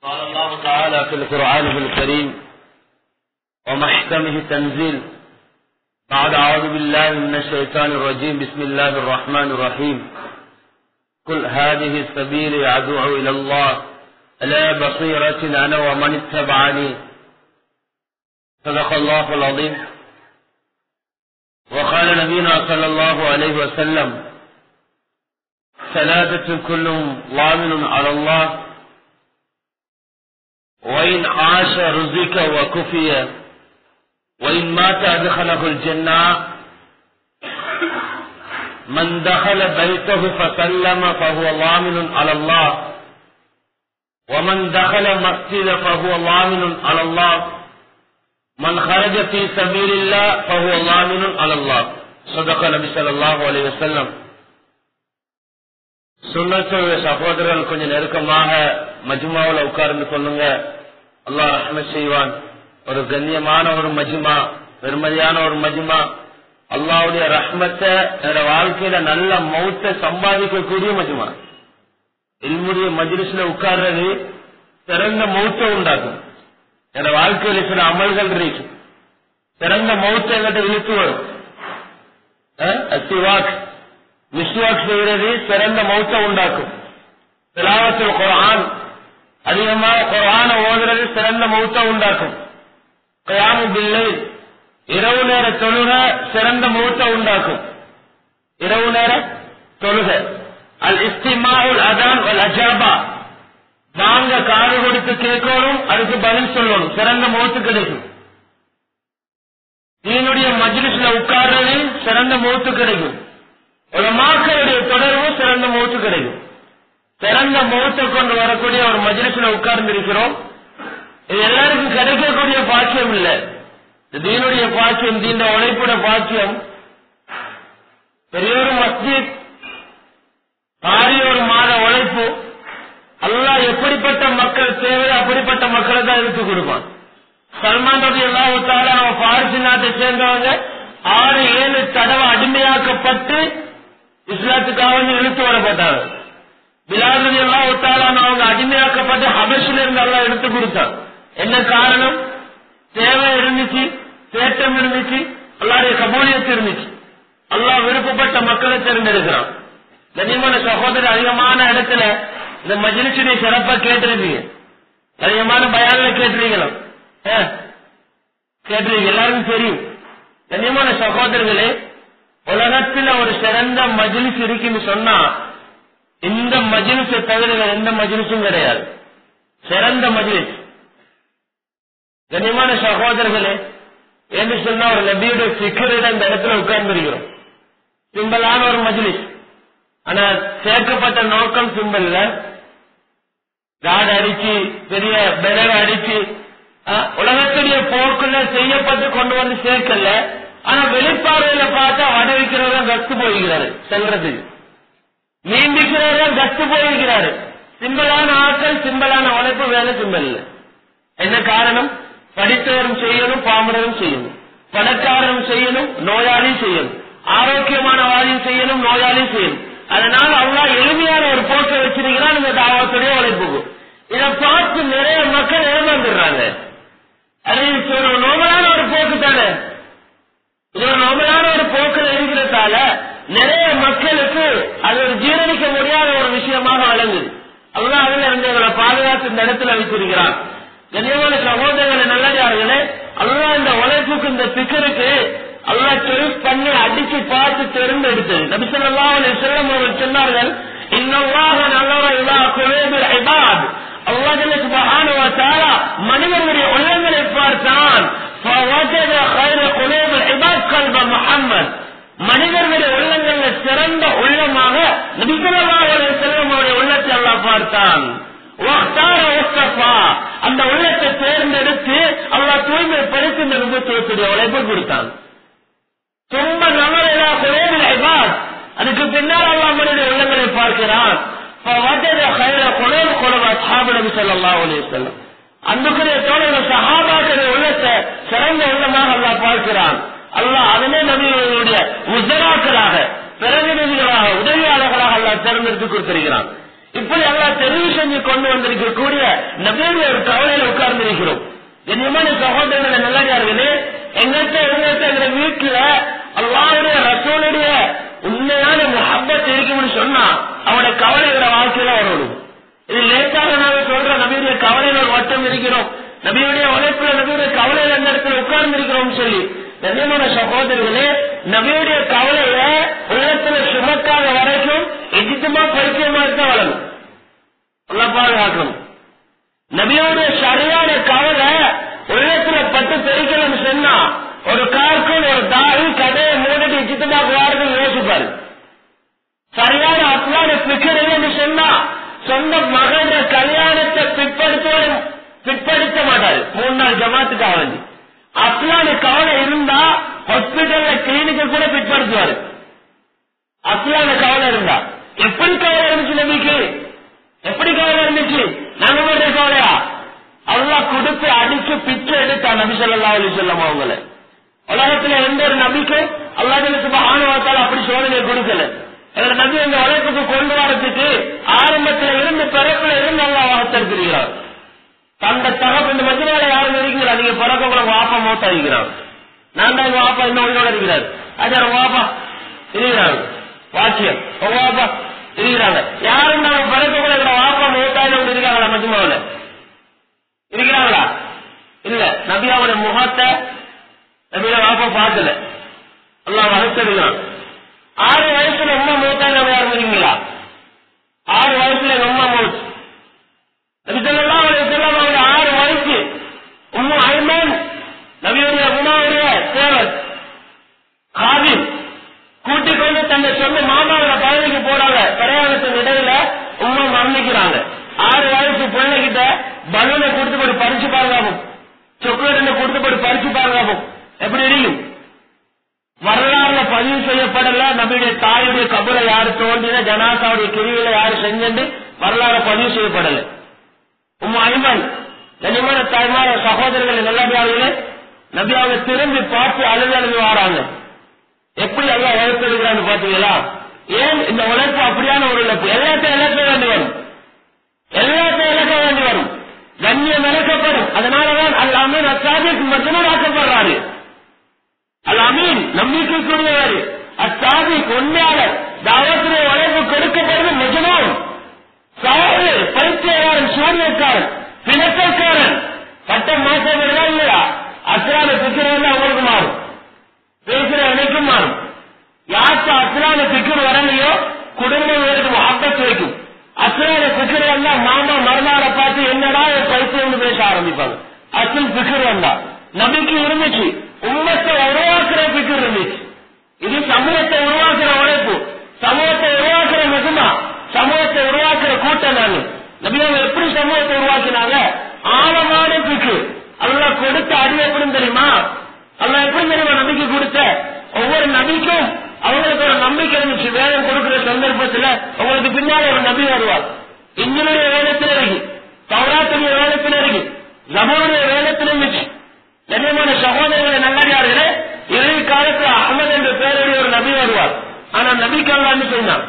قال الله تعالى في القرآن الكريم ومحكمه تنزيل بعد أعوذ بالله من الشيطان الرجيم بسم الله الرحمن الرحيم قل هذه سبيلي أدعو إلى الله على بصيرة أنا ومن اتبعني صدق الله العظيم. وقال نبينا صلى الله عليه وسلم ثلاثة كلهم ضامن على الله وإن عاش رزق وكفي وإن مات أدخله الجنة من دخل بيته فسلم فهو ضامن على الله ومن دخل مسجد فهو ضامن على الله من خرج في سبيل الله فهو ضامن على الله صدق النبي صلى الله عليه وسلم. சுன்னத்துடைய சகோதரர்கள் கொஞ்சம் நெருக்கமாக மஜ்மாவில் உட்கார்ந்து கொள்ளுங்க. அல்லாஹ் ரஹ்மத் செய்வான். ஒரு கண்ணியமான ஒரு மஜ்மா, பெருமதியான ஒரு மஜ்மா. அல்லாஹ்வுடைய ரஹ்மத்தை என்னோட வாழ்க்கையில நல்ல மௌத்தை சம்பாதிக்கக்கூடிய மஜ்மா. இல்முடைய மஜ்லிஸ்ல உட்கார்றது சிறந்த மௌத்தை உண்டாக்கும். என்னோட வாழ்க்கையில சில அமல்கள் இருக்கு, சிறந்த மௌத்தை எங்கிட்ட இழுத்து வரும். அத்திவாக் மிஸ்வாக் செய்கிறது சிறந்த மௌத்தை உண்டாக்கும். திலாவத்துல் குர்ஆன் அதிகமாக குர்ஆன ஓதுறது சிறந்த மௌத்தை உண்டாக்கும். கியாமு பில்லைல் இரவு நேர தொழுக சிறந்த மௌத்தை உண்டாக்கும். இரவு நேர தொழுக அல் இஸ்திமாஉல் அதான் வல் அஜாபா, வாங்க காது கொடுத்து கேட்கணும், அதுக்கு பதில் சொல்லணும், சிறந்த மௌத்து கிடைக்கும். தீனுடைய மஜ்லிஸ்ல உட்கார்றது சிறந்த மௌத்து கிடைக்கும். உலமாக்களுடைய தொடர்பு சிறந்த மௌத்து கிடைக்கும். சிறந்த மௌத்தை கொண்டு வரக்கூடிய ஒரு மஜ்லிஸ்ல உட்கார்ந்து இருக்கிறோம். இது எல்லாருக்கும் கிடைக்கக்கூடிய பாக்கியம் இல்ல. தீனுடைய பாக்கியம், தீண்ட உழைப்புட பாக்கியம். பெரிய ஒரு மஸ்ஜித், பாரிய ஒரு மாத உழைப்பு. அல்லாஹ் எப்படிப்பட்ட மக்கள் தேவை அப்படிப்பட்ட மக்களை தான் எடுத்து கொடுப்பான். சல்மான் ரலியல்லாஹு தஆலா நம்ம பாரிஸ் நாட்டை சேர்ந்தவங்க 6-7 தடவை அடிமையாக்கப்பட்டு இஸ்லாத்துக்காக இழுத்து வரப்பட்டாங்க. பிலால் ரலியல்லாஹு தஆலா அவங்க அடிமையாக்கப்பட்டு ஹபஷில இருந்து அல்லாஹ் எடுத்து கொடுத்தான். என்ன காரணம்? தேவை இருந்துச்சு, தேட்டம் இருந்துச்சு, அல்லாஹ்வுடைய கபூலியத் இருந்துச்சு. அல்லாஹ் விருப்பப்பட்ட மக்களை தேர்ந்தெடுக்கிறான். கண்ணியமான சகோதரர், அதிகமான இடத்துல இந்த மஜ்லிஸுடைய சிறப்பா கேட்டிருக்கீங்க, அதிகமான பயான்ல கேட்டிருக்கீங்களா? கேட்டிருக்கீங்க, எல்லாருக்கும் தெரியும். கண்ணியமான சகோதரர்களே, உலகத்துல ஒரு சிறந்த மஜ்லிஸ் இருக்குன்னு சொன்னா இந்த மஜ்லிஸை தவிர எந்த மஜ்லிஸும் கிடையாது. சிறந்த மஜ்லிஸ். கண்ணியமான சகோதரர்களே, என்று சொன்னா ஒரு நபியுடைய சிக்கரிட இந்த இடத்துல உட்கார்ந்து இருக்கிறோம். சிம்பிளான ஒரு மஜ்லிஸ், ஆனா சேர்க்கப்பட்ட நோக்கம் சிம்பிள்ல காடு அடிச்சு பெரிய பெலர் அடிச்சு உலகத்துடைய போக்குல செய்யப்பட்டு கொண்டு வந்து சேர்க்கல. ஆனா வெளிப்பார்வையில பார்த்தா வடவிக்கிறவங்க கத்து போயிருக்கிறாரு, செல்றது நீண்டிக்கிறவங்க கத்து போயிருக்கிறாரு. சிம்பிளான ஆட்கள், சிம்பிளான உழைப்பு, வேலை சிம்பிள். என்ன காரணம்? படித்தவரும் செய்யணும், பாமரரும் செய்யணும், பணக்காரரும் செய்யணும், நோயாளியும் செய்யணும், ஆரோக்கியமான வாரியும் செய்யணும், நோயாளியும் செய்யணும். அதனால அல்லாஹ் எளிமையான ஒரு போக்கை வச்சிருக்கிறான் இந்த தாவத்துடைய உழைப்புக்கு. இதை பார்த்து நிறைய மக்கள் ஏமாந்துடுறாங்க. அது ஒரு நோபலான ஒரு போக்கு தானே, இது ஒரு நோபலான ஒரு போக்கில் இருக்கிறதால நிறைய மக்களுக்கு அது ஒரு ஜீரணிக்க முடியாத ஒரு விஷயமாக வழங்குது. அல்லாஹ் அதுல இருந்து எங்களை பாதுகாத்து இந்த இடத்துல வைத்திருக்கிறான். கண்ணியமான சகோதரர்களை, நல்லதார்களே, அல்லாஹ் இந்த உழைப்புக்கு, இந்த பிக்கருக்கு அல்லாஹ் செல்ஃப் பண்ணி அடிச்சு பார்த்து தேர்ந்தெடுத்தது. நபி ஸல்லல்லாஹு அலைஹி வஸல்லம் அவர்கள் சொன்னார்கள், இன்னல்லாஹ நஸர இலா குலூபில் இபாத், அல்லாஹ் சுப்ஹானஹு வ தஆலா மனிதர்களுடைய உள்ளங்களை பார்த்தான். ஃபவஜத கைர குலூபில் இபாத் கல்ப முஹம்மத், மனிதர்களுடைய உள்ளங்கள்ல சிறந்த உள்ளமாக நபி ஸல்லல்லாஹு அலைஹி வஸல்லம் அவருடைய உள்ளத்தை அல்லாஹ் பார்த்தான். அந்த உள்ளத்தை தேர்ந்தெடுத்து அல்லாஹ் தூய்மைப்படுத்தி இந்த நுபுவத்துடைய உழைப்பை கொடுத்தான். தும்ப நமரா குலூபில் இபாத், அதுக்கு பின்னால் அல்லாஹ் மனிதனுடைய உள்ளங்களை பார்க்கிறான். ஃபவஜத கைர குலூப் குலூப் அஸ்ஹாபு நபி ஸல்லல்லாஹு அலைஹி வஸல்லம், அன்றைய தோழர்கள் சஹாபாக்களுடைய உள்ளத்தை சிறந்த உள்ளமாக அல்லாஹ் பார்க்கிறான். அல்லாஹ் அதனே நபிகளுடைய உஸராக்களாக, பிரதிநிதிகளாக, உதவியாளர்களாக அல்லாஹ் தேர்ந்தெடுத்து கொடுத்திருக்கிறான். இப்படி எல்லாம் தெரிவு செஞ்சு கொண்டு வந்திருக்கக்கூடிய நபியுடைய ஒரு கவலையில உட்கார்ந்து இருக்கிறோம். கண்ணியமான சகோதரர்களை நல்லடியார்களே, எங்க வீட்டுல அல்லாஹ்வுடைய ரசூலுடைய உண்மையான முஹப்பத் இருக்கும்னு சொன்னா அவனோட கவலைகளை வாழ்க்கையில வரணும். இது லேட்டாக நாங்க சொல்ற நபியுடைய கவலையில ஒரு வட்டம் இருக்கிறோம், நபியுடைய உழைப்புல நபியுடைய கவலையில அந்த இடத்துல உட்கார்ந்து இருக்கிறோம் சொல்லி. கண்ணியமான சகோதரர்களே, நபியுடைய கவலைய உள்ளத்துல சுமக்காத வரைக்கும் எஜித்தமா பரிச்சயமா தான் வளரும். நல்லா பாதுகாக்கணும். நபியோடைய சரியான கவலை உள்ளத்துல பட்டு பெருக்கணும்னு சொன்னா ஒரு கார்க்குள் ஒரு தாய் கதையை மூடிட்டு இச்சித்தமாக வாருன்னு யோசிப்பாரு. சரியான அப்லான பிக்கர் இல்லைன்னு சொன்னா சொந்த மகன கல்யாணத்தை பிற்படுத்த மாட்டாரு. 3 நாள் ஜமாத்துக்காக வேண்டி அப்லான கவலை இருந்தா ஹாஸ்பிட்டல்ல கிளினிக்க கூட பிற்படுத்துவாரு. அப்லான கவலை இருந்தா எப்படி கவலை இருந்துச்சு நபிக்கு? எப்படி கவலை இருந்துச்சு? நம்மளுடைய கவலையா? அல்லாஹ் கொடுத்து அடிச்சு பிச்சை எடுத்தா நபி ஸல்லல்லாஹு அலைஹி வஸல்லம் அவங்கள. உலகத்துல எந்த ஒரு நபிக்கும் அல்லாஹ் சுப்ஹானஹு வ தஆலா அப்படி சோதனை கொடுக்கல. அந்த நபி அந்த உலகத்துக்கு கொண்டு வரதுக்கு ஆரம்பத்துல இருந்து பிறப்புல இருந்து அல்லாஹ் வார்த்திருக்கிறார். தந்த தகப்பு இந்த மதினால யாரும் இருக்கிறா? நீங்க பிறக்க கூட வாப்பா மௌத்தா இருக்கிறார். நான் தான் வாப்பா இன்னும் உயிரோட இருக்கிறார். அது வாப்பா இருக்கிறாங்க, வாக்கியம் வாப்பா இருக்கிறாங்க. யாரும் நாங்க பிறக்க கூட வாப்பா மௌத்தாயில இருக்காங்களா? மதினாவில இருக்கிறாங்களா? இல்ல. நபியாவுடைய முகத்தை நபியோட வாப்பா பார்க்கல, எல்லாம் வளர்த்துருக்கான். 6 வயசுல உம்மா மௌத்தாயில யாரும் இருக்கீங்களா? 6 வயசுல உம்மா மௌத். நபி ஸல்லல்லாஹு அலைஹி வஸல்லம் 6 வயசு உம்மு ஐமன் நபியுடைய உமாவுடைய சேவல் காதிம் கூட்டிக் கொண்டு தன்னை சொந்த மாமாவோட பதவிக்கு போறாங்க. பிரயாணத்தின் இடையில உம்மா மரணிக்கிறாங்க. 6 வயசு பிள்ளைகிட்ட பலூனை கொடுத்து போட்டு பறிச்சு பாதுகாப்பும், சாக்லேட் கொடுத்து போட்டு பறிச்சு பாதுகாப்பும். எப்படி இருக்கும்? வரலாறுல பதிவு செய்யப்படல. நபியுடைய தாயுடைய கபரை யாரு தோன்றின, ஜனாசாவுடைய கிரியில யாரு செஞ்சு வரலாறு பதிவு செய்யப்படல. உம்மு ஐமன் கனிமான தாய்மார சகோதரர்கள் நல்லபியாவிலே நபியாவை திரும்பி பார்த்து அழுது வாராங்க. எப்படி எல்லாம் உழைப்பெடுக்கிறான்னு பாத்தீங்களா? ஏன் இந்த உழைப்பு அப்படியான ஒரு இழப்பு? எல்லாத்தையும் இழக்க வேண்டி வரும், எல்லாத்தையும் இழக்க வேண்டி வரும், கண்ணியம் இழக்கப்படும். அதனாலதான் அல் அமீன் அஸ்ஸாதிக் மஜ்னூனாக்கப்படுறாரு. அல் அமீன் நம்பிக்கைக்குரியவர், அஸ்ஸாதிக் உண்மையாளர், தாவத்துடைய உழைப்பு கொடுக்கப்படுது மஜ்னூன், சாவு, பைத்தியக்காரன், சூரியக்காரன், பிணக்கக்காரன். பட்டம் மாசம் இல்லையா? அஸ்லான பிக்கிறவங்க அவங்களுக்கு மாறும், பேசுற அனைக்கும் மாறும். யாருக்கு அஸ்லான பிக்கர் வரலையோ குடும்பம் வேறு முஹப்பத் வைக்கும். அஸ்லான பிக்கர் வந்தா மாமா மறுநாளை பார்த்து என்னடா பைத்தியம் பேச ஆரம்பிப்பாங்க. அசல் பிக்கர் வந்தா நபிக்கு இருந்துச்சு, உம்மத்தை உருவாக்குற பிக்கர் இருந்துச்சு. இது சமூகத்தை உருவாக்குற உழைப்பு, சமூகத்தை உருவாக்குற மிகுமா, சமூகத்தை உருவாக்குற கூட்டம். நாங்க நபியாவை எப்படி சமூகத்தை உருவாக்கினாங்க? ஆழமான பிக்கு. அல்லாஹ் கொடுத்த அடி எப்படி தெரியுமா? அல்லாஹ் எப்படி தெரியுமா நம்பிக்கை கொடுத்த? ஒவ்வொரு நபிக்கும் அவங்களுக்கு ஒரு நம்பிக்கை இருந்துச்சு. வேதம் கொடுக்கிற சந்தர்ப்பத்தில் உங்களுக்கு பின்னால் ஒரு நபி வருவார். இன்ஜினுடைய வேதத்தில் இருக்கு, தௌராத்துடைய வேதத்தில் இருக்கு, ஜபூருடைய வேதத்தில் இருந்துச்சு. கண்ணியமான சகோதரர்களை நல்லடியார்களே, இறுதி காலத்தில் அஹ்மது என்ற பெயருடைய ஒரு நபி வருவார். ஆனா நபிக்கு அல்லாஹ் சொன்னான்,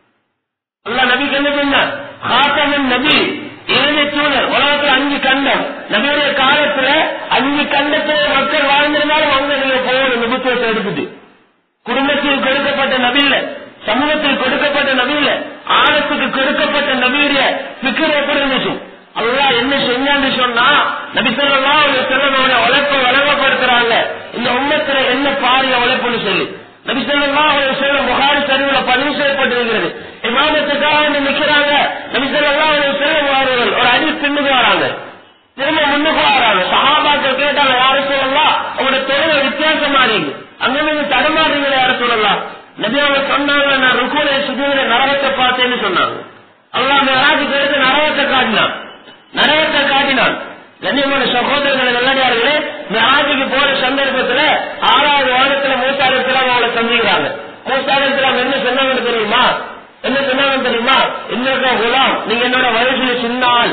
அல்லாஹ் நபிக்கு என்ன சொன்னார்? ஹாத்தமின் நபி, இறுதி தூதர். உலகத்தில் 5 கண்டம். நபியுடைய காலத்துல 5 கண்டத்திலே மக்கள் வாழ்ந்திருந்தாலும் அவங்க நீங்க போகணும். நிபுத்துவத்தை எடுத்துட்டு குடும்பத்தில் கொடுக்கப்பட்ட நபியில, சமூகத்தில் கொடுக்கப்பட்ட நபியில, ஆழத்துக்கு கொடுக்கப்பட்ட நபியுடைய பிக்கர் எப்படி இருந்துச்சு? அல்லாஹ் என்ன செஞ்சான்னு சொன்னா, நபி ஸல்லல்லாஹு அலைஹி வஸல்லம் உழைப்பை வழங்கப்படுத்துறாங்க. இந்த உம்மத்துல என்ன பாரிய உழைப்புன்னு சொல்லி நபி ஸல்லல்லாஹு அலைஹி வஸல்லம் புகாரி ஷரீஃப்ல பதிவு செய்யப்பட்டிருக்கிறது. இமாமத்துக்காக நிக்கிறாங்க. நபி ஸல்லல்லாஹு அலைஹி வஸல்லம் அவர்கள் ஒரு அடி பின்னுக்கு வராங்க, திரும்ப முன்னுக்கு வராங்க. சஹாபாக்கள் கேட்டாங்க, யா ரசூலல்லாஹ் உங்களோட தொழில் வித்தியாசமா இருக்கு, அங்க நீங்க தடுமாறீங்களே யா ரசூலல்லாஹ். நபி அவங்க சொன்னாங்க, நான் ருக்குல சுஜூதுல நரகத்தை பார்த்தேன்னு சொன்னாங்க. அல்லாஹ் மிஅராஜுக்கு எடுத்து நரகத்தை காட்டினான், நரகத்தை காட்டினான். கண்ணியமான சகோதரர்களை நல்லடியார்களே, மிஅராஜுக்கு போற சந்தர்ப்பத்துல 6வது வாரத்துல மூசா அலைஹிஸ்ஸலாம் அவங்களை சந்திக்கிறாங்க. மூசா அலைஹிஸ்ஸலாம் என்ன சொன்னாங்கன்னு தெரியுமா? என்ன சொன்னாங்கன்னு தெரியுமா? இன்னொரு குலாம், நீங்க என்னோட வயசுல சின்ன ஆள்,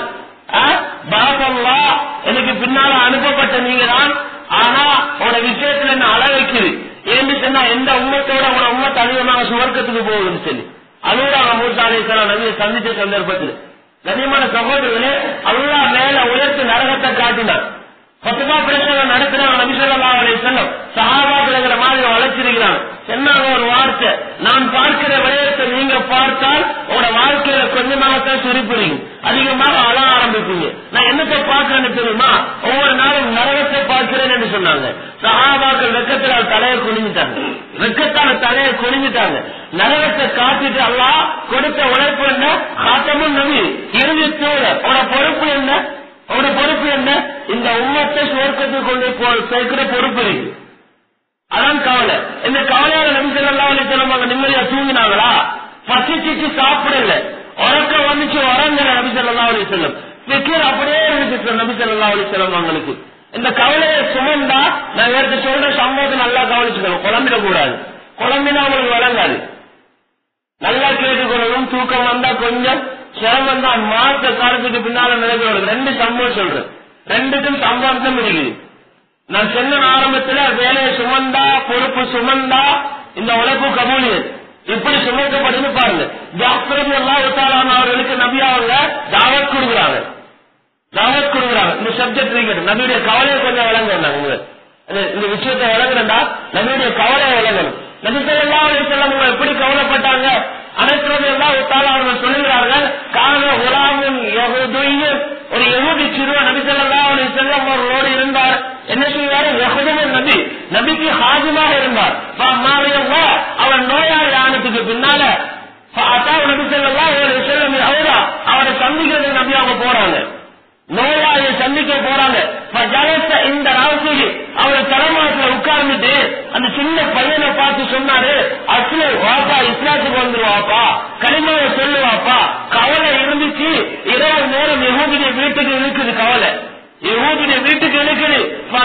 பாசல்லா எனக்கு பின்னால அனுப்பப்பட்ட நீங்க தான். ஆனா உன விஷயத்துல என்ன அள வைக்குது ஏன்னு சொன்னா, எந்த உம்மத்தோட உன உம்மத்து அதிகமாக சுவர்க்கத்துக்கு போகுதுன்னு சொல்லி அழுகுறாங்க மூசா அலைஹிஸ்ஸலாம் நபியை சந்திச்ச சந்தர்ப்பத்தில். கண்ணியமான சகோதரர்களே, அல்லாஹ் மேல உயர்த்து நரகத்தை காட்டினார். ஃபத்வா பிரச்சனை நடத்தினாங்க நபி ஸல்லல்லாஹு அலைஹி வஸல்லம். சஹாபாக்கள் மாதிரி வளர்ச்சிருக்கிறாங்க. சொன்னாங்க ஒரு வார்த்தை, நான் பார்க்கிற விடயத்தை நீங்க பார்த்தால் உங்களோட வாழ்க்கையில கொஞ்சமாகத்தான் சிரிப்புறீங்க, அதிகமாக அழ ஆரம்பிப்பீங்க. நான் என்னத்தை பார்க்கிறேன்னு தெரியுமா? ஒவ்வொரு நாளும் நரகத்தை பார்க்கிறேன் என்று சொன்னாங்க. சஹாபாக்கள் வெக்கத்தால் தலையை குனிஞ்சிட்டாங்க, வெக்கத்தால தலையை குனிஞ்சிட்டாங்க. நரகத்தை காட்டிட்டு அல்லாஹ் கொடுத்த உழைப்பு என்ன? காத்தமும் நபி இறுதி தூர உன பொறுப்பு என்ன? அவனோட பொறுப்பு என்ன? இந்த உம்மத்தை சுவர்க்கத்துக்கு கொண்டு சேர்க்கிற பொறுப்பு இருக்கு. அதான் கவலை. இந்த கவலையால நபி ஸல்லல்லாஹு அலைஹி வஸல்லம் அவங்க நிம்மதியா தூங்கினாங்களா? பசிச்சிட்டு சாப்பிடல, உறக்கம் வந்துச்சு உறங்கல நபி ஸல்லல்லாஹு அலைஹி வஸல்லம். ஃபிக்ர் அப்படியே இருந்துச்சு நபி ஸல்லல்லாஹு அலைஹி வஸல்லம் அவங்களுக்கு. இந்த கவலையை சுமந்தா நான் வேறு சொல்ற சம்பவத்தை நல்லா கவனிச்சுக்கணும். குழம்பிடக்கூடாது. குழம்பினா அவங்களுக்கு வழங்காது. நல்லா கேட்டுக்கொள்ளணும். தூக்கம் வந்தா கொஞ்சம் சிரமம் தான். மாச காலத்துக்கு பின்னால நடக்கிறது. ரெண்டு சம்பவம் சொல்றேன், ரெண்டுக்கும் சம்பவம் இருக்குது. நான் சொன்ன ஆரம்பத்துல வேலையை சுமந்தா பொறுப்பு சுமந்தா இந்த உழைப்பு கபூலியது இப்படி சுமக்கப்படுது பாருங்க. ஜாஃபர் ரலியல்லாஹு தஆலா அவர்களுக்கு நபி அவங்க தாவத் கொடுக்குறாங்க. இந்த சப்ஜெக்ட் இருக்கு. நபியுடைய கவலையை கொஞ்சம் விளங்கணும். இந்த விஷயத்தை விளங்குறா நபியுடைய கவலையை விளங்கணும். நபி ஸல்லல்லாஹு அலைஹி வஸல்லம் எப்படி கவலைப்பட்டாங்க? அனஸ் ரலியல்லாஹு தஆலா அவர்கள் சொல்லுகிறார்கள், கான குலாமுன் யஹூதிய்யுன், ஒரு யஹூதி சிறுவன் நபி ஸல்லல்லாஹு அலைஹி வஸல்லம் அவர்களோடு இருந்தார். என்ன செய்வாரு? யஹூதுல் நபி, நபிக்கு ஹாஜிமாக இருந்தார். அவர் நோயாளி ஆனதுக்கு பின்னால நபி ஸல்லல்லாஹு அலைஹி வஸல்லம் அவரை சந்திக்கிறது நபி அவங்க போறாங்க. நோயாளியை சந்திக்க போறாங்க. இந்த ராசிக்கு அவர் தலைமாட்டில் உட்கார்ந்துட்டு அந்த சின்ன பையனை பார்த்து சொன்னாரு, அஸ்லு வாப்பா, இஸ்லாத்துக்கு வந்துருவாப்பா, கலிமாவை சொல்லுவாப்பா. கவலை இருந்துச்சு. இரவு நேரம் யஹூதிய வீட்டுக்கு இருக்குது. கவலை யஹூதிய வீட்டுக்கு இருக்குது.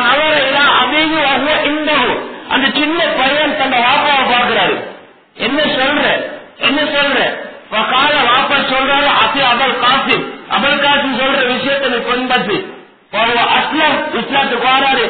அந்த சின்ன பையன் தன் வாப்பாவை பார்க்கிறாரு. என்ன சொல்ற கால வாப்பா சொல்றாரு, அசி அபல் காசிம், அபல் காசிம் சொல்ற விஷயத்தை நீ கொண்டாச்சு. அஸ்லம் இஸ்லாத்துக்கு வாராரு.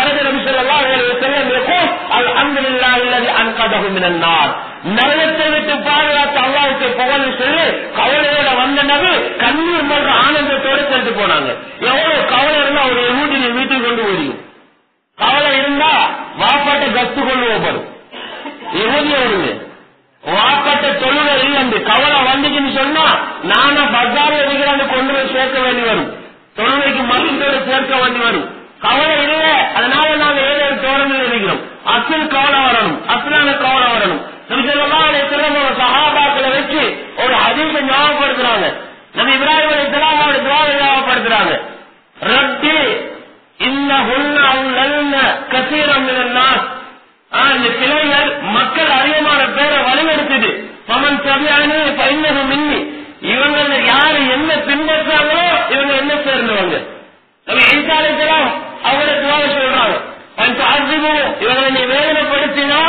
நரகத்தை விட்டு பாதுகாத்து அல்லாஹ்வுக்கு புகழ் சொல்லி கவலையோட வந்த நபி கண்ணீர் மல்ற ஆனந்தத்தோடு சென்று போனாங்க. எவ்வளவு கவலை இருந்தா ஒரு யஹூதியை வீட்டுக்கு கொண்டு போயிடும். கவலை இருந்தா வாப்பாட்ட கத்து கொண்டு போகப்படும். யஹூதிய விடுங்க, வாப்பாட்ட தொழுகை இல்லை. கவலை வந்துச்சுன்னு சொன்னா நானா பஜார்ல இருக்கிறான்னு கொண்டு போய் சேர்க்க வேண்டி வரும். தொழுகைக்கு மருந்தோடு சேர்க்க வேண்டி வரும். கவலை இல்லை, அதனால நாங்க ஏழு தோரணில் இருக்கிறோம். அசல் கவலை வரணும், அசலான கவலை வரணும். நபி ஸல்லல்லாஹு அலைஹி வஸல்லம் சஹாபாக்களை வச்சு ஒரு ஹதீஸை ஞாபகப்படுத்துறாங்க. நபி இப்ராஹிம் அலைஹிஸ்ஸலாம் அவருடைய துஆவை ஞாபகப்படுத்துறாங்க. ரப்பி இன்னஹுன்ன அல்லல்ன கஸீரன் மினன் நாஸ். இந்த பிள்ளைகள் மக்கள் அதிகமான பேரை வழிநடத்துது. ஃபமன் தபிஅனி ஃபஇன்னஹு மின்னி. இவங்க யாரு என்ன பின்பற்றாங்களோ இவங்க என்ன சேர்ந்தவங்க. நபி ஈசா அலைஹிஸ்ஸலாம் அவருடைய துஆவை சொல்றாங்க. இவங்களை நீ வேதனைப்படுத்தினா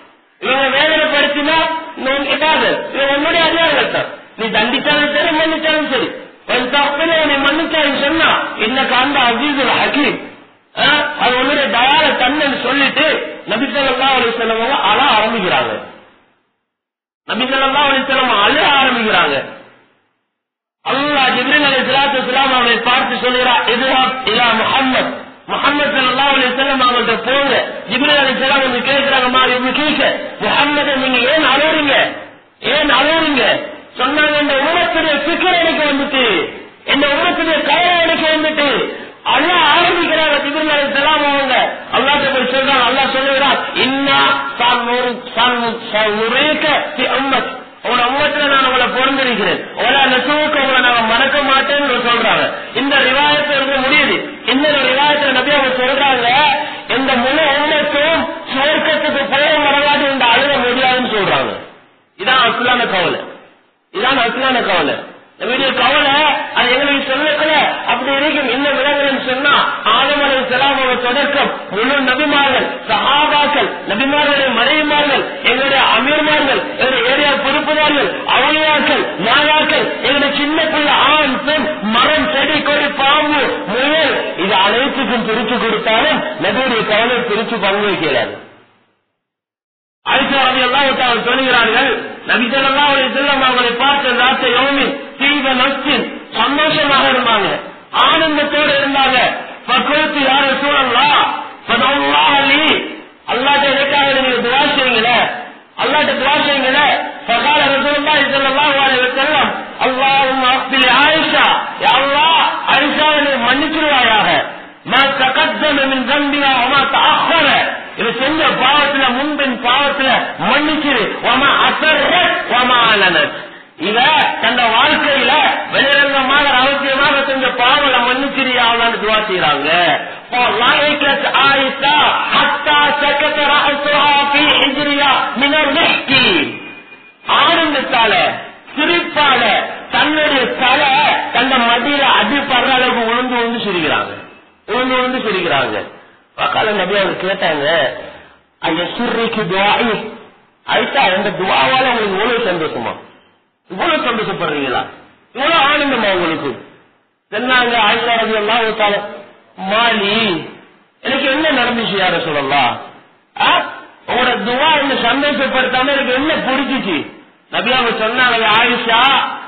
உன்னுடைய அதிகாரத்தை நீ தண்டிச்சாலும் சரி மன்னிச்சாலும் சரி, நீ மன்னிச்சாலும் சொன்னா இன்னக்கு அந்த அஜீசுல் ஹகீம், அது உன்னுடைய தயார தன்மைன்னு சொல்லிட்டு நபி ஸல்லல்லாஹு அலைஹி வஸல்லம் அழ ஆரம்பிக்கிறாங்க. நபி ஸல்லல்லாஹு அலைஹி வஸல்லம் அழ ஆரம்பிக்கிறாங்க. அல்லாஹ் ஜிப்ரீல் அலைஹிஸ்ஸலாத்து வஸ்ஸலாம் அவரை பார்த்து சொல்கிறார், இத்ஹப் இலா முஹம்மத், முஹம்மது ஸல்லல்லாஹு அலைஹி வஸல்லம் அவங்கள்ட்ட போங்க. ஜிப்ரீல் அலைஹிஸ்ஸலாம் வந்து கேட்கிறாங்க, முஹம்மது நீங்க ஏன் அழுறீங்க? சொன்னாங்க, இந்த உம்மத்துடைய ஃபிக்ர் எனக்கு வந்துட்டு, இந்த உம்மத்துடைய கவலை எனக்கு வந்துட்டு. அல்லாஹ் ஆரம்பிக்கிறாங்க. ஜிப்ரீல் அலைஹிஸ்ஸலாம் அவங்க அல்லாஹ்ட்ட போய் சொல்றாங்க. அல்லாஹ் சொல்லுகிறார், இன்னா சனுரீக ஃபி உம்மத், உங்களோட உம்மத்துல நான் உங்களை பொருந்திருக்கிறேன், உங்களை நான் மறக்க மாட்டேன்னு சொல்றாங்க. இந்த ரிவாயத்தை இருக்க முடியுது. இன்னொரு ரிவாயத்துல நபி அவங்க சொல்றாங்க, இந்த முழு உம்மத்தும் சுவர்க்கத்துக்கு போக வரலாறு இந்த அழுக முடியாதுன்னு சொல்றாங்க. இதான் அசலான கவலை. நம்முடைய கவலை அது எங்களுக்கு சொல்லக்கல அப்படி இருக்கும். இன்னும் விலங்குன்னு சொன்னா ஆதம் அலைஹிஸ்ஸலாம் தொடக்கம் முழு நபிமார்கள், சஹாபாக்கள், நபிமார்களுடைய மனைவிமார்கள், எங்களுடைய அமீர்மார்கள், எங்களுடைய ஏரியா பொறுப்புதார்கள், அவுலியாக்கள், நாயாக்கள், எங்களுடைய சின்ன பிள்ளை, ஆண், பெண், மரம், செடி, கொடி, பாம்பு, முயல், இது அனைத்துக்கும் பிரிச்சு கொடுத்தாலும் நபியுடைய கவலை பிரிச்சு பங்கு வைக்கிறார்கள். ஆயிஷா ரலியல்லாஹு தஆலா சொல்கிறார்கள், நபி ஸல்லல்லாஹு அலைஹி வஸல்லம் அவர்களை பார்த்த ராத்த யௌமின் தீப நஃப்ஸின் சந்தோஷமாக இருந்தாங்க, ஆனந்தத்தோடு இருந்தாங்க. ஃபகுல்து யா ரசூலல்லாஹ் ஃபதல்லாஹு லி, அல்லாஹ்ட்ட எனக்காக நீங்க துஆ செய்யுங்களே, அல்லாஹ்ட்ட துஆ செய்யுங்களே. ஃபகால ரசூலுல்லாஹி ஸல்லல்லாஹு அலைஹி வஸல்லம் அல்லாஹும்ம அக்பில் ஆயிஷா, யா அல்லாஹ் ஆயிஷாவை நீ மன்னிச்சிடுவாயாக. மா தகத்தம மின் ذنبها وما تأخر, இது செஞ்ச பாவத்துல முன்பின் பாவத்துல மன்னிச்சிரு. வமா அஸர்ரத் வமா அலனத், இத தந்த வாழ்க்கையில வெளிரங்கமாக ரகசியமாக செஞ்ச பாவங்களை மன்னிச்சிரியான்னு துஆ செய்றாங்க. فضحكت عائشة حتى سكت رأسها في حجرها من الضحك, ஆனந்தத்தால சிரிப்பால தன்னுடைய தலை தந்த மடியில அடிப்படுற அளவுக்கு உளுந்து உளுந்து சிரிக்கிறாங்க, உளுந்து உளுந்து சிரிக்கிறாங்க. பக்கால நபி அவங்க கேட்டாங்க, ஐயா சுர்ரிக்கு துஆஇ, ஐஷா இந்த துஆவால உங்களுக்கு இவ்வளவு சந்தோஷமா, இவ்வளவு சந்தோஷப்படுறீங்களா, இவ்வளவு ஆனந்தமா உங்களுக்கு? சொன்னாங்க ஆயிஷா ரலியல்லாஹு தஆலா, மாலி எனக்கு என்ன நடந்துச்சு யார சொல்லலாம், உங்களோட துஆ என்ன சந்தோஷப்படுத்தாம எனக்கு என்ன பிடிச்சிச்சு? நபி அவங்க சொன்னாங்க, ஆயிஷா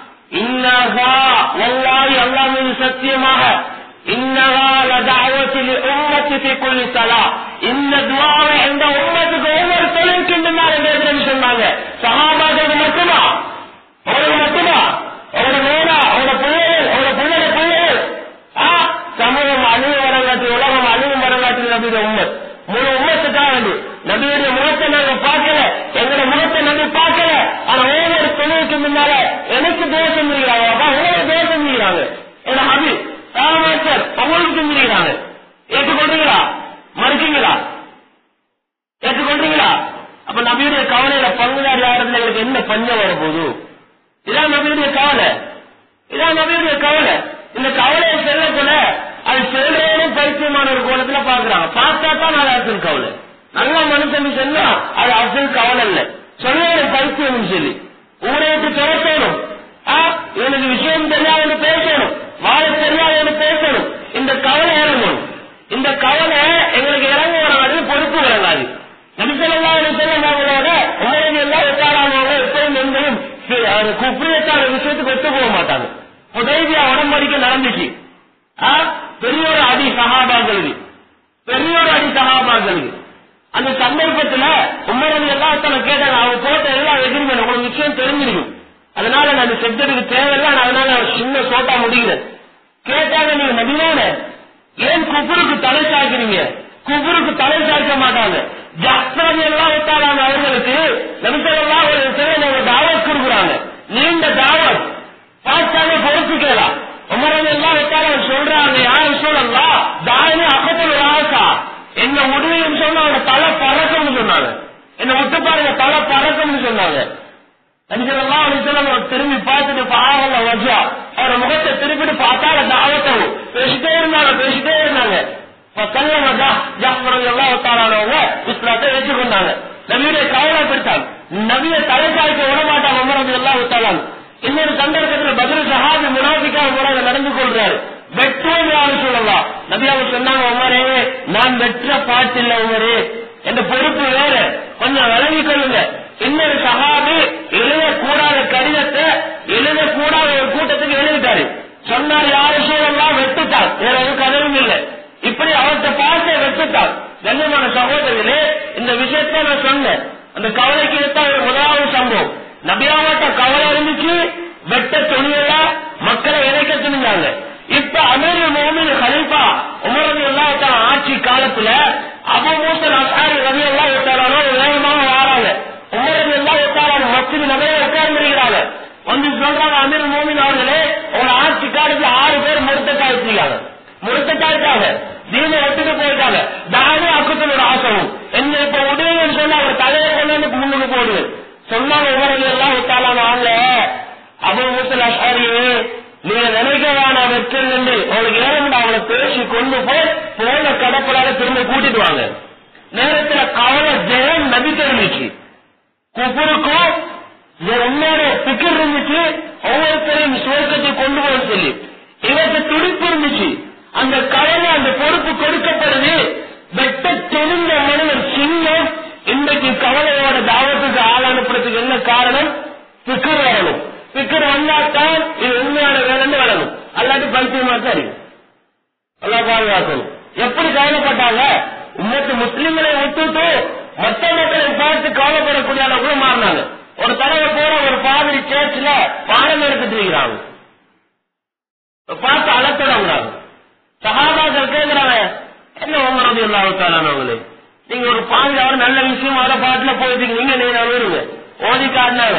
இன்னஹா வல்லாஹி, அல்லாஹ் மீது சத்தியமாக, இன்னஹா லதஅவத்து லிஉம்மத்தி ஃபீ குல்லி ஸலா, இந்த துஆவை இந்த உம்மத்துக்கு ஒவ்வொரு தொழுகைக்கு முன்னாடி சொன்னாங்க. சஹாபாக்களுக்கு மட்டுமா, அவங்களுக்கு மட்டுமா, அவரோட நேரா அவரோட பிள்ளைகள் அவரோட பிள்ளைய பிள்ளைகள் சமூகம் அழிவு வரங்காட்டி, உலகம் அழிவு வரங்காட்டி நபியுடைய உம்மத், முழு உம்மத்துக்காக வேண்டி நபியுடைய முகத்தை நாங்க பார்க்கல, எங்களோட முகத்தை நபி பார்க்கல. ஆனா ஒவ்வொரு தொழிலுக்கு முன்னால எனக்கு தோஷம் செய்கிறாங்க, உங்களுக்கு தோஷம் செய்கிறாங்க, என் ஹபி சார் உங்களுக்கு செஞ்சிருக்கிறாங்க. ஏற்றுக்கொண்டீங்களா, மறுக்கீங்களா, ஏற்றுக்கொண்டீங்களா? அப்ப நபியுடைய கவலையில பங்குதாரி ஆகிறதுல எங்களுக்கு என்ன பஞ்சம் வர போகுது? இதான் நபியுடைய கவலை, இதான் நபியுடைய கவலை. இந்த கவலையை செல்லக்கூட அது செல்றவனும் பரிச்சயமான ஒரு கோலத்துல பாக்குறாங்க, பார்த்தா தான் அது அசல் கவலை. நல்ல மனுஷன் சொன்னா அது அசல் கவலை இல்ல, சொல்ல பரிச்சயம் சொல்லி ஊரைக்கு திறக்கணும், இவனுக்கு விஷயம் தெரியாத பேசணும், வாழ தெரியாத பேசணும். இந்த கவலை இறங்கணும், இந்த கவலை எங்களுக்கு இறங்க வராது, பொறுப்பு வராது. நபி ஸல்லல்லாஹு அலைஹி வஸல்லம் அவங்களோட உமரது எல்லாம் ஒத்தாரானவங்க எப்பவும் என்பதும் குப்ரியத்தான விஷயத்துக்கு ஒத்து போக மாட்டாங்க. ஹுதைபியா உடன்படிக்கை நடந்துச்சு, பெரிய ஒரு அடி சஹாபாக்களுக்கு, பெரிய ஒரு அடி சஹாபாக்களுக்கு. அந்த சந்தர்ப்பத்துல உமரது எல்லாத்தால கேட்டாங்க, அவங்க போட்ட எல்லாம் எதிர்ப்பு உங்களுக்கு விஷயம் தெரிஞ்சிருக்கும், அதனால நான் செஞ்சதுக்கு தேவையில்லை, அதனால சின்ன சோட்டா முடிகிறேன். கேட்டாங்க, நீங்க நபியான ஏன் குஃபருக்கு தலை சாய்க்கிறீங்க? குஃபருக்கு தலை சாய்க்க மாட்டாங்க. ஜஹ்ரான் எல்லாம் ஒத்தாராங்க அவர்களுக்கு நபி ஸல்லல்லாஹு அலைஹி வஸல்லம் தாவத் கொடுக்குறாங்க, நீண்ட தாவத் பார்த்தாலே பொறுத்துக்கலாம். உமரது எல்லாம் ஒத்தாராங்க சொல்றாங்க, யாரும் சொல்லலாம் தாயினி அகத்துல ராசா, என்ன முடியும் சொன்ன அவரோட தலை பறக்கம்னு சொன்னாங்க, என்ன விட்டு பாருங்க தலை பறக்கம்னு சொன்னாங்க. திரும்பி பார்த்துட்டு பாவல வஜா அவரோட முகத்தை திருப்பிட்டு பார்த்தால தாவத்தவும் பேசிட்டே இருந்தாங்க. இஸ்லாத்தை ஏற்றுக்கொண்டாங்க, நபியுடைய கவலை பெற்றாங்க, நபியை தலை சாய்க்க விட மாட்டாங்க உமரது எல்லாம் விட்டாங்க. இன்னொரு சந்தர்ப்பத்தில் பதில் சஹாபி முனாஃபிக்காக முறையாக நடந்து கொள்றாரு, வெற்றுவோம் யாரும் சொல்லலாம். நபியாக சொன்னாங்க, உமரே நான் வெற்ற பாட்டில்ல உமரே, என்ற பொறுப்பு வேற, கொஞ்சம் விளங்கிக் கொள்ளுங்க. இன்னொரு சஹாபி எழுதக்கூடாத கடிதத்தை எழுதக்கூடாத ஒரு கூட்டத்துக்கு எழுதிட்டாரு, சொன்னார் யாரும் சொல்லலாம் வெட்டுட்டார், வேற ஒரு கதவும் இல்லை. இப்படி அவர்கிட்ட பார்த்து வெட்டுட்டார். கண்ணியமான சகோதரர்களே, இந்த விஷயத்த நான் சொன்னேன், அந்த கவலைக்கு எடுத்த முதலாவது சம்பவம். நபியாவட்ட கவலை இருந்துச்சு, வெட்ட துணியெல்லாம் மக்களை இணைக்க துணிஞ்சாங்க. இப்ப அமீருல் முஃமினீன் கலீஃபா உமர் ரலியல்லாஹு தஆலா ஆட்சி காலத்துல அபூ மூஸா அல்-அஷ்அரி ரலியல்லாஹு தஆலா வேகமாக வராங்க. உமர் ரலியல்லாஹு தஆலா மஸ்ஜித் நபவியில உட்கார்ந்திருக்கிறாங்க. வந்து சொல்றாங்க, அமீருல் முஃமினீன் அவர்களே, உங்க ஆட்சி காலத்துல 6 பேர் முர்த்தத்தாயிட்டாங்க, முர்த்தத்தாயிட்டாங்க, தீனை விட்டுட்டு போயிட்டாங்க. தானே அக்குத்தனோட ஆசவும் என்ன இப்ப உதவின்னு சொன்னா அவர் தலையை கொண்டு முன்னுக்கு போடுது சொன்னாங்க. உமர் ரலியல்லாஹு தஆலா வாங்க, அபூ மூஸா அல்-அஷ்அரி நீங்க நினைக்கவான வெற்றி என்று அவங்களுக்கு ஏறமுட அவங்களை பேசி கொண்டு போய் போன கடப்பலாக திரும்ப கூட்டிட்டு வாங்க. நேரத்தில் கவலை ஜெயம் நபி தெரிஞ்சிச்சு, குஃபருக்கும் உன்னோட பிக்கர் இருந்துச்சு, ஒவ்வொருத்தரையும் சுவர்க்கத்தை கொண்டு போக சொல்லி இவருக்கு துடிப்பு இருந்துச்சு. அந்த கவலை அந்த பொறுப்பு கொடுக்கப்படுது. வெட்ட தெரிந்த மனிதன் சின்ன இன்றைக்கு கவலையோட தாவத்துக்கு ஆள் அனுப்புறதுக்கு என்ன காரணம்? பாதுகாக்கணும். எப்படி கவலைப்பட்டாங்க? உம்மத்து முஸ்லிம்களை விட்டுட்டு மற்ற மக்களை பார்த்து கவலைப்படக்கூடிய அளவுக்கு மாறினாங்க. ஒரு தடவை போற ஒரு பாதிரி சேர்ச்சில பாடம் எடுத்துட்டு இருக்கிறாங்க, பார்த்து அலத்தடங்கிறாங்க. சஹாபாக்கள் கேட்கிறாங்க, என்ன உமர் ரலியல்லாஹு தஆலா அவங்களே, நீங்க ஒரு பாதிரி நல்ல விஷயம் வர பாட்டுல போயிட்டு நீங்க வருங்க ஓதி காட்டினாங்க.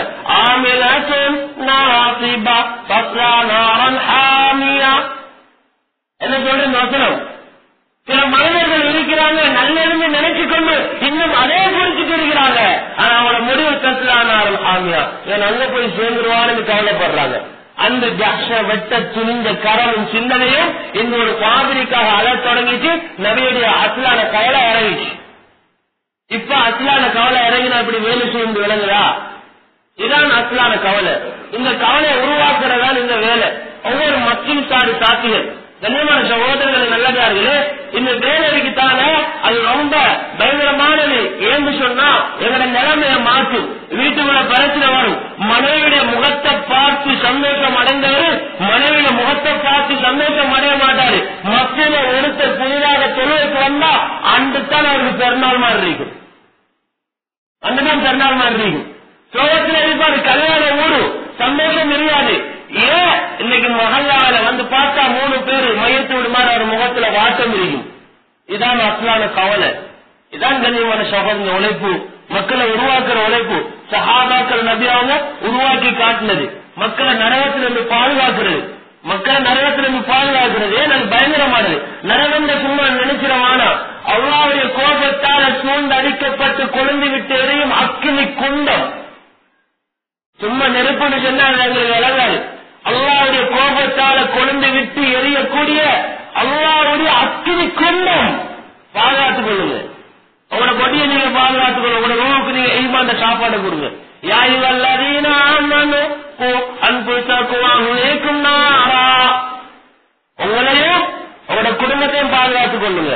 என்ன சொல்றேன் வசனம்? சில மனிதர்கள் இருக்கிறாங்க நல்லெழுந்து நினைச்சு கொண்டு இன்னும் அதே குறிச்சுட்டு இருக்கிறாங்க. ஆனா அவங்களோட முடிவு தஸ்லானாரல் ஆமியா, இவன் அங்க போய் சேர்ந்துருவான்னு கவலைப்படுறாங்க. அந்த ஜாஷ வெட்ட துணிந்த கரமும் சிந்தனையும் இந்த ஒரு பாதிரிக்காக அழ தொடங்கிச்சு. நபியுடைய அஸ்லான கவலை இறங்கிச்சு. இப்ப அஸ்லான கவலை இறங்கினா இப்படி வேலை செய்து விளங்குதா? இதான் அஸ்லான கவலை. இந்த கவலையை உருவாக்குறதான் இந்த வேலை. ஒவ்வொரு மக்கள் சாட்சிகள் கண்ணியமான சகோதரர்கள் நல்லதார்களே, இந்த வேலைக்குத்தான அது ரொம்ப பயங்கரமானது. ஏன்னு சொன்னா எங்களோட நிலைமையை மாற்றும். வீட்டுக்குள்ள பிரச்சனை வரும். மனைவியுடைய முகத்தை பார்த்து சந்தோஷம் அடைந்தவர் மனைவிய முகத்தை பார்த்து சந்தோஷம் அடைய மாட்டாரு. மக்களை ஒருத்த புதிதாக தொழிலுக்கு வந்தா அன்றுதான் அவருக்கு பெருநாள் மாதிரி இருக்கும். அன்றுதான் பெருநாள் மாதிரி இருக்கும். சோகத்தில் இருப்பாரு, கல்யாணம் ஊரு சந்தோஷம் தெரியாது. ஏன் இன்னைக்கு மகல்லால வந்து பார்த்தா 3 பேரு மையத்து விடுமாறு அவர் முகத்துல வாட்டம் இருக்கும். இதான் அஸ்லான கவலை. இதான் கண்ணியமான சகோதர உழைப்பு, மக்களை உருவாக்குற உழைப்பு. சஹாபாக்கள் நபி அவங்க உருவாக்கி காட்டினது மக்களை நரகத்திலிருந்து பாதுகாக்கிறது. மக்களை நரகத்திலிருந்து பாதுகாக்கிறது ஏன் அது பயங்கரமானது. நரகம் சும்மா நினைச்சிடமானா அல்லாஹ்வுடைய கோபத்தால சூழ்ந்து அடிக்கப்பட்டு கொழுந்து விட்டு எரியும் அக்கினி குண்டம். சும்மா நெருப்புன்னு சொன்னா எங்களுக்கு விளங்காது. அல்லாஹ்வுடைய கோபத்தால கொழுந்து விட்டு எரியக்கூடிய அல்லாஹ்வுடைய அக்கினி குண்டம். பாதுகாத்துக் கொள்ளுங்க. உங்களோட கொடியை நீங்க பாதுகாத்துக் கொள்ளுங்க. உங்களோட ரூமுக்கு நீங்க ஈமான்ட சாப்பாடு கொடுங்க. யாயுவல்லதீன ஆமனு அன்புசகுவஹும் நாரா, உங்களையும் உங்களோட குடும்பத்தையும் பாதுகாத்துக் கொள்ளுங்க.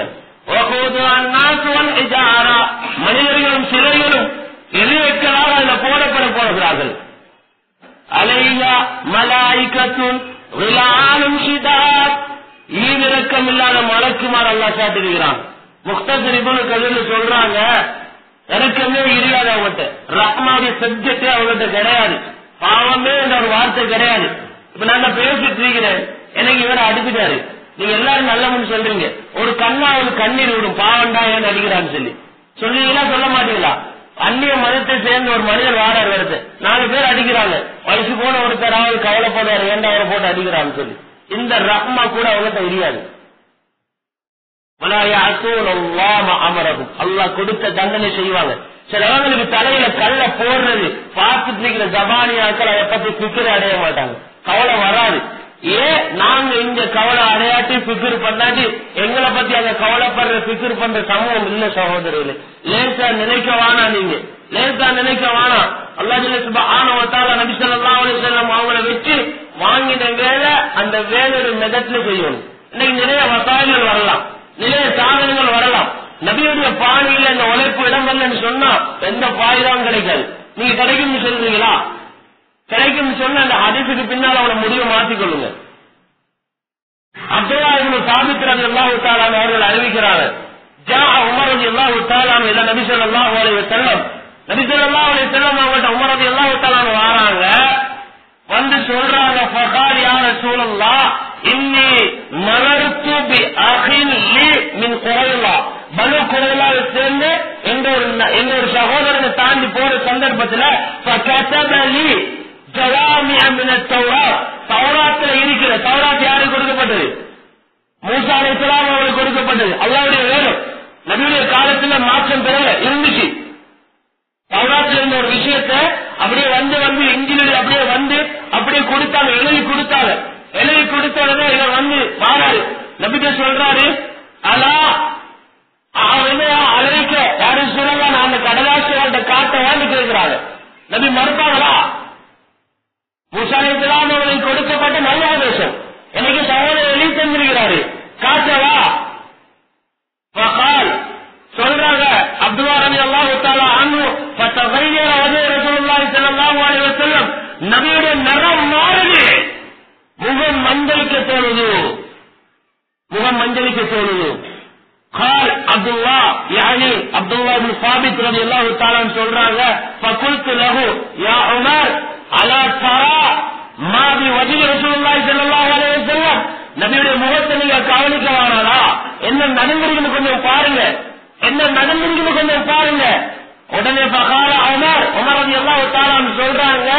மனிதர்களும் சிலைகளும் எதிர்க்களாக அதில் போடப்பட போகிறார்கள். அலையா மலாய்கத்துன் விலாலும் ஷிதாத், ஈவிரக்கம் இல்லாத மலக்குமார் அல்லாஹ் சாட்டிருக்கிறான். முக்தசர் இப்னு கதீர் சொல்றாங்க, இறக்கமே இல்லாத அவங்ககிட்ட ரஹ்மாவுடைய சப்ஜெக்டே அவங்ககிட்ட கிடையாது. பாவமே என்ற ஒரு வார்த்தை கிடையாது. இப்ப நான் பேசிட்டு இருக்கிறேன், எனக்கு இவரை அடிச்சுட்டாரு. நீங்க எல்லாரும் நல்லவன்னு சொல்றீங்க. ஒரு கண்ணா ஒரு கண்ணீர் விடும், பாவண்டா ஏன்னு அடிக்கிறான்னு சொல்லி சொல்றீங்களா? சொல்ல மாட்டீங்களா? அந்நிய மதத்தை சேர்ந்த ஒரு மனிதர் வாடார் வருது, 4 பேர் அடிக்கிறாங்க. வயசு போன ஒருத்தராவது கவலைப்படுவார், ஏண்டா அவரை போட்டு அடிக்கிறான்னு சொல்லி. இந்த ரஹ்மா கூட அவங்ககிட்ட தெரியாது. அல்லாஹ் கொடுத்த தண்டனை செய்வாங்க. சிலவங்களுக்கு தலையில கல்ல போடுறது பார்த்துட்டு இருக்கிற ஜபானியாக்கள் அதை பத்தி பிக்கர் அடைய மாட்டாங்க, கவலை வராது. ஏன் நாங்க இங்க கவலை அடையாட்டி பிக்கர் பண்ணாட்டி எங்களை பத்தி அங்க கவலைப்படுற பிக்கர் பண்ற சமூகம் இல்ல சகோதரர்களே. லேசா நினைக்க வானா, நீங்க லேசா நினைக்க வானா. அல்லாஹ் சுப்ஹானஹு வ தஆலா நபி ஸல்லல்லாஹு அலைஹி வஸல்லம் அவங்களை வச்சு வாங்கின வேலை அந்த வேலையோட மெதட்ல செய்யணும். இன்னைக்கு நிறைய வசாயங்கள் வரலாம், நிறைய சாதனைகள் வரலாம். நபியுடைய பாணியில இந்த உழைப்பு இடங்கள்னு சொன்னா எந்த பாயிரம் கிடைக்காது. நீங்க கிடைக்கும்னு சொல்றீங்களா? கிடைக்கும் சொன்ன அந்த ஹதீஸுக்கு பின்னால் அவனை முடிவை மாற்றிக்கொள்ளுங்க. அப்துல்லா இப்னு சாபித் ரலியல்லாஹு தஆலா அவர்கள் அறிவிக்கிறாங்க, ஜா உமர் ரலியல்லாஹு தஆலா இல நபி ஸல்லல்லாஹு அலைஹி வஸல்லம், நபி ஸல்லல்லாஹு அலைஹி வஸல்லம் அவங்கள்ட்ட உமர் ரலியல்லாஹு தஆலா வராங்க. வந்து சொல்றாங்க, ஃபகால் யா ரசூலல்லாஹ் இன்னி மரர்து பி அகின் லி மின் குரைலா, பனு குரைலாவை சேர்ந்து எங்க ஒரு சகோதரனை தாண்டி போற சந்தர்ப்பத்தில் ஃபகதபலி ஜவாமிஅ மின தௌராத், தௌராத்துல இருக்கிற, தௌராத் யாருக்கு கொடுக்கப்பட்டது? மூசா அலைஹிஸ்ஸலாம் அவர்களுக்கு கொடுக்கப்பட்டது. அல்லாஹ்வுடைய வேதம் நபியுடைய காலத்துல மாற்றம் பெறல இருந்துச்சு. தௌராத்துல இருந்த ஒரு விஷயத்தை அப்படியே வந்து இன்ஜினியர் அப்படியே அப்படியே கொடுத்தாங்க, எழுதி கொடுத்தாங்க. எழுதி கொடுத்த உடனே இவர் மாறாரு. நபிட்ட சொல்றாரு, அலா அழைக்க யாரும் சொல்லலாம், நான் அந்த கடலாசிரியர்கிட்ட காட்டவான்னு கேட்கிறாங்க. நபி மறுப்பாங்களா? மூசா அலைஹிஸ்ஸலாம் அவர்களுக்கு கொடுக்கப்பட்ட நல்ல ஆதேசம் எனக்கு சகோதரர் எழுதி தந்திருக்கிறாரு, காட்டவா? சொல்றாங்க அப்துல்லா ரலியல்லாஹு தஆலா அன்ஹு ஃபதகையர வஜஹு ரசூலுல்லாஹி ஸல்லல்லாஹு அலைஹி வஸல்லம், நபியுடைய நிறம் மாறுது, முகம் மஞ்சளுக்கு தோணுது. முகம் மஞ்சளிக்க தோணுது. கால் அப்துல்லா யானி அப்துல்லா இப்னு சாபித் ரலியல்லாஹு தஆலா சொல்றாங்க, ஃபகுல்து லஹு யா உமர் அலா தரா மா பி வஜ்ஹி ரசூலுல்லாஹி ஸல்லல்லாஹு அலைஹி வஸல்லம், நபியுடைய முகத்தை நீங்க கவனிக்க வேணாடா, என்ன நடந்துருக்குன்னு கொஞ்சம் பாருங்க, என்ன நடந்துருக்குன்னு கொஞ்சம் பாருங்க. உடனே ஃபகால உமர் ரலியல்லாஹு தஆலா சொல்றாங்க,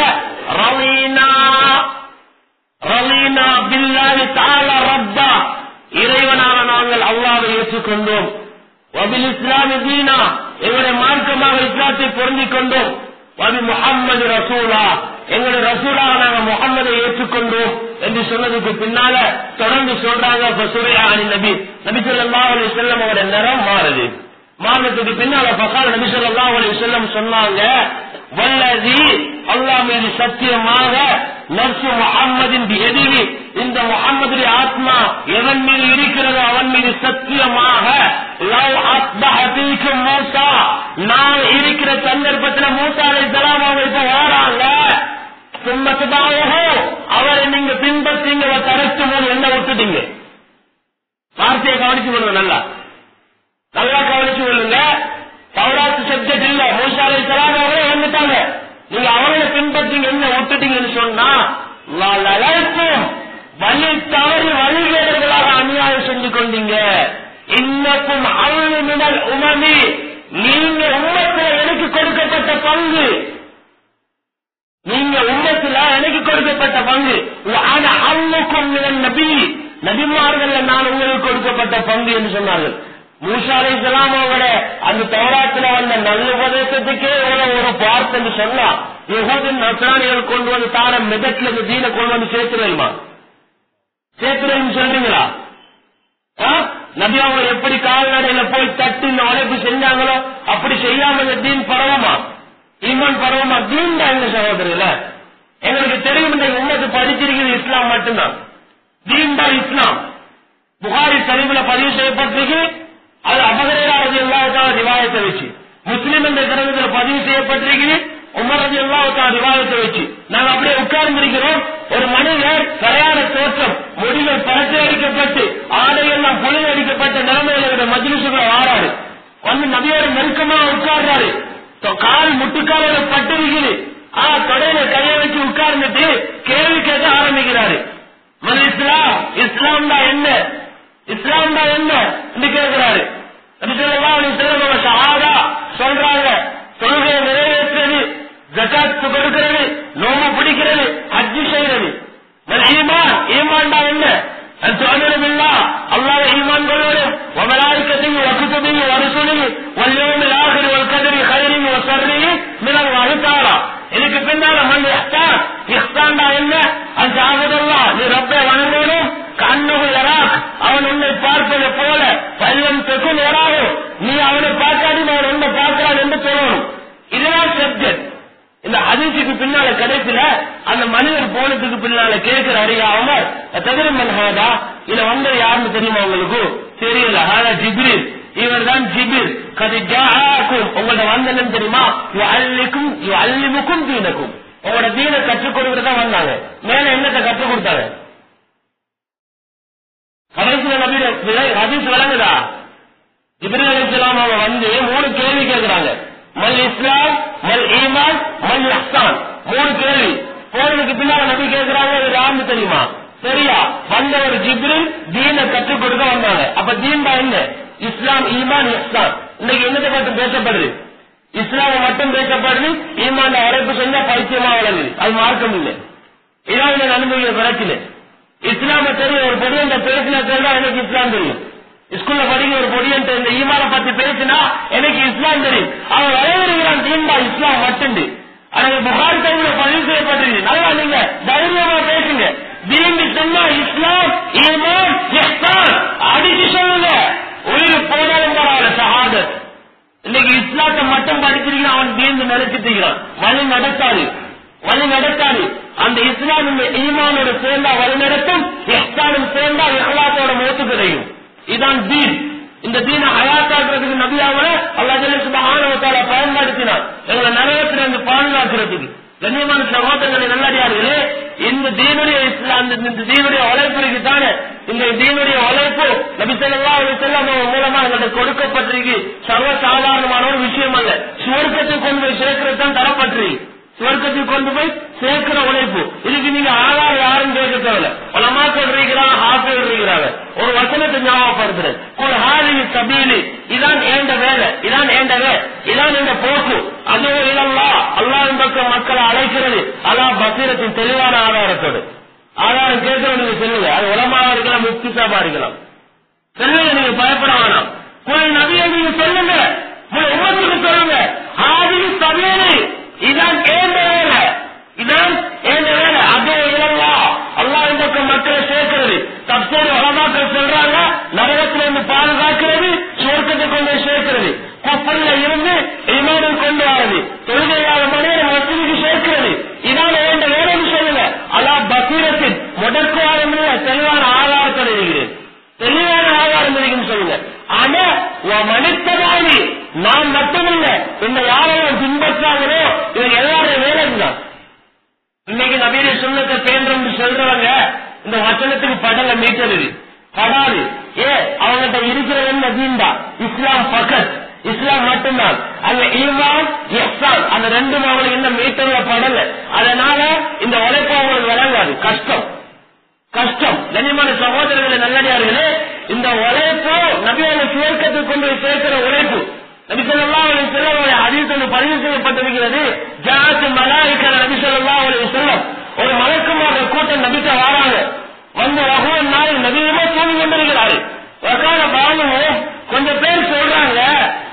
ரலீனா பில்லாஹி தஆலா ரப்பா, இறைவனான நாங்கள் அல்லாஹ்வை ஏற்றுக்கொண்டோம். வபில் இஸ்லாமி தீனா, எங்களுடைய மார்க்கமாக இஸ்லாத்தை பொருந்திக் கொண்டோம். வபி முஹம்மது ரசூலா, எங்களுடைய ரசூலாக நாங்கள் முஹம்மதை ஏற்றுக்கொண்டோம் என்று சொன்னதுக்கு பின்னால தொடர்ந்து சொல்றாங்க, நபி ஸல்லல்லாஹு அலைஹி வஸல்லம் அவருடைய நிறம் மாறுது. மாறினதுக்கு பின்னால ஃபகால் நபி ஸல்லல்லாஹு அலைஹி வஸல்லம் சொன்னாங்க, வல்லதி அல்லாஹ் மீது சத்தியமாக, நஃப்சு முஹம்மதின் பியதிஹி, இந்த முஹம்மதுடைய ஆத்மா எவன் மீது இருக்கிறதோ அவன் மீது சத்தியமாக, லவ் அஸ்பஹ ஃபீக்கும் மூஸா, நான் இருக்கிற சந்தர்ப்பத்தில் மூஸா அலைஹிஸ்ஸலாம் அவங்க இப்ப வராங்க, சும்மத்துபாஹு, அவரை நீங்க பின்பற்றீங்க, தரத்து போது என்ன விட்டுட்டீங்க. வார்த்தையை கவனிச்சு கொள்ளுங்க, நல்லா கவனிச்சு கொள்ளுங்க. தௌராத் சப்ஜெக்ட் இல்ல, மூஸா அலைஹிஸ்ஸலாம் அவங்களே வந்துட்டாங்க, நீங்க அவங்களை பின்பற்றீங்க, என்ன விட்டுட்டீங்கன்னு சொன்னா வழி தவறி வழிகேடர்களாக அநியாயம் செஞ்சு கொண்டீங்க. இன்னக்கும் அவுமினல் உமமி, நீங்க உம்மத்தில் எனக்கு கொடுக்கப்பட்ட பங்கு, நீங்க உம்மத்தில் எனக்கு கொடுக்கப்பட்ட பங்கு. அவுக்கும் நபி, நபிமார்கள் நான் உங்களுக்கு கொடுக்கப்பட்ட பங்கு என்று சொன்னார்கள். மூஸா அலைஹிஸ்ஸலாம் அவங்கள அந்த தௌராத்துல வந்த நல்ல உபதேசத்துக்கே ஒரு பார்த்து என்று சொன்னா, யஹூதின் நஸ்ரானிகள் கொண்டு வந்து தார மெதட்ல இருந்து தீனை கொண்டு வந்து சேர்த்துறேமா, சேர்த்துறேன்னு சொல்றீங்களா? நபி அவங்க எப்படி கால்நடையில போய் தட்டி இந்த உழைப்பு செஞ்சாங்களோ அப்படி செய்யாம இந்த தீன் பரவமா, ஈமான் பரவமா? தீன் தான் எங்க சகோதரில, எங்களுக்கு தெரியும் இந்த உம்மத்து படிச்சிருக்கிறது இஸ்லாம் மட்டும்தான், தீன் தான் இஸ்லாம். புகாரி ஷரீஃப்ல பதிவு செய்யப்பட்டிருக்கு, அது அபூ ஹுரைரா ரலியல்லாஹு தஆலா ரிவாயத்தை வச்சு, முஸ்லிம் என்ற கிரந்தத்தில் பதிவு செய்யப்பட்டிருக்கு, உமர் ரலியல்லாஹு தஆலா ரிவாயத்தை வச்சு நாங்க அப்படியே உட்கார்ந்திருக்கிறோம். ஒரு மனிதர் சரியான தோற்றம், முடிகள் பறக்க அடிக்கப்பட்டு ஆடையெல்லாம் புலி அடிக்கப்பட்ட நிலைமையில மஜ்லிஸுக்குள்ள வாராரு, வந்து நபியோட நெருக்கமா உட்கார்றாரு, கால் முட்டுக்கால பட்டிருக்குது, தொடையில கையை வச்சு உட்கார்ந்துட்டு கேள்வி கேட்க ஆரம்பிக்கிறாரு. இஸ்லாம், இஸ்லாம் தான் என்ன, இஸ்லாம் தான் என்ன என்று கேட்கிறாரு. நபி ஸல்லல்லாஹு அலைஹி வஸல்லம் ஷஹாதா சொல்றாங்க, தொழுகையை நிறைவேற்றுறது, ஜகாத் கொடுக்கிறது, நோம்பு பிடிக்கிறது, ஹஜ் செய்யறது. ஈமான், ஈமான் தான் என்ன, அல்லாஹ்வை ஈமான் கொள்வது, வமலாயிகத்திஹி வகுதுபிஹி வரசுலிஹி வல்யௌமில் ஆகிர் வல்கதரி கைரிஹி வஷர்ரிஹி மினல்லாஹி தஆலா. இதுக்கு பின்னால மன் இஹ்சான், இஹ்சான் தான் என்ன, அன்தஅபுதல்லாஹ், நீ ரப்பை வணங்கணும், கண்ணு யராக், அவன் உன்னை பார்ப்பது போல, பல்லம் தெக்குன் யராஹு, நீ அவனை பார்க்காது அவன் உன்னை பார்க்கிறான் என்று சொல்லணும். இதுதான் சப்ஜெக்ட். இந்த ஹதீஸுக்கு பின்னால கடைசியில அந்த மனிதர் போனதுக்கு பின்னால கேட்கிறாரு, அவர் தகுதி மன்ஹாதா, இதுல வந்தது யாருன்னு தெரியுமா உங்களுக்கு? தெரியல. ஹாதா ஜிப்ரீல், இவர் தான் ஜிப்ரீல். கதிஜாக்கும், உங்களோட வந்தனம் தெரியுமா? யுஅல்லிமுக்கும் தீனக்கும், உங்களோட தீனை கற்றுக் கொடுக்கறதா வந்தாங்க. மேல என்னத்தை கற்றுக் கொடுத்தாங்க? கடைசியில நபியுடைய ஹதீஸ் விளங்குதா? ஜிப்ரீல் அலைஹிஸ்ஸலாம் அவங்க வந்து 3 கேள்வி கேட்கிறாங்க. மல் இஸ்லாம், மல் ஈமான், மல் இஹ்சான், 3 கேள்வி. போனதுக்கு பின்னால நபி கேட்கிறாங்க, இது யாருன்னு தெரியுமா? சரியா, வந்த ஒரு ஜிப்ரீல் தீனை கற்றுக் கொடுக்க வந்தாங்க. அப்ப தீன் தான் என்ன? இஸ்லாம், ஈமான், இஹ்சான். இன்னைக்கு என்னத்தை மட்டும் பேசப்படுது? இஸ்லாம மட்டும் பேசப்படுது, ஈமான் அழைப்பு செஞ்சா பைத்தியமா வளருது, அது மார்க்கம் இல்லை. இதான் அனுபவிக்கிற பிரச்சனை. இஸ்லாம தெரியும், ஒரு பொடியன் பேசினா தெரியா எனக்கு இஸ்லாம் தெரியும். ஸ்கூல்ல படிக்கிற ஒரு பொடியன் இந்த ஈமான பத்தி பேசினா எனக்கு இஸ்லாம் தெரியும். அவன் வரையறுகிறான் தீன்பா இஸ்லாம் மட்டும். ஆனா புகாரி டைம்ல பதிவு செய்யப்பட்டிருக்கு. நல்லா நீங்க தைரியமா பேசுங்க. தீன் சொன்னா இஸ்லாம், ஈமான், இஹ்சான் அடிச்சு சொல்லுங்க. உயிர் போனாலும் பரவாயில்ல, ஷஹாதத். இன்னைக்கு இஸ்லாத்தை மட்டும் படிச்சிருக்கிறான், அவன் தீர்ந்து நினைச்சிட்டு வழி நடத்தாது, வழி நடத்தாது. அந்த இஸ்லாம் இந்த ஈமானோட சேர்ந்தா வழி நடத்தும், இஹ்சானும் சேர்ந்தா இஹ்லாத்தோட மௌத்து கிடைக்கும். இதான் தீன். இந்த தீனை ஹயாத்தாக்குறதுக்கு நபியாவல அல்லாஹ் ஜல்ல சுப்ஹானஹு வ தஆலா பயன்படுத்தினார், எங்களை நரகத்திலிருந்து பாதுகாக்கிறதுக்கு. கண்ணியமான சகோதரர்களை நல்லடியார்களே, இந்த தீனுடைய இஸ்லாம், இந்த தீனுடைய உழைப்பிற்கு தானே இந்த தீனுடைய உழைப்பு நபி ஸல்லல்லாஹு அலைஹி வஸல்லம் மூலமா எங்களுக்கு கொடுக்கப்பட்டிருக்கு. சர்வசாதாரணமான ஒரு விஷயம் அல்ல. சுவர்க்கத்துக்கு கொண்டு போய் சேர்க்கிறது தான் தரப்பட்டிருக்கு. சுவர்க்கத்துக்கு கொண்டு போய் சேர்க்கிற உழைப்பு. இதுக்கு நீங்க ஆளாக யாரும் கேட்க தேவையில்ல. உலமாக்கள் இருக்கிறாங்க, ஹாஃபிஸ் இருக்கிறாங்க. ஒரு வசனத்தை ஞாபகப்படுத்துறது, குல் ஹாதிஹி சபீலி, இதான் ஏண்ட வேலை, இதான் ஏண்ட இதான் இந்த போக்கு. அதுவும் இல்லல்லா, அல்லாஹ்வின் பக்கம் மக்களை அழைக்கிறது அலா பசீரத்தின் தெளிவான ஆதாரத்தோடு. ஆதாரம் கேட்கறது நீங்க சொல்லுங்க. அது உலமாவா இருக்கலாம், முஃப்தி சாபா இருக்கலாம். சொல்லுங்க, நீங்க பயப்பட வேணாம். குல் நபியை நீங்க சொல்லுங்க, உம்மத்துக்கு சொல்லுங்க, ஹாதிஹி சபீலி, இதான் ஏண்ட வேலை, இதான் ஏண்ட வேலை. அதுவும் இல்லல்லா, அல்லாஹ்வின் பக்கம் மக்களை சேர்க்கிறது. தப்சீர் உலமாக்கள் சொல்றாங்க, நரகத்திலிருந்து பாதுகாக்கிறது, சுவர்க்கத்தை கொண்டு சேர்க்கிறது. குஃப்ர்ல இருந்து ஈமானில் கொண்டு வரது, தொழுகையாத மனிதரை மஸ்ஜிதுக்கு சேர்க்கிறது. இதான் ஏண்ட வேலைன்னு சொல்லுங்க. அலா பசீரத்தின் முடக்குவாதம் தெளிவான ஆதாரத்தோடு இருக்கிறது. தெளிவான ஆதாரம் இருக்குன்னு சொல்லுங்க. ஆனா மனிதனாகி நான் மட்டுமில்ல, இந்த யாரையும் பின்பற்றாங்களோ இவங்க எல்லாருடைய வேலைதான். இன்னைக்கு நபியுடைய சுன்னத்தை பேன்றோம் சொல்றவங்க இந்த வசனத்துக்கு படல மீட்டர் படாது. அவங்ககிட்ட இருக்கிற என்ன தீண்டா இஸ்லாம் பக்கத், இஸ்லாம் மட்டும்தான். அந்த ஈமான் இஹ்சான் அந்த ரெண்டும் அவங்களுக்கு என்ன மீட்டர்ல படல. அதனால இந்த உழைப்பு அவங்களுக்கு வழங்காது. கஷ்டம் கஷ்டம். கண்ணியமான சகோதரர்களை நல்லடியார்களே, இந்த உழைப்பு நபியான சுவர்க்கத்துக்கு கொண்டு சேர்க்கிற உழைப்பு. நபி ஸல்லல்லாஹு அலைஹி வஸல்லம் ஹதீஸில் பதிவு செய்யப்பட்டிருக்கிறது. ஜாஅத் மலாயிகா நபி ஸல்லல்லாஹு அலைஹி வஸல்லம் ஒரு மலக்குமார கூட்டம் நபிட்ட வராங்க. வந்து வஹுவன் நாய் நபியுமே தூங்கி கொண்டிருக்கிறாரு. வகால பானும் கொஞ்சம் பேர் சொல்றாங்க,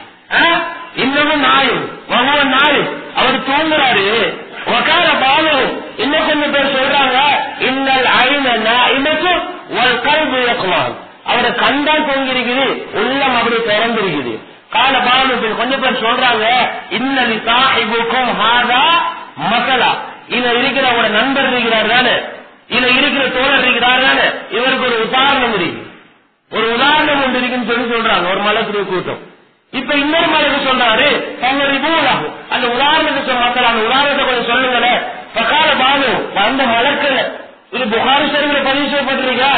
இன்னமும் நாயும் வஹுவன் நாய் அவர் தூங்குறாரு. வகால பானும் இன்னும் கொஞ்சம் பேர் சொல்றாங்க, இன்னல் ஐன நாயிமத்து வல் கல்பு யக்வான், அவரை கண்டா தூங்கிருக்குது, உள்ளம் அப்படி திறந்திருக்குது. கால பானு கொஞ்சம் பேர் சொல்றாங்க, இன்னலி சாஹிபுக்கும் ஹாதா மசலா, இதுல இருக்கிற அவரோட நண்பர் இருக்கிறார் தானே, இதுல இருக்கிற தோழர் இருக்கிறார் தானே, இவருக்கு ஒரு உதாரணம் இருக்கு, ஒரு உதாரணம் ஒன்று இருக்குன்னு சொல்லி சொல்றாங்க ஒரு மலக்குரிய கூட்டம். இப்ப இன்னொரு மலைக்கு சொல்றாரு தங்களுடைய அந்த உதாரணத்தை மக்கள் அந்த உதாரணத்தை கொஞ்சம் சொல்லுங்களேன். பகால பானு அந்த மலக்குல இது புகாரி ஷரீஃப்ல பதிவு செய்யப்பட்டிருக்கா,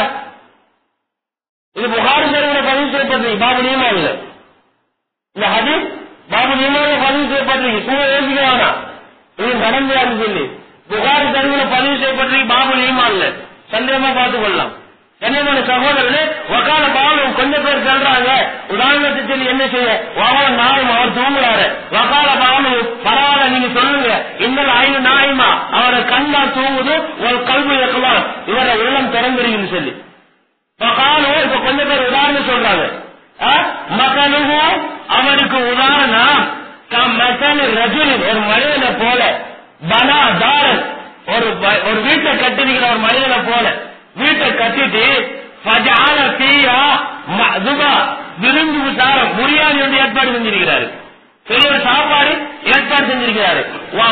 இது புகாரி ஷரீஃப்ல பதிவு செய்யப்பட்டிருக்கு. பாபு நீமாவில் இந்த ஹதீஸ் பாபு நீமாவில பதிவு செய்யப்பட்டிருக்கு. சும்மா யோசிக்க வேணாம், இது நடந்தான்னு சொல்லி புகாரி ஷரீஃப்ல பதிவு செய்யப்பட்டிருக்கு. பாபு நீமாவில் சந்தேகமா பார்த்துக் கொள்ளலாம். என்னமான சகோதரர்களே, வகால பாலு கொஞ்சம் பேர் சொல்றாங்க, உதாரணத்தை சொல்லி என்ன செய்ய வகவன் நாயும் அவர் தூங்குறாரு. வகால பாலு பரவாயில்ல நீங்க சொல்லுங்க, இன்னும் ஐந்து நாயுமா அவரை கண்ணா தூங்குது, ஒரு கல்வி இருக்கலாம், இவரை உள்ளம் திறந்துருக்குன்னு சொல்லி வகாலு. இப்ப கொஞ்சம் பேர் உதாரணம் சொல்றாங்க. மகனுகு அவருக்கு உதாரணம் மகன் ரஜுலின் ஒரு மனிதனை போல, பனா தாரன் ஒரு வீட்டை கட்டிருக்கிற ஒரு மனிதனை போல வீட்டை கட்டிட்டு விருந்து விசாரம் பிரியாணி வந்து ஏற்பாடு செஞ்சிருக்கிறாரு, பெரிய சாப்பாடு ஏற்பாடு செஞ்சிருக்கிறாரு.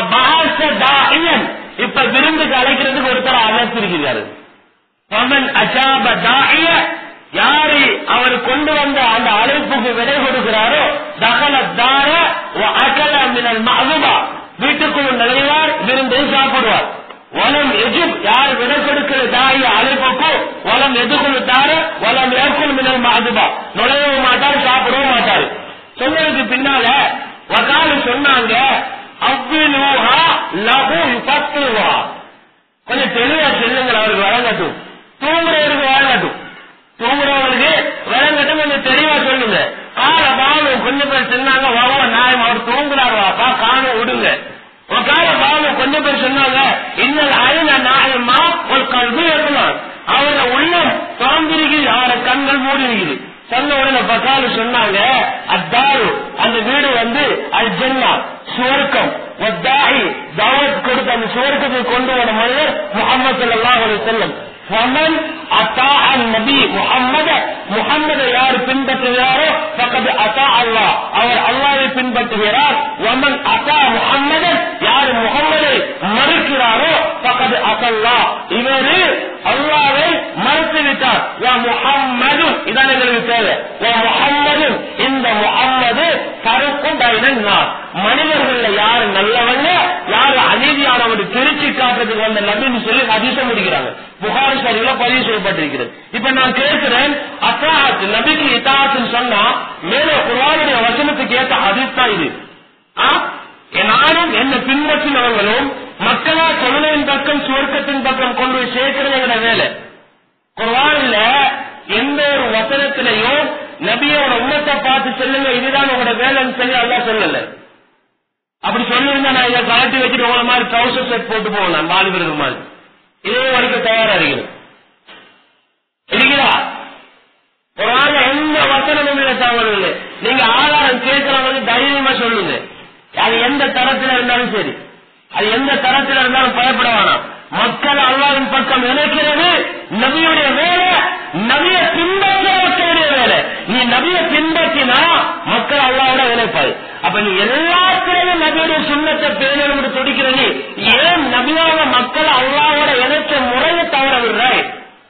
இப்ப விருந்துக்கு அழைக்கிறதுக்கு ஒருத்தர் அழைச்சிருக்கிறாரு. யாரு அவர் கொண்டு வந்த அந்த அழைப்புக்கு விடை கொடுக்கிறாரோ தகலத்தார வீட்டுக்குள் நுழைவார், விருந்தை சாப்பிடுவார். வலம் எஜிப் யார் விடை கொடுக்கிற தாய அழைப்புக்கு வலம் எதுக்குள்ளாரு வலம் ஏற்குள் மினல் மஅதுபா நுழையவும் மாட்டார், சாப்பிடவும் மாட்டார். சொன்னதுக்கு பின்னால வகாலு சொன்னாங்க, அவ்விலுஹா லஹு யுஃபத்துஹா, கொஞ்சம் தெளிவா சொல்லுங்கள், அவருக்கு வழங்கட்டும், தூங்குறவருக்கு வழங்கட்டும், தூங்குறவருக்கு வழங்கட்டும், கொஞ்சம் தெளிவா சொல்லுங்க. கால பாலு கொஞ்சம் பேர் சொன்னாங்க, வகவ நாயம் அவர் தூங்குறாருவாப்பா காண விடுங்க. கொஞ்சம் பேர் சொன்னாங்க, இன்னல் ஐன நாயமா ஒரு கல்வி இருக்கலாம், அவரோட உள்ளம் திறந்திருக்குது, அவரோட கண்கள் மூடி இருக்குது. சொன்ன உடனே பக்காலு சொன்னாங்க, அத்தாரு அந்த வீடு வந்து அல் ஜன்னா சுவர்க்கம், தாவத் கொடுத்த அந்த சுவர்க்கத்தை கொண்டு வர மனிதர் முஹம்மது ஸல்லல்லாஹு அலைஹி வஸல்லம். முஹம்மதை யார் பின்பற்றுகிறாரோ ஃபகத் அத்தா அல்லாஹ், அவர் அல்லாஹ்வை பின்பற்றுகிறார். வமன் அத்தா முஹம்மதன் யார் முஹம்மதை மறுக்கிறாரோ ஃபகத் அத்தல்லாஹ், இவரு அல்லாஹ்வை மறுத்து விட்டார். வா முஹம்மது இதான் எங்களுக்கு தேவை. வா முஹம்மது இந்த முஹம்மது தரக்கும் டைனா மனிதர்கள் யாரு நல்லவங்க யாரு அநீதியானவங்க திருச்சி காட்டுறதுக்கு வந்த நபின்னு சொல்லி ஹதீஸ முடிக்கிறாங்க. புகாரி ஷரீஃப்ல பதிவு செய்யப்பட்டிருக்கிறது. இப்ப நான் கேட்கிறேன், அத்தாத் நபிக்கு இத்தாத்துன்னு சொன்னா மேலே குர்ஆனுடைய வசனத்துக்கு ஏற்ற ஹதீஸ் தான் இது. நானும் என்ன பின்பற்றினவங்களும் மக்களா தொழுகையின் பக்கம் சுவர்க்கத்தின் பக்கம் கொண்டு போய் சேர்க்கிறவங்கள வேலை. குர்ஆன்ல எந்த ஒரு வசனத்திலையும் நபியோட உம்மத்தை பார்த்து சொல்லுங்க இதுதான் உங்களோட வேலைன்னு சொல்லி அல்லாஹ் சொல்லல. அப்படி சொல்லிருந்தா நான் இதை கலட்டி வச்சுட்டு உங்களை மாதிரி ட்ரௌசர் செட் போட்டு போவோம். நான் வாலிபர்கள் மாதிரி இதே வரைக்கும் தயாரா இருக்கிறேன். இருக்கிறா குர்ஆன்ல எந்த வசனமும் இல்லை தகவல் இல்லை. நீங்க ஆதாரம் கேட்கிறவங்க தைரியமா சொல்லுங்க. அது எந்த தரத்தில் இருந்தாலும் சரி, அது எந்த தரத்தில் இருந்தாலும் பயப்பட வேணாம். மக்கள் அல்லாஹ்வின் பக்கம் இணைக்கிறது நபியுடைய வேலை, நபியை பின்பற்ற வேலை. நீ நபியை பின்பற்றினா மக்கள் அல்லாஹ்வோட இணைப்பாய். அப்ப நீ எல்லாத்திலையும் நபியுடைய சுன்னத்தை பேணணும் துடிக்கிற நீ ஏன் நபியாக மக்கள் அல்லாஹ்வோட இணைச்ச முறையை தவற விடுறாய்?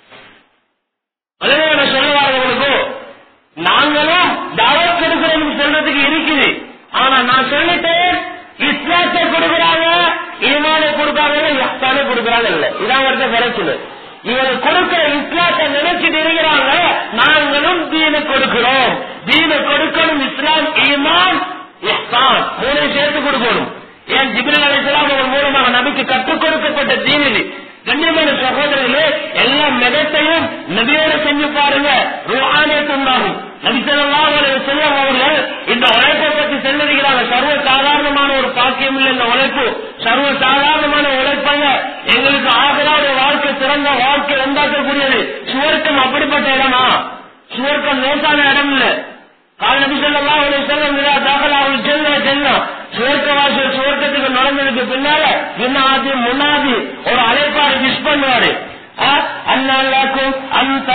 அதே நான் சொல்லுவார்களுக்கு நாங்களும் தாவத் கொடுக்கிறோம் சொல்றதுக்கு இருக்குது. ஆனா நான் சொல்லிட்டேன், இஸ்லாத்தை கொடுக்கிறாங்க, ஈமானை கொடுக்காங்க, இஹ்சானை கொடுக்கிறாங்க இல்ல. இதான் வருது பிரச்சனை. இவங்க கொடுக்கிற இஸ்லாத்தை நினைச்சிட்டு இருக்கிறாங்க, நாங்களும் தீனை கொடுக்கிறோம். தீனை கொடுக்கணும், இஸ்லாம், ஈமான், இஹ்சான் மூணையும் சேர்த்து கொடுக்கணும். ஏன் ஜிப்ரீல் அலைஹிஸ்ஸலாம் அவர் மூலமாக நபிக்கு கற்றுக் கொடுக்கப்பட்ட தீன் இது. கண்ணியமான சகோதரர்களே, எல்லா மெதத்தையும் நபியோட செஞ்சு பாருங்க, ரூஹானியத் உண்டாகும். நபி ஸல்லல்லாஹு அலைஹி வஸல்லம் அவர்கள் இந்த உழைப்பை பற்றி சொல்லிருக்கிறாங்க. சர்வ சாதாரணமான ஒரு பாக்கியம் இல்லை இந்த உழைப்பு, சர்வ சாதாரணமான உழைப்பாங்க. எங்களுக்கு ஆகிராவுடைய வாழ்க்கை சிறந்த வாழ்க்கை உண்டாக்கக்கூடியது. சுவர்க்கம் அப்படிப்பட்ட இடமா? சுவர்க்கம் லேசான இடம் இல்ல. கால் நபி ஸல்லல்லாஹு அலைஹி வஸல்லம் தாகலாவுல் ஜன்னா சுவர்க்கவாசிகள் சுவர்க்கத்துக்கு நுழைஞ்சதுக்கு பின்னால வினாதி முன்னாதி ஒரு அழைப்பாடு மிஸ் பண்ணுவாரு. அன்னலக்கும் அந்த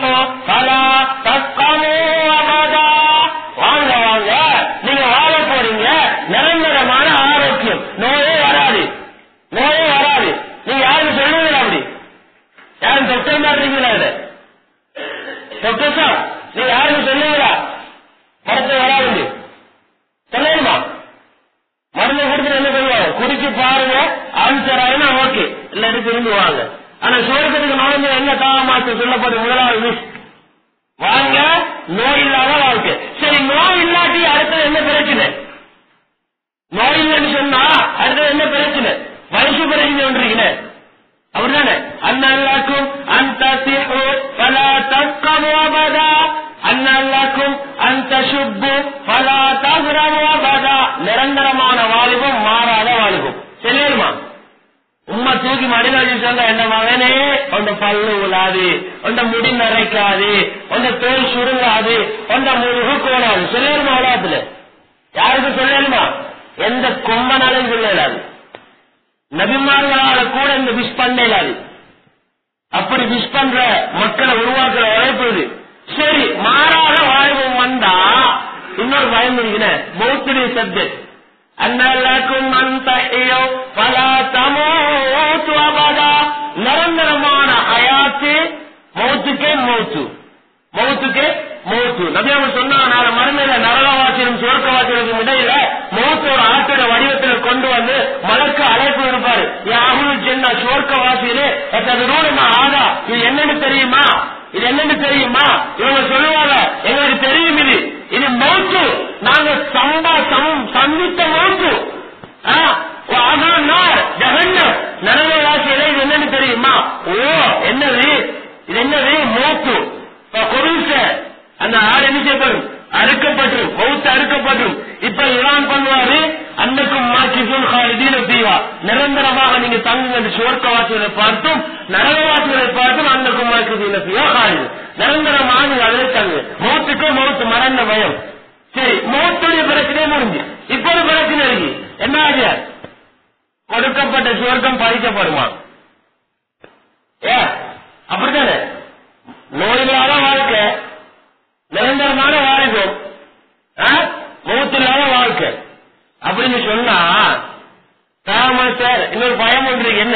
வாங்க வாங்க, நீங்க வாழ போறீங்க, நிரந்தரமான ஆரோக்கியம், நோயே வராது, நோயே வராது. நீங்க யாரும் சொல்லுவீங்க அப்படி? யாரும் தொட்ட மாட்டீங்களா? இதை தொட்டா நீங்க யாரும் சொல்லுவீங்களா? மரத்தை வராது சொல்லுமா? மருந்து கொடுத்து என்ன சொல்லுவாங்க? குடிச்சு பாருங்க, ஆன்சர் ஆயினா ஓகே, இல்லாட்டி திரும்பி வாங்க. ஆனா சுவர்க்கத்துக்கு நுழைஞ்ச என்ன காலமாச்சு சொல்லப்படும்? முதலாவது மிஸ் வாங்க, நோய் இல்லாத வாழ்க்கை. சரி, நோய் இல்லாட்டி அடுத்தது என்ன பிரச்சனை? நோய் இல்லைன்னு சொன்னா அடுத்தது என்ன பிரச்சனை? வயசு பிரச்சனை ஒன்றுங்க அப்படிதானே? அன்னல்லாக்கும் அந்த பல தக்கமுவதா, அன்னல்லாக்கும் அந்த சுப்பு பல தகுரமுவதா. நிரந்தரமான வாலிபம், மாறாத வாலிபம். சரியுமா? உம்மா தூக்கி மடியில வச்சுட்டா என்ன மகனே, உண்ட பல்லு உலாது, உண்ட முடி நரைக்காது, உண்ட தோல் சுருங்காது, உண்ட முழுகு கோடாது. சொல்லிடுமா? உலகத்துல யாருக்கு சொல்லிடுமா? எந்த கொம்பனாலும் சொல்லலாது. நபிமார்களால கூட இந்த விஷ் பண்ணலாது. அப்படி விஷ் பண்ற மக்களை உருவாக்குற உழைப்பு. சரி, மாறாத வாய்வும் வந்தா இன்னொரு பயம் இருக்கிற பௌத்திரிய சப்ஜெக்ட். அன்னலக்கும் அந்த பல தமோத்து அபதா. நிரந்தரமான ஹயாத்து, மௌத்துக்கே மௌத்து, மௌத்துக்கே மௌத்து. நபி அவங்க சொன்னாங்க, மறுமையில நரகவாசியும் சுவர்க்கவாசிகளுக்கும் இடையில மௌத்து ஒரு ஆட்டோட வடிவத்தில் கொண்டு வந்து மலக்கு அழைப்பு இருப்பாரு. யாரும் சென்ன சுவர்க்கவாசியிலே ஆதா, இது என்னன்னு தெரியுமா? இது என்னன்னு தெரியுமா? இவங்க சொல்லுவாங்க, எங்களுக்கு தெரியும், இது மௌத்து, நாங்க சந்தித்த மௌத்து. நரகவாசியில இது என்னன்னு தெரியுமா? ஓ, என்னது இது? என்னது? மௌத்து. அந்த ஆடு என்ன செய்யப்படும்? அறுக்கப்பட்டும், மௌத்து அறுக்கப்பட்டும். இப்ப இவான் பண்ணுவாரு, அன்னைக்கும் மாக்கிசும் ஹாலிதீன தீவா, நிரந்தரமாக நீங்க தங்குங்க. சுவர்க்கவாசிகளை பார்த்தும் நரகவாசிகளை பார்த்தும் அன்னைக்கும் மாக்கிசும் தீவா ஹாலிது, நிரந்தரமாக நீங்க அதில் தங்கு. மௌத்துக்கும் மௌத்து மரண பயம். சரி, மௌத்துடைய பிரச்சனையே முடிஞ்சு. இப்ப ஒரு பிரச்சனை இருக்கு. என்ன ஆகிய? கொடுக்கப்பட்ட சுவர்க்கம் பறிக்கப்படுமா? அப்படித்தானே? நோயில்லாத வாழ்க்கை, நிரந்தரமான வாழ்க்கை, மௌத்தில்லாத வாழ்க்கை அப்படின்னு சொன்னா சார் இன்னொரு பயம் ஒன்று. என்ன?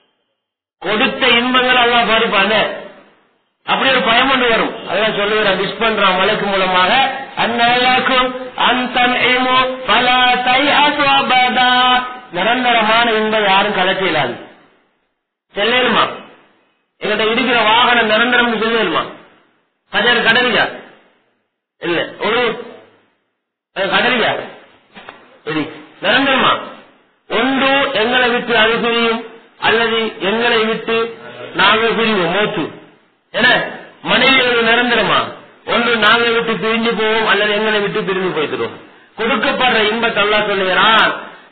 கொடுத்த இன்பங்கள் எல்லாம் பறிப்பாங்க, அப்படி ஒரு பயம் ஒன்று வரும். அதெல்லாம் சொல்லுவேன். டெஸ்ட் பண்றான் மலைக்கு மூலமாக. அந்நலக்கும் அன்தன்இமு ஃபலா தைஅஸு அபதா. நிரந்தரமான இன்பம் யாரும் கலச்சலாது. செல்லுமா எங்கிட்ட இருக்கிற வாகனம் நிரந்தரம் செல்லுமா? கடலியா இல்ல ஒரு கடலியா நிரந்தரமா? ஒன்று எங்களை விட்டு அது பிரியும், அல்லது எங்களை விட்டு நாங்கள் பிரிவோம். மூச்சு என மனைவிகள் நிரந்தரமா? ஒன்று நாங்கள் விட்டு பிரிஞ்சு போவோம், அல்லது எங்களை விட்டு பிரிஞ்சு போய்க்கிறோம். கொடுக்கப்படுற இன்பத்தை அல்லாஹ் சொல்லுகிறான்.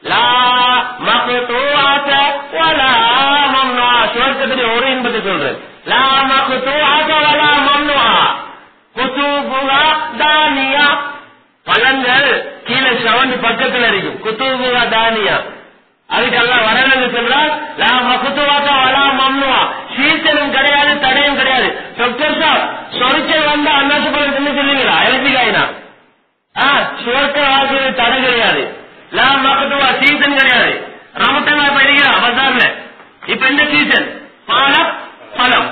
சுவர்க்கத்திலே ஒரு இன்பத்தை சொல்றேன். லா மக்தூஅத வலா மம்னுஆ குதூபுஹா தானியா. பழங்கள் கீழே சவந்து பக்கத்தில் இருக்கும். குதூபுஹா தானியா. அதுக்கு எல்லாம் வரலன்னு சொல்றான். லா மக்தூஅத வலா மம்னுஆ. சீசனும் கிடையாது, தடையும் கிடையாது. டாக்டர் சார் சொரிச்சல் வந்தா அன்னாசி பழம் சொல்லுவீங்களா? எழுதிக்காயினா சுவர்க்க வாழ்க்கையில் தடை கிடையாது. லா மக்தூஅ சீசன் கிடையாது. ரமத்தனா படிக்கிறா பசார்ல. இப்ப இந்த சீசன் பழம்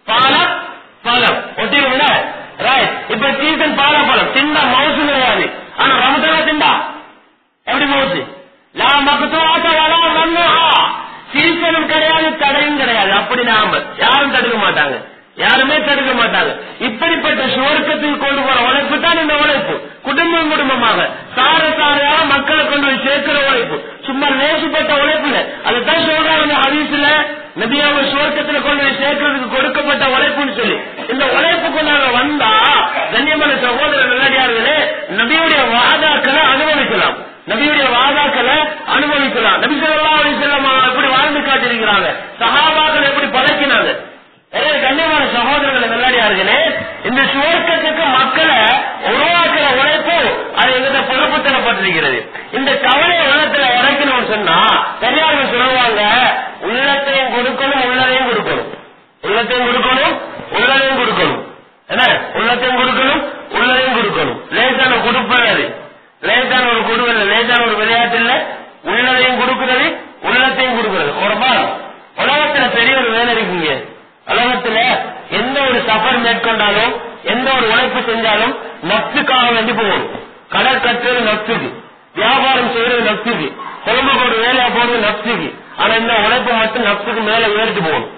ஒட்டிருவிட ரைட். இப்ப சீசன் பழம் திண்டா மவுசு கிடையாது. ஆனா ரமத்தனா திண்டா எப்படி மவுசு? லா மக்தூஅத வலா மம்னுஆ. சீசனும் கிடையாது, தடையும் கிடையாது. அப்படி நாம யாரும் தடுக்க மாட்டாங்க, யாருமே தடுக்க மாட்டாங்க. இப்படிப்பட்ட சுவர்க்கத்தில் கொண்டு போற உழைப்பு தான் இந்த உழைப்பு. குடும்பமாக சாரையாக மக்களை கொண்டு போய் சேர்க்கிற உழைப்பு. சும்மா லேசுப்பட்ட உழைப்பு இல்ல. அதுதான் சொல்றாங்க ஹதீஸ்ல, நபியாவை சுவர்க்கத்தில் கொண்டு போய் சேர்க்கிறதுக்கு கொடுக்கப்பட்ட உழைப்புன்னு சொல்லி. இந்த உழைப்புக்கு நாங்க வந்தா கண்ணியமான சகோதர நல்லடியார்களே, நபியுடைய வாதாக்களை அனுபவிக்கலாம். நபியுடைய வாதாக்களை அனுபவிக்கலாம். நபி ஸல்லல்லாஹு அலைஹி வஸல்லம் எப்படி வாழ்ந்து காட்டியிருக்கிறாங்க, சஹாபாக்கள் எப்படி பழக்கினாங்க. கண்ணியமான சகோதரர்களை நல்லடியார்களே, இந்த சுவர்க்கத்துக்கு மக்களை உருவாக்குற உழைப்பு அது எங்கிட்ட பொறுப்பு தரப்பட்டிருக்கிறது. இந்த கவலை உள்ளத்துல இறக்கணும்னு சொன்னா பெரியார்கள் சொல்லுவாங்க, உள்ளத்தையும் கொடுக்கணும் உள்ளதையும் கொடுக்கணும். உள்ளத்தையும் கொடுக்கணும் உள்ளதையும் கொடுக்கணும். என்ன உள்ளத்தையும் கொடுக்கணும் உள்ளதையும் கொடுக்கணும். லேசான கொடுப்பது, லேசான ஒரு கொடுவல், லேசான ஒரு விளையாட்டு இல்ல. உள்ளதையும் கொடுக்கிறது உள்ளத்தையும் கொடுக்கிறது. ஒரு பால் உலகத்துல பெரிய ஒரு வேலை இருக்குங்க. உலகத்துல எந்த ஒரு சஃபர் மேற்கொண்டாலும், எந்த ஒரு உழைப்பு செஞ்சாலும் நப்சுக்காக வேண்டி போகணும். கடல் கட்டுறது நப்சுக்கு, வியாபாரம் செய்யறது நப்சுக்கு, குழம்புக்கு ஒரு வேலையா போறது நப்சுக்கு. ஆனா இந்த உழைப்பு மட்டும் நப்சுக்கு மேல ஏறிட்டு போகணும்.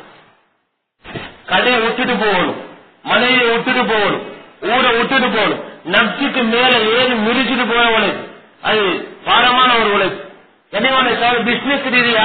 கடையை விட்டுட்டு போகணும், மனைவியை விட்டுட்டு போகணும், ஊரை விட்டுட்டு போகணும். நப்சுக்கு மேல ஏறி மிரிச்சுட்டு போன உழைப்பு அது பாரமான ஒரு உழைப்பு. என்ன பிசினஸ் ரீதியா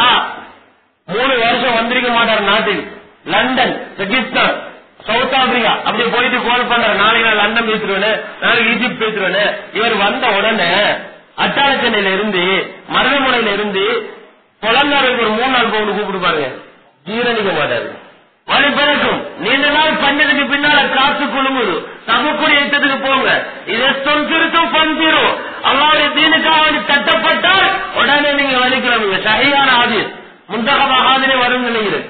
3 வருஷம் வந்திருக்க மாட்டார் நாட்டுக்கு. லண்டன், பாகிஸ்தான், சவுத் ஆப்பிரிக்கா அப்படி போயிட்டு கோல் பண்றாரு. நாளைக்கு நான் லண்டன் பேசிடுவேன், நாளைக்கு ஈஜிப்ட் பேசிடுவேன். இவர் வந்த உடனே அட்டாள சென்னையில இருந்து மருதமுனையில இருந்து பொலங்காருக்கு ஒரு 3 நாள் போகணும் கூப்பிட்டு பாருங்க, ஜீரணிக்க மாட்டாரு. வழி பிறக்கும். நீண்ட நாள் பண்ணதுக்கு பின்னால காசு குழுங்குது. தகுக்கூடிய யுத்தத்துக்கு போங்க. இதை சொந்திருத்தும் பஞ்சிரும். அல்லாவுடைய தீனுக்காக தட்டப்பட்டால் உடனே நீங்க வலிக்கிறவங்க. சரியான ஆதிர் முந்தகமாக ஆதிரை வரும் நினைக்கிறேன்.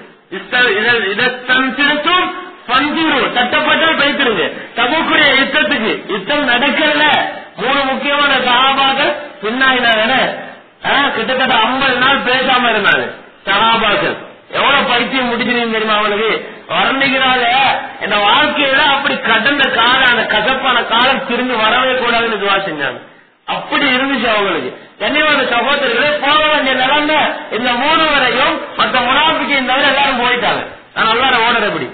திருத்தும் பஞ்சிரும் தட்டப்பட்டால் வைத்திருங்க. தகுக்கூடிய யுத்தத்துக்கு யுத்தம் நடக்கல. 3 முக்கியமான சஹாபாக்கள் பின்னாயினாங்க. கிட்டத்தட்ட 50 நாள் பேசாம இருந்தாங்க சஹாபாக்கள். எவ்வளவு பைத்தியம் முடிச்சிருக்கீங்க தெரியுமா அவனுக்கு? வர்ணிக்கிறாங்க, இந்த வாழ்க்கையில அப்படி கடந்த காலம், அந்த கசப்பான காலம் திரும்பி வரவே கூடாதுன்னு துவா செஞ்சாங்க. அப்படி இருந்துச்சு அவங்களுக்கு. கண்ணியமான சகோதரர்களே, போக வேண்டிய நிலைமை இந்த 3 வரையும் மற்ற முனாஃபிக்கீன் தவிர எல்லாரும் போயிட்டாங்க. நான் நல்லா ஓடர் எப்படி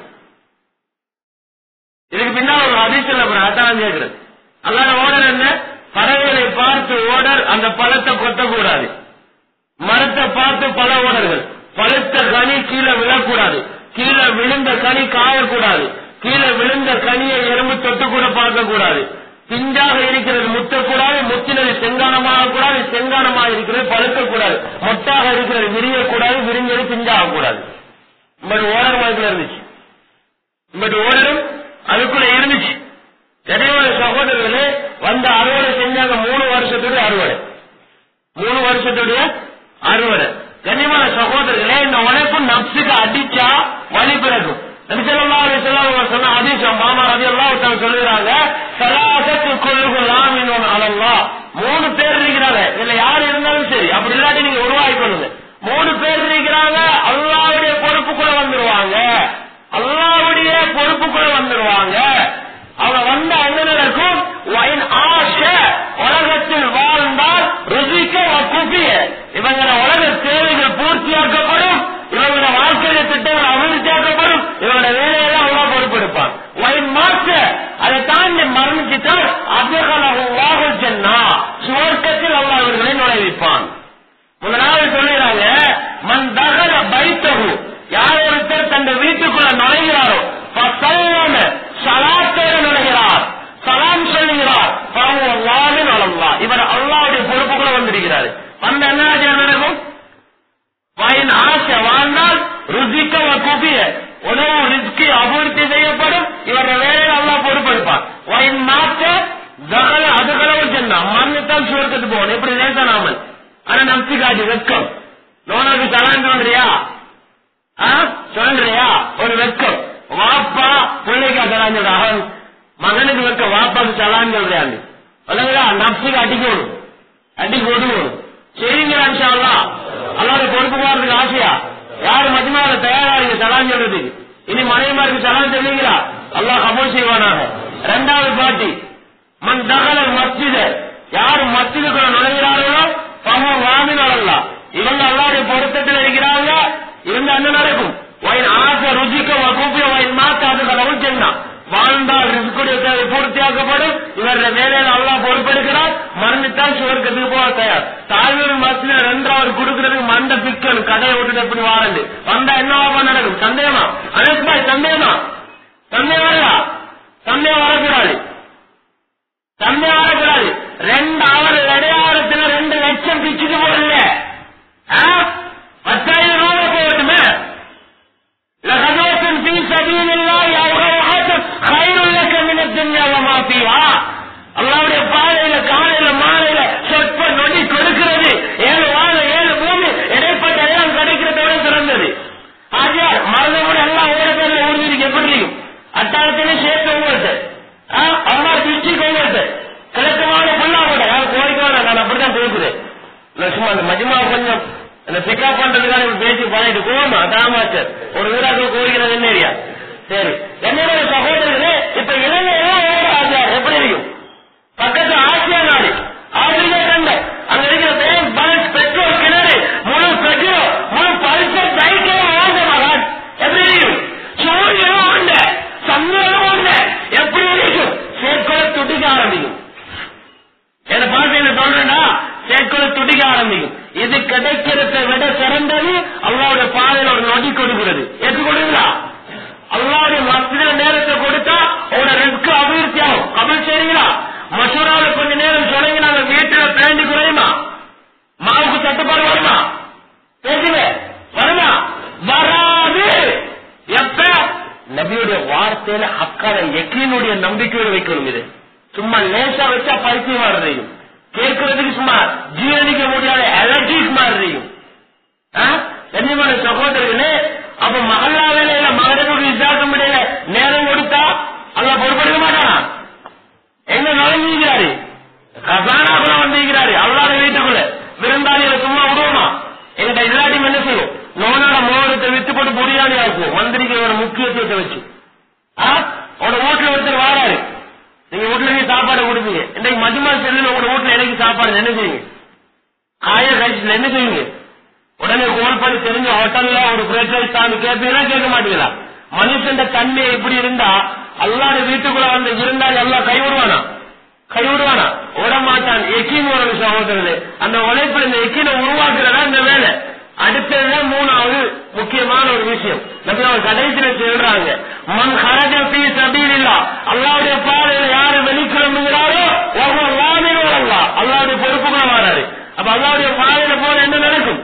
இதுக்கு பின்னால் ஒரு ஹதீஸ்ல அதான் கேட்கிறது. அல்லாத ஓடர் என்ன? பறவைகளை பார்த்து ஓடர் அந்த பழத்தை கொத்தக்கூடாது. மரத்தை பார்த்து பல ஓடர்கள். பழுத்த கனி கீழே விழக்கூடாது, கீழே விழுந்த கனி காயக்கூடாது, கீழே விழுந்த கனியை எறும்பு தொட்டு கூட பார்க்க கூடாது. பிஞ்சாக இருக்கிறது முத்தக்கூடாது, முத்தினது செங்கானமாக கூடாது, செங்கானமாக இருக்கிறது பழுக்கக்கூடாது, மொட்டாக இருக்கிறது விரியக்கூடாது, விரிஞ்சது பிஞ்சாக கூடாது. பட் ஓடர் மரத்தில் இருந்துச்சு. பட் ஓடரும் அதுக்குள்ள இருந்துச்சு. எதையோட சகோதரர்களே வந்த அறுவடை செஞ்சாங்க. 3 வருஷத்துடைய அறுவடை, 3 வருஷத்துடைய அறுவடை. கண்ணியமான சகோதரர்களே, இந்த உழைப்பு நப்சுக்கு அடிச்சா வழி பிறக்கும். நபி ஸல்லல்லாஹு அலைஹி வஸல்லம் சொன்ன ஹதீஸ் மாமா ரலியல்லாஹு தஆலா சொல்றாங்க, ஸலாசத்து குல்லுஹும் மின் அல்லாஹ். 3 பேர் இருக்கிறாங்க. இதுல யார் இருந்தாலும் சரி, அப்படி இல்லாட்டி நீங்க உருவாக்கிக்கொள்ளுங்க. 3 பேர் இருக்கிறாங்க, அல்லாஹ்வுடைய பொறுப்புக்குள்ள வந்துருவாங்க. அல்லாஹ்வுடைய பொறுப்புக்குள்ள வந்துருவாங்க. அவங்க வந்தா என்ன நடக்கும்? உலகத்தில் வாழ்ந்தால் ருசிக்க குப்பிய இவங்கள உலக தேவைகள் பூர்த்தியாக்கப்படும், இவங்களோட வாழ்க்கையை திட்டங்கள் அபிவிருத்தியாக்கப்படும், இவங்களோட வேலையெல்லாம் அவ்வளோ பொறுப்பெடுப்பான். மாற்ற அதை தாண்டி மரணிச்சுட்டால் அபகலகு சென்னா சுவர்க்கத்தில் அல்லாஹ் இவர்களை நுழைவிப்பான். முதலாவது சொல்லுறாங்க, மன் தகல பைத்தகு யார் ஒருத்தர் தன் வீட்டுக்குள்ள நுழைகிறாரோ சலாத்தோடு நுழைகிறார், சலாம் சொல்லுகிறார், இவர் அல்லாஹ்வுடைய பொறுப்புக்குள்ள வந்திருக்கிறார். வந்த என்ன நடக்கும்? ஆசை வாழ்ந்தால் ருசிக்க குபிய உணவு ரிஸ்கி அபிவிருத்தி செய்யப்படும், இவருடைய வேலையை அல்லாஹ் பொறுப்பெடுப்பார். மாற்ற தகல அதுகளவு சென்னா மரணித்தான் சுவர்க்கத்துக்கு போகணும். எப்படி லேசானாமல் ஆனா நம்பி காட்டி வெட்கம். நோனருக்கு சலான் சொல்றியா சொல்றியா ஒரு வெட்கம். வாப்பா பிள்ளைக்கா சலான் சொல்ற, அவன் மகனுக்கு வெட்க வாப்பாக்கு சலான் சொல்றியாங்க நப்சுக்கு அடிக்கணும், அடி கொடுக்கணும். சரிங்களா இன்ஷா அல்லாஹ்? அல்லாஹ்வுடைய பொறுப்பு போறதுக்கு ஆசையா? யாரு மஜ்மாவுல தயாராக சலான் சொல்றதுக்கு? இனி மனைவிமாருக்கு சலான் சொல்லுங்களா? அல்லாஹ் கபூல் செய்வானாக. இரண்டாவது பாட்டி, மன் தகல மஸ்ஜித யாரு மஸ்ஜிதுக்குள்ள நுழைகிறார்களோ இவங்க அல்லாஹ்வுடைய பொருத்தத்தில் இருக்கிறாங்க. இருந்தா என்ன நடக்கும்? ஆசை ருசிக்க கூப்பிய மாத்த அது கடவுள் சென்னா வாழ்ந்தால் ரிஸ்குடைய தேவை பூர்த்தியாக்கப்படும், இவருடைய வேலையில அல்லாஹ் பொறுப்பெடுக்கிறார். மரணித்தால் சுவர்க்கத்துக்கு போக தயார். தாழ்வு மசில ரெண்டாவது கொடுக்கறதுக்கு மண்ட பிக்கல் கடையை விட்டுட்டு எப்படி வாழந்து வந்தா என்னவா நடக்கும்? சந்தேகமா? அனஸ்பாய் சந்தேகமா? சந்தேகம் வரலா? சந்தேகம் வரக்கூடாது, சந்தேகம் வரக்கூடாது. 2 அவர் இடையாரத்துல 2 லட்சம் பிச்சுட்டு போடல, 10,000 ரூபாய் போகட்டுமே. அல்லாஹ்வுடைய பாதையில காலையில மாலையில சொற்ப நொடி கொடுக்கிறது. 7 வாழை 7 பூமி இடைப்பட்ட எல்லாம் கிடைக்கிறதோட சிறந்தது. ஆஜியார் மரணம் எல்லாம் ஓரத்தில் ஊர்வீருக்கு எப்படி இருக்கும்? அட்டாளத்திலே சேர்த்து உங்கள்கிட்ட அம்மா திருச்சிக்கு உங்கள்கிட்ட கிழக்கமான பொண்ணா கூட கோரிக்கை நான் அப்படித்தான் பேசுறேன். சும்மா அந்த மஜ்மா கொஞ்சம் அந்த பிக்கப் பண்றதுக்கான பேசி பண்ணிட்டு போமா தாமாச்சர் ஒரு வீராக்கள் கோரிக்கிறது என்ன ஏரியா? சரி, என்னோட சகோதரர்களே, இப்ப இலங்கையில ஆசியார் எப்படி இருக்கும்? பக்கத்து ஆசியா நாடு ஆப்பிரிக்கா கண்ட அங்க இருக்கிற பெட்ரோல் கிணறு முழு பெட்ரோல் முழு பல்சர் பைக்கே வாழ்ந்த மகான் எப்படி இருக்கும்? சூரியனும் உண்ட சந்திரனும் உண்ட எப்படி இருக்கும்? சேர்க்கோள துடிக்க ஆரம்பிக்கும். என்ன பார்த்து என்ன சொல்றேன்னா, சேர்க்கோள துடிக்க ஆரம்பிக்கும். இது கிடைக்கிறத விட சிறந்தது அல்லாஹ்வுடைய பாதையில் ஒரு நொடி கொடுக்கிறது. எது கொடுங்களா? அல்லாஹ்வுடைய மஸ்ஜிதுல நேரத்தை கொடுத்தா அவரோட ரிஸ்க் அபிவிருத்தி ஆகும். கபல் செய்றீங்களா? மசூராவில் கொஞ்ச நேரம் சொன்னீங்க, நாங்க வீட்டுல பேண்டி குறையுமா? மாவுக்கு தட்டுப்பாடு வருமா? பேசுங்க, வருமா? வராது. எப்ப? நபியுடைய வார்த்தையில அக்கால யக்கீனுடைய நம்பிக்கையோடு வைக்கணும். இது சும்மா லேசா வச்சா பைத்தியம் மாறுறீங்க, கேட்கறதுக்கு சும்மா ஜீரணிக்க முடியாத அலர்ஜிஸ் மாறுறீங்க. கண்ணியமான சகோதரர்களே, அப்ப மகல்லா வேலையில மகனுடைய விசாரிக்க முடியல நேரம் கொடுத்தா அல்லாஹ் பொறுப்பெடுக்க மாட்டானா? எங்க நுழைஞ்சிருக்கிறாரு? கசானாக்குள்ள வந்திருக்கிறாரு. அல்லாஹ் வீட்டுக்குள்ள விருந்தாளிகளை சும்மா விடுவோமா? எங்கிட்ட இல்லாட்டியும் என்ன செய்யும்? நோனோட மோகத்தை விட்டு போட்டு பொடியாளி ஆக்குவோம். வந்திருக்கிற முக்கியத்துவத்தை வச்சு உங்க வீட்டுல ஒருத்தர் வாராரு, நீங்க வீட்டுல நீங்க சாப்பாடு கொடுப்பீங்க. இன்னைக்கு மஜ்மா செல்லுன்னு உங்க வீட்டுல எனக்கு சாப்பாடு என்ன செய்யுங்க? காய கழிச்சுல என்ன செய்யுங்க? உடனே கோல் பண்ணி தெரிஞ்ச ஹோட்டல்ல ஒரு பிரெட் ரைஸ் தான் கேட்பீங்களா? கேட்க மாட்டீங்களா? மனுஷன் தன்மை இப்படி இருந்தா அல்லாஹ்வுடைய வீட்டுக்குள்ள வந்து இருந்தால் எல்லாம் கைவிடுவானா? கைவிடுவானா? ஓட மாட்டான். எக்கீன் ஒரு சகோதரர்களே, அந்த உழைப்புல இந்த எக்கீனை உருவாக்குறதா இந்த வேலை. அடுத்ததுதான் 3வது முக்கியமான ஒரு விஷயம். நம்ம அவர் கடைசியில சொல்றாங்க, மன் ஹரஜ ஃபீ சபீலில்லாஹ் அல்லாஹ்வுடைய பாதையில யாரு வெளிக்கிளம்புகிறாரோ அல்லாஹ்வுடைய பொறுப்புக்குள்ள வராரு. அப்ப அல்லாஹ்வுடைய பாதையில போல என்ன நடக்கும்?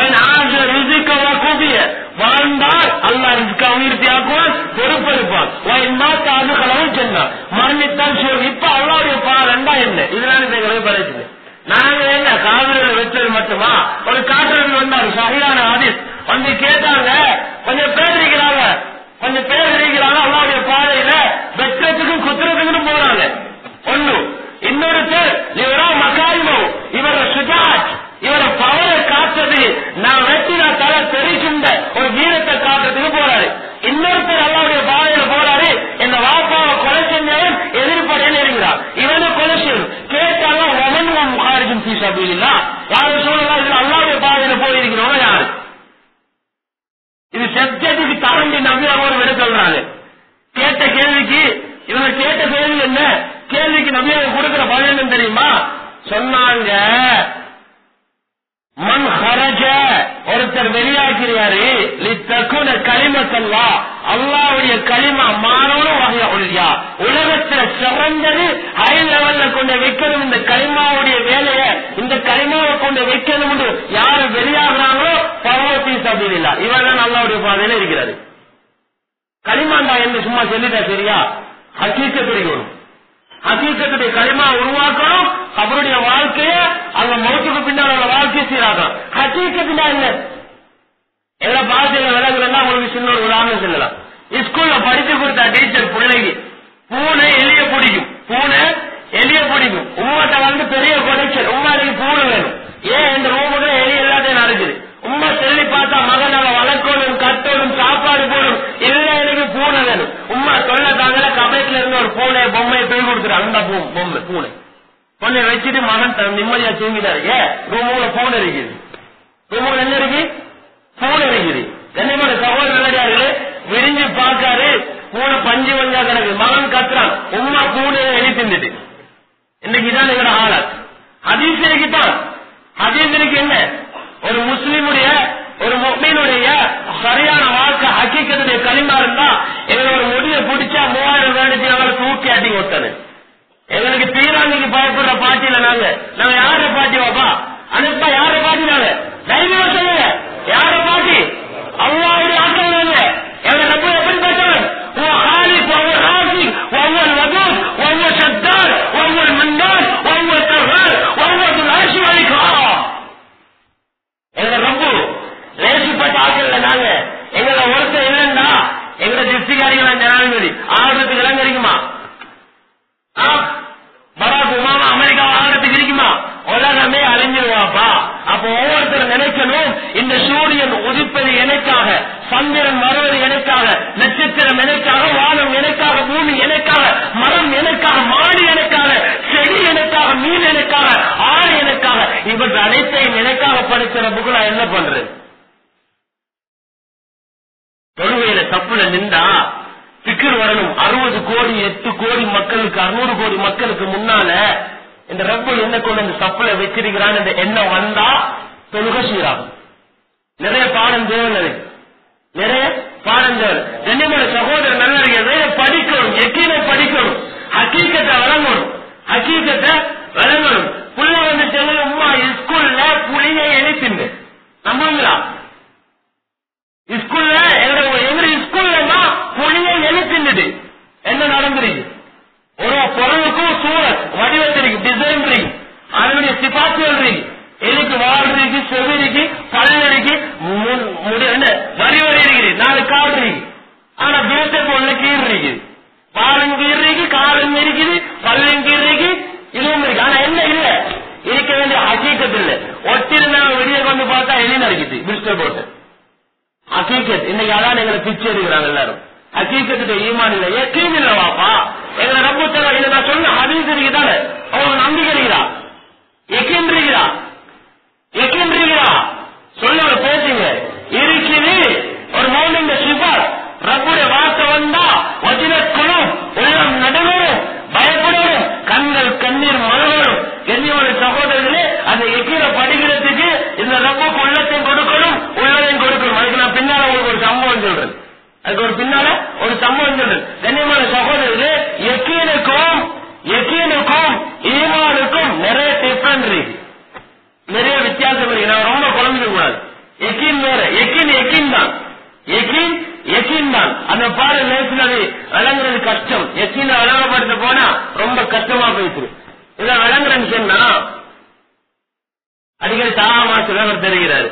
வாழ்ந்தால் அல்லாஹ் ரிஸ்க உயிர்த்தியாக்குவான், பொறுப்பெடுப்பான். மரணித்தான் இப்ப அல்லாஹ்வுடைய பாலண்டா என்ன? இதனால எங்களுக்கு படைச்சது. நாங்க என்ன காவிரியில வச்சது மட்டுமா? ஒரு காற்றல் வந்தாரு சரியான ஹதீஸ் வந்து கேட்டாங்க, கொஞ்சம் பேர் இருக்கிறாங்க அல்லாஹ்வுடைய பாதையில வெற்றத்துக்கும் குத்துறதுக்கும் போறாங்க. ஒண்ணு. இன்னொருத்தர் இவரா மக்காரிமோ இவர சுஜாத் இவர பவரை காட்டுறது, நான் வெட்டினா தலை தெரிச்சுண்ட ஒரு வீரத்தை காட்டுறதுக்கு போறாரு. இன்னொருத்தர் அல்லாஹ்வுடைய பாதையில போறாரு, இந்த வாப்பாவை கொலை செஞ்சவன் நபியாக கொடுக்கிற பதில் என்ன தெரியுமா? சொன்னாங்க, மன் ஹரஜ, ஒருத்தர் வெளியாகிறாரு, லித்தகுன கலிமத்தல்லா, அல்லாஹ்வுடைய கலிமா மாறணும் வகையா ஒழியா, உலகத்துல சிறந்தது ஹை லெவல்ல கொண்டு வைக்கணும் இந்த கலிமாவுடைய வேலையை, இந்த கலிமாவை கொண்டு வைக்கணும் யாரு வெளியாகிறாங்களோ பரவத்தி சபீலில்லா, இவர்தான் அல்லாஹ்வுடைய பாதையில இருக்கிறாரு. கலிமாண்டா என்று சும்மா சொல்லிட்டா சரியா? ஹக்கீக்கத் இருக்கணும். ஹக்கீக்கத்துடைய கலிமா உருவாக்கணும். அவருடைய வாழ்க்கைய அவங்க மௌத்துக்கு பின்னால் உள்ள வாழ்க்கையை சீராக்கணும். ஹக்கீக்கத்துனா என்ன? எல்லா பாஷையில விளக்குறா உங்களுக்கு சின்ன ஒரு உதாரணம் சொல்லலாம். ஸ்கூல்ல படிச்சு கொடுத்த டீச்சர் பிள்ளைக்கு பூனை எலிய பிடிக்கும், பூனை எலிய பிடிக்கும். உமாட்ட வந்து பெரிய கொடைச்சல், உமா எனக்கு பூனை வேணும். ஏன் இந்த ரூமுக்கு எலி எல்லாத்தையும் நடக்குது. உமா சொல்லி பார்த்தா மகனால வளர்க்கணும், கட்டணும், சாப்பாடு போடும், இல்ல எனக்கு பூனை வேணும். உமா சொல்ல தாங்கல கபேட்ல இருந்து ஒரு பூனை பொம்மையை போய் கொடுக்குறாங்க. அந்த பொம்மை பூனை பொண்ணை வச்சுட்டு மகன் நிம்மதியா தூங்கிட்டாரு. ஏன் ரூமுல பூனை இருக்குது, ரூமுல என்ன இருக்கு? பூனை இருக்குது. கண்ணியமான சகோதரர் நல்லடியார்களே, விரிஞ்சு பார்க்காரு, பூனை பஞ்சு வஞ்சா கிடக்கு. மகன் கத்துறான், உமா பூனையை எலி தின்னுட்டு. இன்னைக்கு தான் எங்களோட ஆளாத். ஹதீஸுக்கு தான், ஹதீஸுக்கு என்ன? ஒரு முஸ்லிமுடைய ஒரு முஃமினுடைய சரியான வாழ்க்கை ஹக்கீக்கத்துடைய கலிமா இருந்தா, எங்களோட முடியை பிடிச்சா 3000 வேண்டுச்சு அவங்களை தூக்கி அடி ஓட்டது. எங்களுக்கு தீராணிக்கு பயப்படுற பாட்டியில நாங்க யார பாட்டி வாப்பா அனுப்பா, யார பாட்டி நாங்க தைரியம் சொல்லுங்க, யார பாட்டி? அல்லாஹ்வுடைய ஆட்கள் நாங்க. எங்க ரப்பு எப்படி பேசுறேன்? ஹாலிக் வஹுவ ராசிக் வஹுவ வதூத் வஹுவ ஷத்தார் வஹுவ மன்னான் வஹுவ தஹார் வஹுவ துல் அர்ஷி வல் இக்ராம். எங்க ரப்பு லேசிப்பட்ட ஆட்கள் நாங்க. எங்களை ஒருத்தர் இல்லைன்னா எங்களை திருப்திகாரிகள் ஜனாதிபதி ஆடுறதுக்கு இடம் கிடைக்குமா? பராக் ஒபாமா அமெரிக்கா ஆகிறதுக்கு இருக்குமா? உலகமே அழிஞ்சிருவாப்பா. அப்ப ஒவ்வொருத்தர் நினைக்கணும், இந்த சூரியன் உதிப்பது எனக்காக, சந்திரன் வருவது எனக்காக, நட்சத்திரம் எனக்காக, வானம் எனக்காக, பூமி எனக்காக, மரம் எனக்காக, மாடி எனக்காக, செடி எனக்காக, மீன் எனக்காக, ஆறு எனக்காக, இவற்றை அனைத்தையும் எனக்காக படைக்கிற புக்கு நான் என்ன பண்றேன்? தொழுகையில தப்புல நின்றா சிக்கர் வரணும். 60 கோடி 8 கோடி மக்களுக்கு 600 கோடி மக்களுக்கு முன்னால இந்த ரப்பு என்ன கொண்டு அந்த சப்புல வச்சிருக்கிறான் என்ற எண்ணம் வந்தா தொழுகை சீராகும். நிறைய பாடம் தேவை, நிறைய பாடம் தேவை. கண்ணியமான சகோதரர் நல்ல படிக்கணும், எக்கீனை படிக்கணும், ஹக்கீக்கத்தை வழங்கணும், ஹக்கீக்கத்தை வழங்கணும். புள்ள வந்து சொல்லுங்க, உமா ஸ்கூல்ல புளியை எழுப்பிண்டு நம்புங்களா? ஸ்கூல்ல எங்க ஸ்கூல்லமா புளியை எழுப்பிண்டு என்ன நடந்துருக்கு? ஒரு பொருளுக்கும் சூழல் வடிவத்திற்கு டிசைன் இருக்கு, அதனுடைய சிபாத்துகள் இருக்கு. எதுக்கு வாழ்றதுக்கு, செவிக்கு, பல்லருக்கு வரி வரி இருக்குது, 4 கால் இருக்கு. ஆனா பேசக்கு ஒண்ணு கீழ் இருக்குது, பாலும் கீழ் இருக்கு, காலும் இருக்குது, பல்லும் கீழ் இருக்கு, இதுவும் இருக்கு. ஆனா என்ன இல்ல, இருக்க வேண்டிய ஹக்கீக்கத் இல்ல. ஒட்டிருந்தா வெளியே கொண்டு பார்த்தா எலி நடக்குது பிஸ்டர் போட்டு. ஹக்கீக்கத் இன்னைக்கு அதான் எங்களை பிச்சை எடுக்கிறாங்க எல்லாரும். ஹக்கீக்கத்துக்கு ஈமான் இல்ல, யக்கீன் இல்ல. வாப்பா எங்களை ரப்பு தர இல்ல, நான் சொன்ன ஹதீஸ் இருக்குதானே, அவங்க நம்பிக்கை இருக்கிறா, யக்கீன் இருக்கிறா, யக்கீன் இருக்கிறா. சொல்ல ஒரு பேசுங்க இருக்குது. ஒரு மௌனிங்க சிபார் ரப்புடைய வார்த்தை வந்தா வஜினக்குழு உள்ளம் நடுவரும், பயப்படவும், கண்கள் கண்ணீர் மலரும். என்னையோட சகோதரர்களே, அந்த யக்கீனை படிக்கிறதுக்கு இந்த ரப்புக்கு உள்ளத்தையும் கொடுக்கணும், உள்ளதையும் கொடுக்கணும். அதுக்கு நான் பின்னால உங்களுக்கு ஒரு சம்பவம் சொல்றேன், அதுக்கு ஒரு பின்னால ஒரு சம்பவம் சொல்றேன். கண்ணியமான சகோதரர்களே, யக்கீனுக்கும் ஈமானுக்கும் நிறைய டிஃபரன்ஸ் இருக்கு, நிறைய வித்தியாசம் இருக்கு. நான் ரொம்ப குழம்பிக்க கூடாது. யக்கீன் வேற, யக்கீன் தான், யக்கீன் தான். அந்த பாரு நேரத்தில் அது விளங்குறது கஷ்டம். யக்கீனை விளங்கப்படுத்த போனா ரொம்ப கஷ்டமா போயிட்டு இதை விளங்குறேன்னு சொன்னா அடிக்கடி தாமாசம் அவர் தெரிகிறாரு.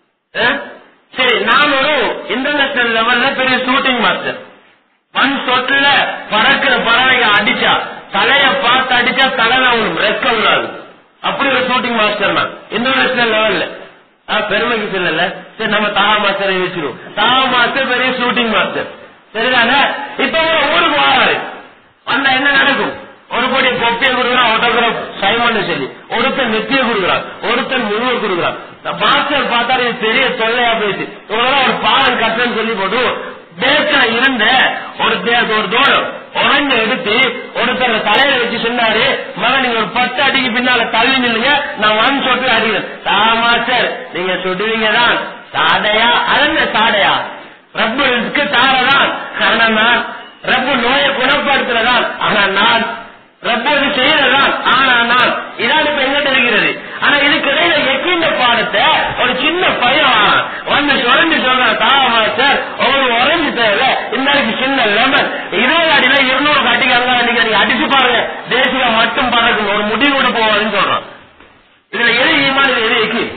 சரி, நான் ஒரு இன்டர்நேஷனல் லெவல்ல பெரிய ஷூட்டிங் மாஸ்டர். 1 சொட்டுல பறக்கிற பறவைங்க அடிச்சா தலைய பார்த்து அடிச்சா தலையில ஒரு ரெக்க விடாது. அப்படி ஒரு ஷூட்டிங் மாஸ்டர் நான் இன்டர்நேஷனல் லெவல்ல. பெருமைக்கு சொல்லல, சரி நம்ம தாகா மாஸ்டரை வச்சிருவோம். தாகா மாஸ்டர் பெரிய ஷூட்டிங் மாஸ்டர், சரிதானே? இப்ப ஊருக்கு வாராரு, வந்தா என்ன நடக்கும்? ஒரு கோடி கொப்பியை கொடுக்குறான், ஆட்டோகிராஃப் சைமன் சொல்லி, ஒருத்தன் நெத்தியை கொடுக்குறான், ஒருத்தன் முழுவ கொடுக்குறான். மாஸ்டர் பார்த்தாரு இது பெரிய தொல்லையா போயிடுச்சு, இவங்களாம் ஒரு பாடம் கட்டுறேன்னு சொல்லி போட்டு பேக்க இருந்த ஒரு தோழம் உடஞ்ச எடுத்து ஒருத்தர் தலையில வச்சு சொன்னாரு, மகன் நீங்க ஒரு 10 அடிக்கு பின்னால தள்ளி நில்லுங்க, நான் 1 ஷாட்ல அடிக்கிறேன். மாஸ்டர் நீங்க சுடுவீங்க தான், சாடையா அதென்ன சாடையா, ரப்புக்கு தாரதான். ஆனா நான் ரப்பு நோயை குணப்படுத்துறதான், ஆனா நான் ரப்பு செய்யறதான், ஆனா நான் இதான் இப்ப எங்கிட்ட இருக்கிறது. ஆனா இதுக்கு இடையில எக்கின்ற பாடத்தை ஒரு சின்ன பையன் வந்து சுரண்டி சொல்றான், மாஸ்டர் உங்களுக்கு உறைஞ்சு தேவை இந்த சின்ன லெமன் 20 அடியில 200 காட்டிக்காங்க, நீங்க அடிச்சு பாருங்க தேசிய மட்டும் பறக்கும், ஒரு முடிவு கூட போவாதுன்னு சொல்றான். இதுல எது ஈமான், இது எது எக்கி?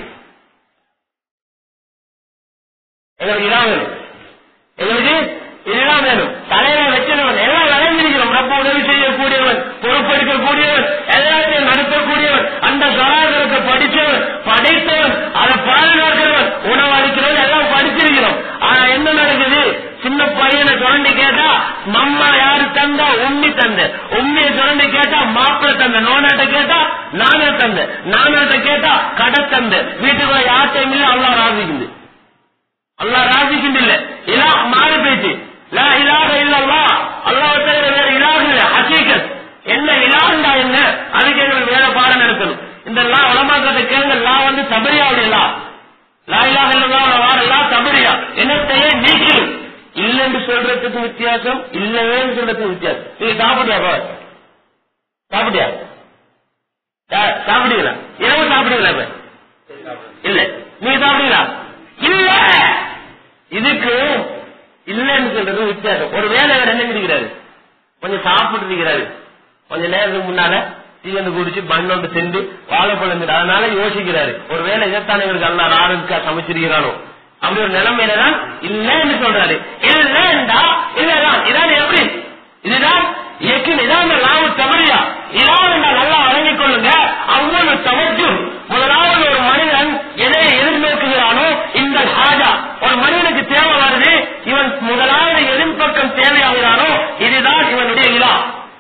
எங்களுக்கு இதான் வேணும், எங்களுக்கு இதுதான் வேணும். தலையில வச்சிருவன் எல்லாம் வளைஞ்சிருக்கிறோம். ரப்ப உதவி செய்யக்கூடியவன், பொறுப்பெடுக்கக்கூடியவன், எல்லாத்தையும் நடத்தக்கூடியவன், அந்த சராசரத்தை படிச்சவன், படைத்தவன், அதை பாதுகாக்கிறவன், உணவு அளிக்கிறவன் எல்லாம் படிச்சிருக்கிறோம். ஆனா என்ன நடக்குது? சின்ன பையனை சுரண்டி கேட்டா மம்மா யாரு தந்தா, உம்மி தந்த, உம்மிய சுரண்டி கேட்டா மாப்பிள்ள தந்த, நோனாட்ட கேட்டா நானா தந்த, நானாட்ட கேட்டா கடை தந்த, வீட்டுக்குள்ள யார்ட்டையும் இல்ல, அல்லா ராசிக்குது, அல்லா ராசிக்குது இல்ல, இல்லா மாறி போயிட்டு லா இலாஹ இல்லல்லாஹ், அல்லாஹ் தவிர வேற இலாஹ் இல்ல. ஹகீகத் என்ன இலாஹ்ண்டா என்ன, அதுக்கு எங்களுக்கு வேற பாடம் நடக்கணும். இந்த லா உலமாக்கத்தை கேளுங்க, லா வந்து தபரியாவுடைய லா, லா இலாஹ இல்லல்லாஹ் வார லா தபரியா, என்னத்தையே நீக்கணும். இல்லைன்னு சொல்றதுக்கு வித்தியாசம், இல்லவே சொல்றதுக்கு வித்தியாசம். நீங்க சாப்பிட்டியா? சாப்பிட்டியா? சாப்பிடுவீங்களா? இரவு சாப்பிடுவீங்களா? இல்ல. நீங்க சாப்பிடுவீங்களா? இல்ல. இதுக்கு இல்லன்னு சொல்றது வித்தியாசம். ஒரு வேலை என்ன இருக்கிறாரு, கொஞ்சம் சாப்பிட்டு இருக்கிறாரு, கொஞ்ச நேரத்துக்கு முன்னால தீயந்து குடிச்சு பண்ணோண்டு சென்று வாழைப்பழம், அதனால யோசிக்கிறாரு, ஒரு வேலை இதைத்தான் எங்களுக்கு அல்லா ஆரோக்கியா சமைச்சிருக்கிறானோ, அப்படி ஒரு நிலைமையில தான் இல்லன்னு சொல்றாரு. இல்லண்டா இல்லதான், இதான் எப்படி, இதுதான் இயக்கின், இதான் லாப தவறியா, இதான் நல்லா வழங்கிக் கொள்ளுங்க. அவ்வளவு தவற்று. முதலாவது ஒரு மனிதன் எதை எதிர்நோக்குகிறானோ, இந்த ஹாஜா ஒரு மனிதனுக்கு தேவை வருது, இவன் முதலாவது எதிர் பக்கம் தேவையாகிறானோ, இதுதான் இவனுடைய இலா.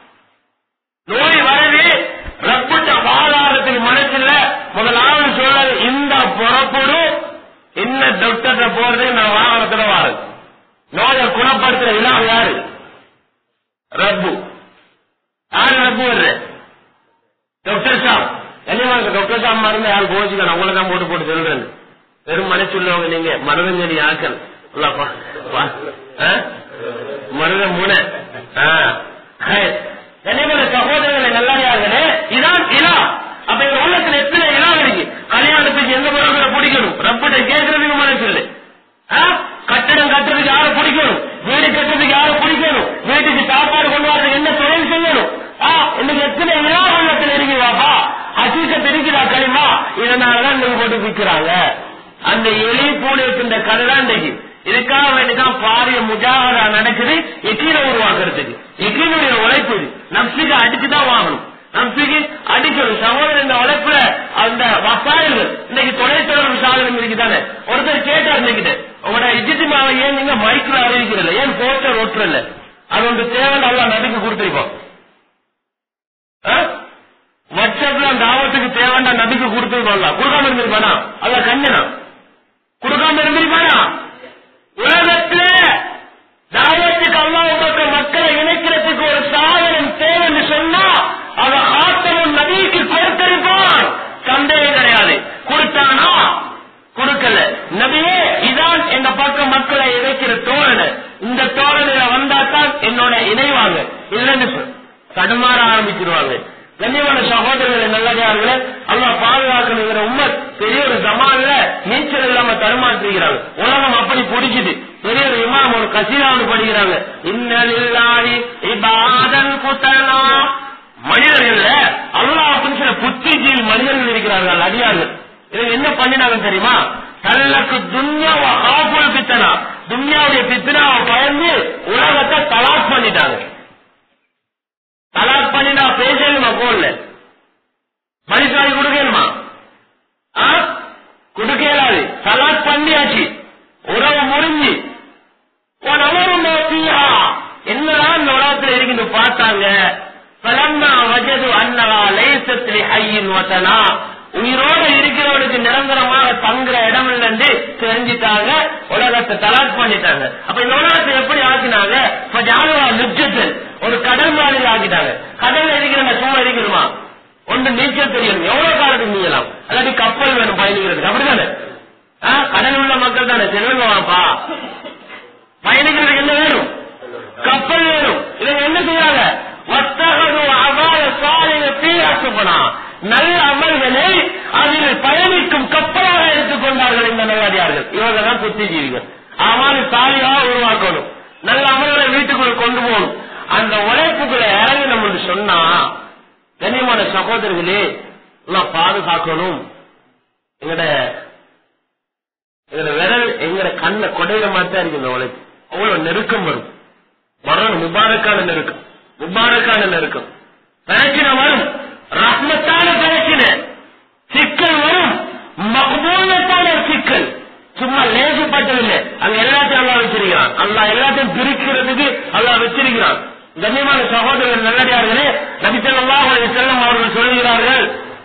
நோய் வருது, ரப்பிட்ட வாதாரத்துக்கு மனசில்ல, முதலாவது சொல்றது இந்த பொறப்போடு என்ன டாக்டர் போறது, நான் வாகனத்துல வாரு. நோயை குணப்படுத்துற இலா யாரு? ரப்பு. யாரு ரப்பு வர்ற? டாக்டர் சாப். கண்ணியமாக டாக்டர் சாப் மருந்து யாரும் கோச்சிக்கணும், அவங்கள தான் போட்டு சொல்றேன். வெறும் மனசு உள்ளவங்க நீங்க, மனதஞ்சலி ஆக்கள் மருத முனை. கண்ணியமான சகோதரர்களை நல்லாரியார்களே, இதான் இலா. அப்ப இந்த உள்ளத்துல எத்தனை இலா இருக்கு? கல்யாணத்துக்கு எந்த முறைகளை பிடிக்கணும், ரப்பிட்ட கேட்கறதுக்கு மனசு இல்லை. கட்டடம் கட்டுறதுக்கு யாரை பிடிக்கணும், வீடு கட்டுறதுக்கு யாரை பிடிக்கணும், வீட்டுக்கு சாப்பாடு கொண்டு வரதுக்கு என்ன தொழில் செய்யணும். இன்னைக்கு எத்தனை இலா உள்ளத்துல இருக்குவாப்பா, ஹசீசத்தை இருக்குதா களிமா, இதனாலதான் நீங்க போட்டு விற்கிறாங்க. அந்த எலி பூனைக்கின்ற கதை தான் இன்றைக்கு. இதுக்காக வேண்டிதான் பாரிய முஜாகரா நடக்குது, எக்கீனை உருவாக்குறதுக்கு. எக்கீனுடைய உழைப்பு இது. நப்சுக்கு அடிச்சுதான் வாங்கணும், நப்சுக்கு அடிக்கணும். சகோதரர் இந்த உழைப்புல அந்த வசாயங்கள் இன்னைக்கு தொலைத்தொடர்பு சாதனம் இருக்குதானே. ஒருத்தர் கேட்டார் இன்னைக்கிட்ட, உங்களோட இஜித்திமாவை ஏன் நீங்க மைக்கில் அறிவிக்கிறதில்ல, ஏன் போஸ்டர் ஒட்டுறல, அது ஒன்று தேவை நல்லா நடுக்கு கொடுத்துருக்கோம். வாட்ஸ்அப்ல அந்த ஆபத்துக்கு தேவைண்டா நபிக்கு கொடுத்துருக்கோம்ல, கொடுக்காம இருந்திருப்பானா? அல்ல கண்ணனா கொடுக்காம இருந்திருப்பானா? உலகத்துல தாவத்துக்கு அல்லாஹ் பக்கம் மக்களை இணைக்கிறதுக்கு ஒரு சாதனம் தேவைன்னு சொன்னா அதை ஆத்தமும் நபிக்கு கொடுத்திருப்பான், சந்தேகம் கிடையாது. கொடுத்தானா? கொடுக்கல. நபியே இதான் எங்க பக்கம் மக்களை இணைக்கிற தோழனை, இந்த தோழனையில வந்தாத்தான் என்னோட இணைவாங்க, இல்லைன்னு தடுமாற ஆரம்பிச்சிருவாங்க. கண்ணியமான சகோதரர்களை நல்லதார்களே, அல்லாஹ் பாதுகாக்கணுங்கிற உண்மை பெரிய ஒரு ஜமான்ல நீச்சல் இல்லாம தடுமாற்றுகிறாங்க. உலகம் அப்படி பிடிக்குது. பெரிய ஒரு இமாம் ஒரு கசீரான்னு படிக்கிறாங்க, இன்னலில்லாஹி இபாதன் குதனா. மனிதர்கள் அல்லாஹ் அப்படின்னு சில புத்திஜீவி மனிதர்கள் இருக்கிறார்கள், அடியார்கள். இவங்க என்ன பண்ணினாங்க தெரியுமா? தல்லக்கு துன்யாவை ஆபுல் பித்தனா, துன்யாவுடைய பித்தனாவை பயந்து உலகத்தை தலாக் பண்ணிட்டாங்க. தலாக் பண்ணினா பேசணுமா? போடல மனுஷாரி கொடுக்கணுமா? கொடுக்கலாது. தலாக் பண்ணியாச்சு, உறவு முறிஞ்சு என்னதான் இந்த உலகத்தில் இருக்கு பார்த்தாங்க. உயிரோடு இருக்கிறவனுக்கு நிரந்தரமாக தங்குற இடம் இல்லைன்னு தெரிஞ்சுட்டாங்க, உலகத்தை தலாக் பண்ணிட்டாங்க. அப்ப இந்த உலகத்தை எப்படி ஆக்கினாங்க? ஒரு கடல் மாதிரி ஆக்கிட்டாங்க. கடல் இருக்கிற சும்மா இருக்கணுமா? ஒன்று நீச்சல் தெரியணும். எவ்வளவு காலத்துக்கு நீங்கலாம்? அல்லாட்டி கப்பல் வேணும் பயணிக்கிறதுக்கு. அப்படித்தானே? கடல் உள்ள மக்கள் தானே செல்லுங்கப்பா. பயணிக்கிறதுக்கு என்ன வேணும்? கப்பல் வேணும். இதை என்ன செய்யறாங்க? நல்ல அமல்களை அதில் பயணிக்கும் கப்பலாக எடுத்துக்கொண்டார்கள் இந்த நல்லடியார்கள். இவங்க தான் புத்திஜீவிகள். அமல் சாலியாக உருவாக்கணும், நல்ல அமல்களை வீட்டுக்குள்ள கொண்டு போகணும். அந்த உழைப்புக்குள்ள இறங்கி நம்ம சொன்னா, கண்ணியமான சகோதரர்களே, எல்லாம் பாதுகாக்கணும். எங்கட விரல் எங்கட கண்ண கொடையில மாத்தான் இருக்கு. இந்த உழைப்பு அவ்வளவு நெருக்கம் வரும். மரணம் முபாரக்கான நெருக்கம், முபாரக்கான நெருக்கம். பிரச்சனை வரும், ரஹ்மத்தான பிரச்சனை, சிக்கல் வரும், மக்பூலத்தான சிக்கல். சும்மா லேசப்பட்டதில்லை. அங்க எல்லாத்தையும் அல்லா வச்சிருக்கிறான். அல்லா எல்லாத்தையும் பிரிக்கிறதுக்கு அல்லா வச்சிருக்கிறான். கண்ணியமான சகோதரர்கள் நல்லடியார்களே, நபி ஸல்லல்லாஹு அலைஹி வஸல்லம் அவர்கள் சொல்கிறார்கள்,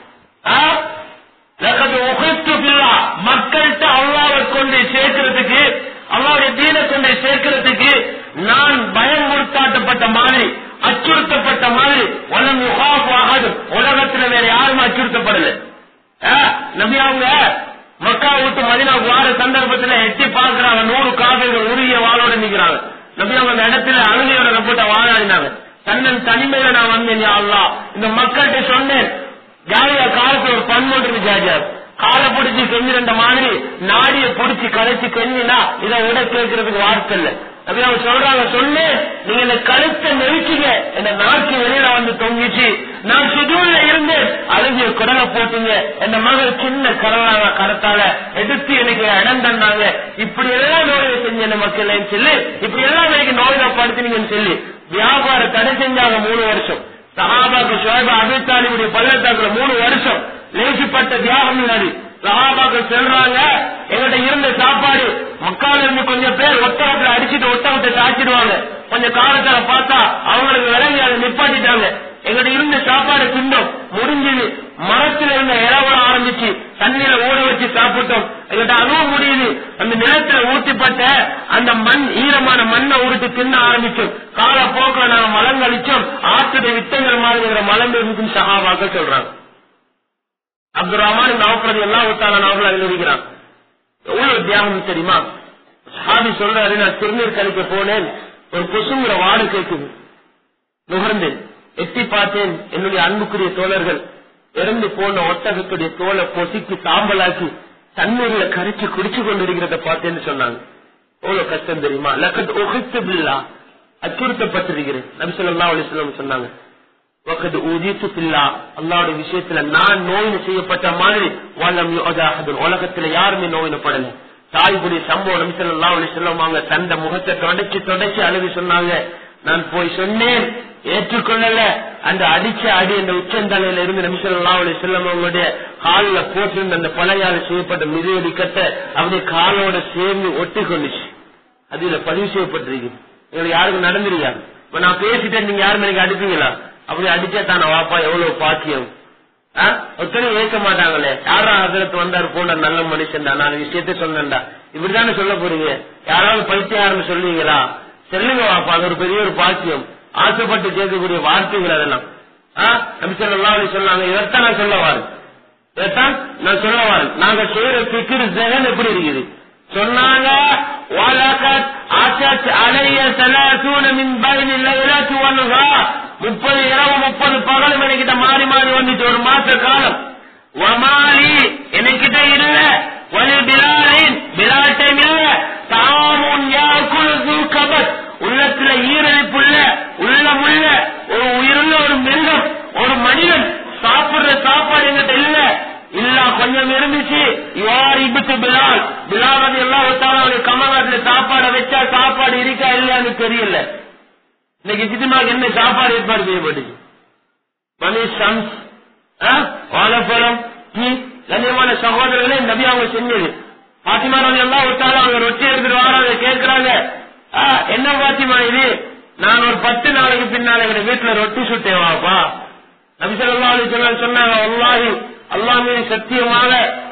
மக்கள்கிட்ட அல்லாஹ்வை கொண்டு சேர்க்கிறதுக்கு, அல்லாஹ்வுடைய தீனை கொண்டு சேர்க்கிறதுக்கு நான் பயமுறுத்தாட்டப்பட்ட மாதிரி, அச்சுறுத்தப்பட்ட மாதிரி, உலகத்தில் வேற யாரும் அச்சுறுத்தப்படல. நபி அவங்க மக்கா விட்டு மதீனாவுக்கு வார சந்தர்ப்பத்தில் எட்டி பார்க்கிறாங்க. 100 காபிர்கள் உருகிய வாளோட நிக்கிறாங்க. நபி அவங்க அந்த இடத்துல அழுகையோட போட்ட வாழாடினாங்க. தன்னன் தனிமையில நான் வந்தேன், யா அல்லாஹ், இந்த மக்கள்கிட்ட சொன்னேன். ஜாலியா காலத்துல ஒரு பண்பு ஜாஜா காலை பிடிச்சி கெஞ்சிருந்த மாதிரி நாடிய பிடிச்சி கரைச்சி கெஞ்சினா இதை விட கேட்கறதுக்கு வார்த்தை இல்ல. அப்படி அவங்க சொல்றாங்க, சொன்னு நீங்க இந்த கழுத்தை நெரிச்சிங்க, என்ன நாக்கு வெளியில வந்து தொங்கிச்சு, நான் சுஜூல்ல இருந்து அழுகிய குடலை போட்டீங்க, என் மகள் சின்ன கரத்தால எடுத்து எனக்கு இடம் தந்தாங்க, இப்படி எல்லாம் நோயை செஞ்ச மக்கள் சொல்லி, இப்படி எல்லாம் எனக்கு நோயில படுத்தினீங்கன்னு சொல்லி வியாபார தடை செஞ்சாங்க. 3 வருஷம் சஹாபாக்கு ஷுஐப் அபீ தாலிபுடைய பள்ளத்தாக்குல 3 வருஷம் லேசிப்பட்ட தியாகம் நடி. சஹாபாக்கள் சொல்றாங்க, எங்கிட்ட இருந்த சாப்பாடு மக்கால இருந்து கொஞ்சம் பேர் ஒட்டகத்துல அடிச்சுட்டு ஒட்டகத்தை சாச்சிடுவாங்க. கொஞ்சம் காலத்தால பார்த்தா அவங்களுக்கு விளங்கி அதை நிப்பாட்டிட்டாங்க. எங்கிட்ட இருந்த சாப்பாடு திண்டோம், முடிஞ்சது. மரத்துல இருந்த இளவர ஆரம்பிச்சு தண்ணீரை ஊற வச்சு சாப்பிட்டோம். எங்கிட்ட அதுவும் முடியுது. அந்த நிலத்துல ஊட்டிப்பட்ட அந்த மண், ஈரமான மண்ணை உருட்டு தின்ன ஆரம்பிச்சோம். காலப்போக்கில் நாங்க மலங்கழிச்சோம். ஆற்றுடைய வித்தங்கள் மாதிரி மலம் இருக்குன்னு சஹாபாக்கள் சொல்றாங்க. அப்துல் ரஹ்மான் நவப்ரதி எல்லாம் விட்டாங்க. அதில் இருக்கிறான். எவ்வளவு தியாகம் தெரியுமா? சாமி சொல்றாரு, நான் திருநீர் கழிக்க போனேன், ஒரு கொசுங்கிற வாடு கேட்குது. நுகர்ந்தேன், எட்டி பார்த்தேன். என்னுடைய அன்புக்குரிய தோழர்கள் இறந்து போன ஒட்டகத்துடைய தோலை பொசிக்கு சாம்பலாக்கி தண்ணீர்ல கரைச்சு குடிச்சு கொண்டிருக்கிறத பார்த்தேன்னு சொன்னாங்க. எவ்வளவு கஷ்டம் தெரியுமா? லக்கத் உஹித்து பில்லா, அச்சுறுத்தப்பட்டிருக்கிறேன். நபி ஸல்லல்லாஹு அலைஹி வஸல்லம் சொன்னாங்க, வகத் ஊதித்து பில்லா, அல்லாஹ்வுடைய விஷயத்துல நான் நோயின செய்யப்பட்ட மாதிரி வலம் யுஅதாஹது, உலகத்துல யாருமே நோயினப்படல. தாய்புடைய சம்பவம். நபி ஸல்லல்லாஹு அலைஹி வஸல்லம் அவங்க தந்த முகத்தை தொடச்சு அழுது சொன்னாங்க, நான் போய் சொன்னேன், ஏற்றுக்கொள்ளல. அந்த அடிச்ச அடி அந்த உச்சந்தலையில இருந்து நபி ஸல்லல்லாஹு அலைஹி வஸல்லம் அவங்களுடைய காலில் போட்டிருந்த அந்த பழையால செய்யப்பட்ட மிதியடி கட்ட அப்படியே காலோட சேர்ந்து ஒட்டி கொண்டுச்சு. அதுல பதிவு செய்யப்பட்டிருக்கு. எங்களுக்கு யாருக்கும் நடந்துருக்காது. இப்ப நான் பேசிட்டேன், நீங்க யாரும் எனக்கு அடிப்பீங்களா? அப்படி அடிச்சா தானே வாப்பா, எவ்வளவு பாக்கியம். ஒத்தனை ஏற்க மாட்டாங்களே. யாரா அதற்கு வந்தாரு போன நல்ல மனுஷன்டா, நான் விஷயத்த சொன்னேன்டா, இப்படித்தானே சொல்ல போறீங்க? யாராவது பைத்தியாருன்னு சொல்லுவீங்களா? சொல்லுங்க வாப்பா, அது ஒரு பெரிய ஒரு பாக்கியம். ஆசைப்பட்டு கேட்கக்கூடிய வார்த்தைகள் அதெல்லாம். நபி ஸல்லல்லாஹு அலைஹி வஸல்லம் இதைத்தான் நான் சொல்லவாரு, இதைத்தான் நான் சொல்லவாரு. நாங்க செய்யற ஃபிக்ர் ஜஹன் எப்படி இருக்குது சொன்னாங்க. வலகத் அஸத் அலைய 30 மின் பைனி லைலத்தி வன்ஹா, 30 இரவு 30 பகலும் என்கிட்ட மாறி மாறி வந்துச்சு, ஒரு மாச காலம். வமாலி என்கிட்ட இல்ல, வலி பிலாலின் பிலால் டைம் இல்ல, தாமுன் யாக்குல் து கபத், உள்ளத்துல ஈரழிப்புள்ள உள்ளமுள்ள ஒரு உயிருள்ள ஒரு மிருகம், ஒரு மனிதன் சாப்பிடுற சாப்பாடு எங்கிட்ட இல்ல. இல்ல கொஞ்சம் இருந்துச்சு. யார் இபுத்து பிலால், பிலால் வந்து எல்லா கமலாத்துல சாப்பாடை வச்சா சாப்பாடு இருக்கா இல்லன்னு தெரியல. இன்னைக்கு ஜிதிமாக்கு என்ன சாப்பாடு ஏற்பாடு செய்யப்பட்டுச்சு? மணி சம்ஸ், வாழைப்பழம், டீ. கண்ணியமான சகோதரர்களே, நபி அவங்க செஞ்சது. பாத்திமா எல்லாம் விட்டாலும் அவங்க ரொட்டி எடுத்துட்டு வராங்க, கேட்கிறாங்க, என்ன பாத்திமா இது? நான் ஒரு 10 நாளைக்கு பின்னால எங்க வீட்டுல ரொட்டி சுட்டேன் வாப்பா. நபி ஸல்லல்லாஹு அலைஹி வஸல்லம் சொன்னாங்க, வல்லாஹி அல்லாஹ் மீது சத்தியமாக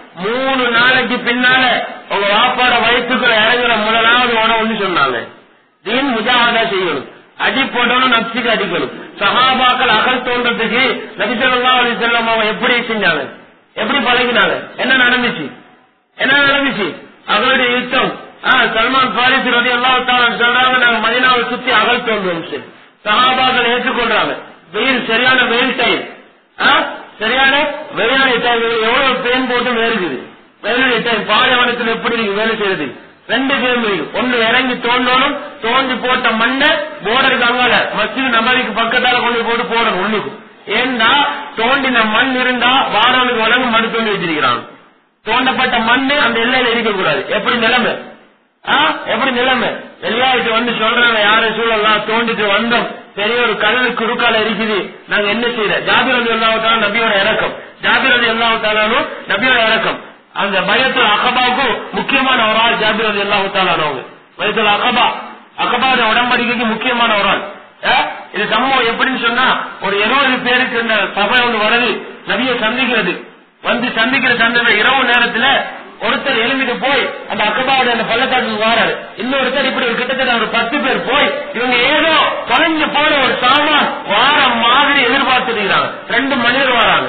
3 நாளைக்கு பின்னால உங்க வாப்பாட வயிற்றுக்குள்ள இறங்குற முதலாவது உணவு சொன்னாங்க, தீன் முஜாஹதா செய்யணும். அடி போடணும், நப்சுக்கு அடிக்கணும். சஹாபாக்கள் அகல் தோன்றதுக்கு நபி ஸல்லல்லாஹு அலைஹி வஸல்லம் அவங்க எப்படி செஞ்சாங்க, எப்படி பழகினாங்க, என்ன நடந்துச்சு? அவருடைய யுத்தம். சல்மான் பாரிஸ் ரலியல்லாஹு தஆலா சொல்றாங்க, நாங்க மதீனாவை சுத்தி அகல் தோன்றுவோம். சரி, சஹாபாக்கள் ஏற்றுக்கொள்றாங்க. வெயில், சரியான வெயில் டைம், சரியான வெயிலான டைம். எவ்வளவு பேன் போட்டு வேறுக்குது வெயிலுடைய டைம். பாலைவனத்தில் எப்படி இருக்கு வேலை செய்யறது? 2 கேள்வி. ஒண்ணு இறங்கி தோண்டணும், தோண்டி போட்ட மண்ணை போர்டருக்கு அங்கால மஸ்ஜித் நபவிக்கு பக்கத்தால கொண்டு போட்டு போடணும் உள்ளுக்கு. ஏன்னா தோண்டின மண் இருந்தா வாரானுக்கு வழங்கு மண் தோண்டி வச்சிருக்கிறான். தோண்டப்பட்ட மண்ணு அந்த எல்லையில இருக்கக்கூடாது. எப்படி நிலைமை? எல்லாருக்கு வந்து சொல்றாங்க, யாரும் சூழலாம் தோண்டிட்டு வந்தோம், பெரிய ஒரு கல்லு குறுக்கால இருக்குது, நாங்க என்ன செய்யற? ஜாபிர் ரலியல்லாஹு தஆலா நபியோட இறக்கம். ஜாபிர் ரலியல்லாஹு தஆலா நபியோட இறக்கம். அந்த பைத்துல் அகபாவுக்கு முக்கியமான ஒரு ஆள் ஜாபிர் ரலியல்லாஹு தஆலா. பைத்துல் அகபாவுடைய உடன்படிக்கைக்கு முக்கியமான ஒரு ஆள். இது சம்பவம் எப்படின்னு சொன்னா, ஒரு 20 பேருக்கு இந்த சபை ஒன்று வருது, நபியை சந்திக்கிறது. வந்து சந்திக்கிற சந்தர்ப்ப இரவு நேரத்துல ஒருத்தர் எழுந்திட்டு போய் அந்த அக்கபாவுடைய அந்த பள்ளத்தாக்கு வாராரு. இன்னொருத்தர் இப்படி ஒரு கிட்டத்தட்ட ஒரு 10 பேர் போய் இவங்க ஏதோ தொலைஞ்சு போன ஒரு சாமான் வார மாதிரி எதிர்பார்த்துக்கிறாங்க. 2 மனிதர் வராங்க.